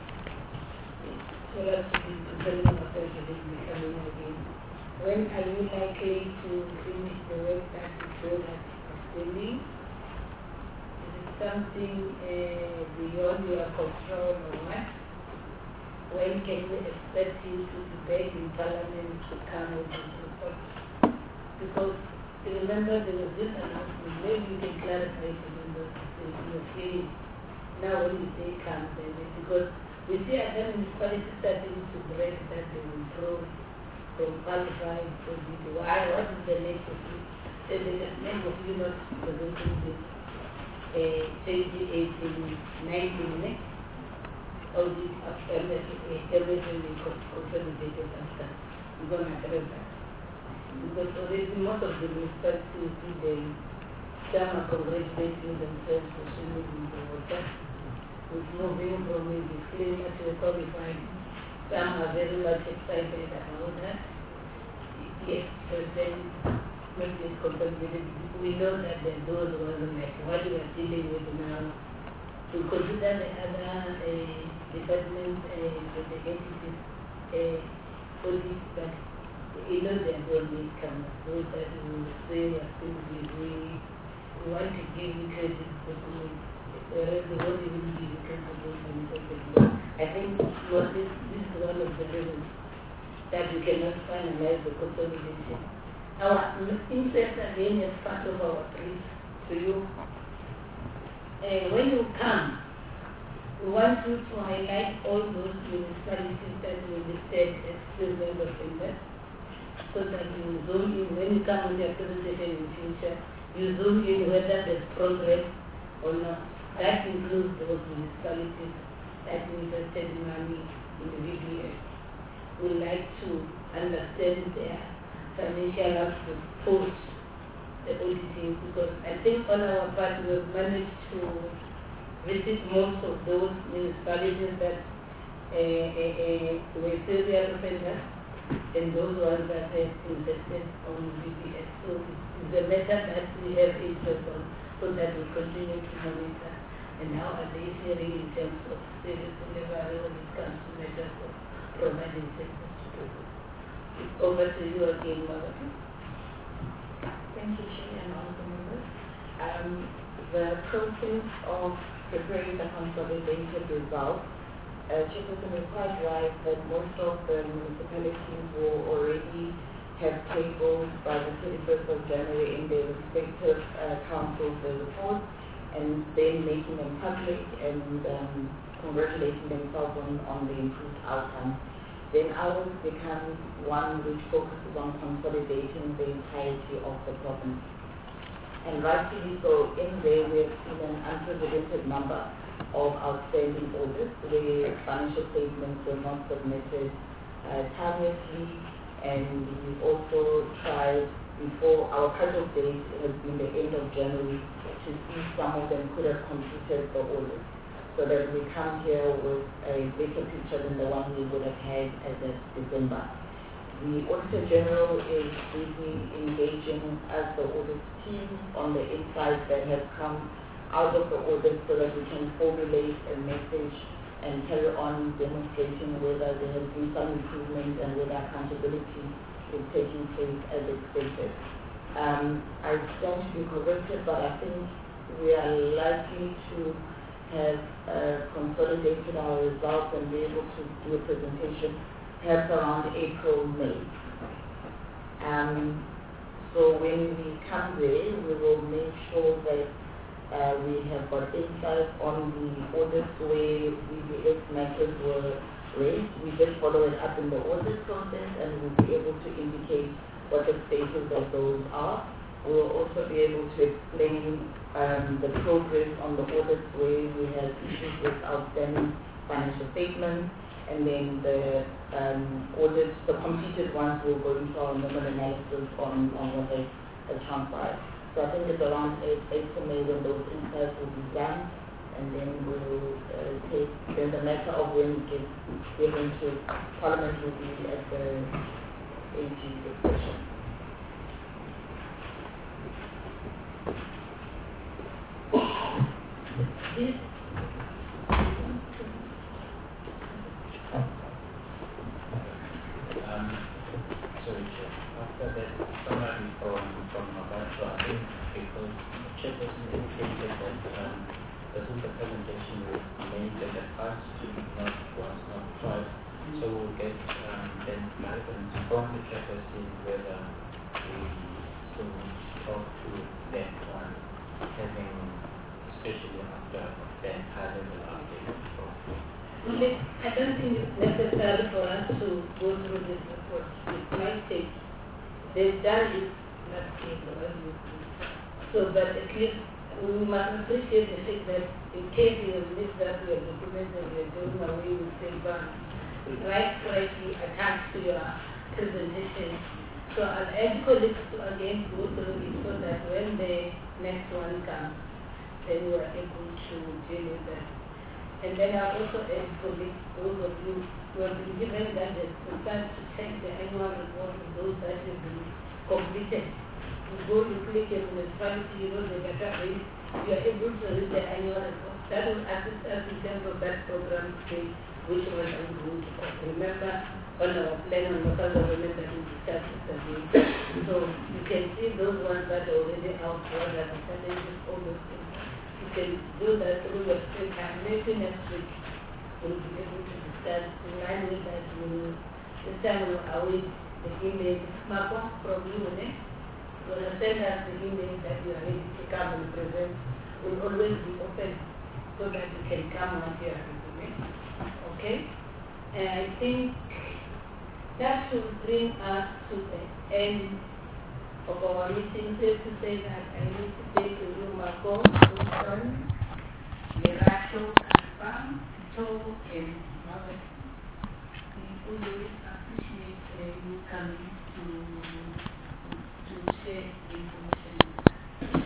for us to be preparing ourselves to be coming again. When are you likely to finish the work that you told us outstanding? Is it something uh, beyond your control or what? When can we expect you to be back in Parliament to come with this report? Because remember there was this announcement, maybe you can clarify to the members in your feeling. Now when you say come, then because we see other municipalities starting to break that they will grow from qualified to the why, what is the next of it? The name of you not presenting this uh, twenty eighteen nineteen next? All these everything we consolidated after. We're going to address that. Because already most of the municipalities see them, some are congratulating themselves for swimming in the water, with moving from a disclaimer to a qualified. Some are very much excited about that. Yes, then make this consolidated. We know that the those ones like what we are dealing with now, to consider the other uh, departments and uh, the entities, uh, police, but you know they are always come. Those that will say are still doing, we want to give you credit for doing, whereas they won't even give you credit for doing. I think what this, this is one of the reasons that we cannot finalize the consolidation. Our interest again is part of our brief to you. uh, when you come, we want you to highlight all those municipalities that we listed as still member centers, so that you zoom in when you come on your presentation in the future, you zoom in whether there's progress or not. That includes those municipalities that invested money in the V B S. We like to understand their financial output post the auditing, because I think on our part we have managed to visit most of those municipalities that uh, uh, uh, were serial offenders and those ones that have invested on V B S. So it's a matter that we have interest on, so that we continue to monitor. And how are they faring in terms of service delivery when it comes to measures of providing service to people. Over to you again, Madam. Thank you, Chair and honorable members. Um, the process of preparing the consolidated results, uh, Chairperson is quite right that most of the municipalities will already have tabled by the thirty-first of January in their respective uh, councils the reports, and then making them public and um, congratulating themselves on, on the improved outcome. Then ours becomes one which focuses on consolidating the entirety of the province. And rightfully so, in there we have seen an unprecedented number of outstanding audits where financial statements were not submitted uh, timelessly, and we've also tried before our cut-off date has been the end of January to see some of them could have completed the audit, so that we come here with a better picture than the one we would have had as of December. The Auditor General is busy engaging as the audit team on the insights that have come out of the audit, so that we can formulate a message and carry on demonstrating whether there has been some improvement and whether accountability is taking place as expected. Um, I stand to be corrected, but I think we are likely to have uh, consolidated our results and be able to do a presentation perhaps around April, May. Um, so when we come there, we will make sure that uh, we have got insights on the audits where V B S matters were raised. We just follow it up in the audit process, and we'll be able to indicate what the status of those are. We will also be able to explain um, the progress on the audits where we have issues with outstanding financial statements, and then the um, audits, the completed ones, will go into our normal analysis on, on what they have transpired. So I think it's around April, May when those insights will be done, and then we'll uh, take, then the matter of when it gets given to Parliament will be at the A G discussion. This Um, sorry, Chair. After that, somebody from from Mabato, I think, because the chairperson indicated that um, the super presentation was made in the past, not once, not twice. So we'll get um, then guidance from the chairperson whether we still need to talk to that one, having especially after the high level update. I don't think it's necessary for us to go through this report. It might take, they've done it last year, so but at least we must appreciate the fact that in case you have missed that your document and you're doing away with paper, right correctly attached to your presentation. So I'll ask colleagues to again go through it so that when the next one comes, then we are able to deal with that. And then I also ask colleagues, those of you who have been given that the time to check the annual report of those that have been completed. You go, you click in the municipality, you know the database, you are able to read the annual report. That will assist us in terms of that program state, which was I'm going to call. Remember, on our plan on local government that we discussed yesterday. So you can see those ones that are already out, what are the challenges, all those things. You can do that through your spring time. Maybe next week we'll be able to discuss in line with that. We'll, this time we'll await the email. Marco, probably will it? Will send us the email that you are ready to come and present will always be open so that you can come on here with me. Okay? And I think that should bring us to the end of our meeting. Safe to say that I need to take you, Marco, Susan, Yeracho, Kaspa, Tito, and Mother. We always appreciate uh, you coming.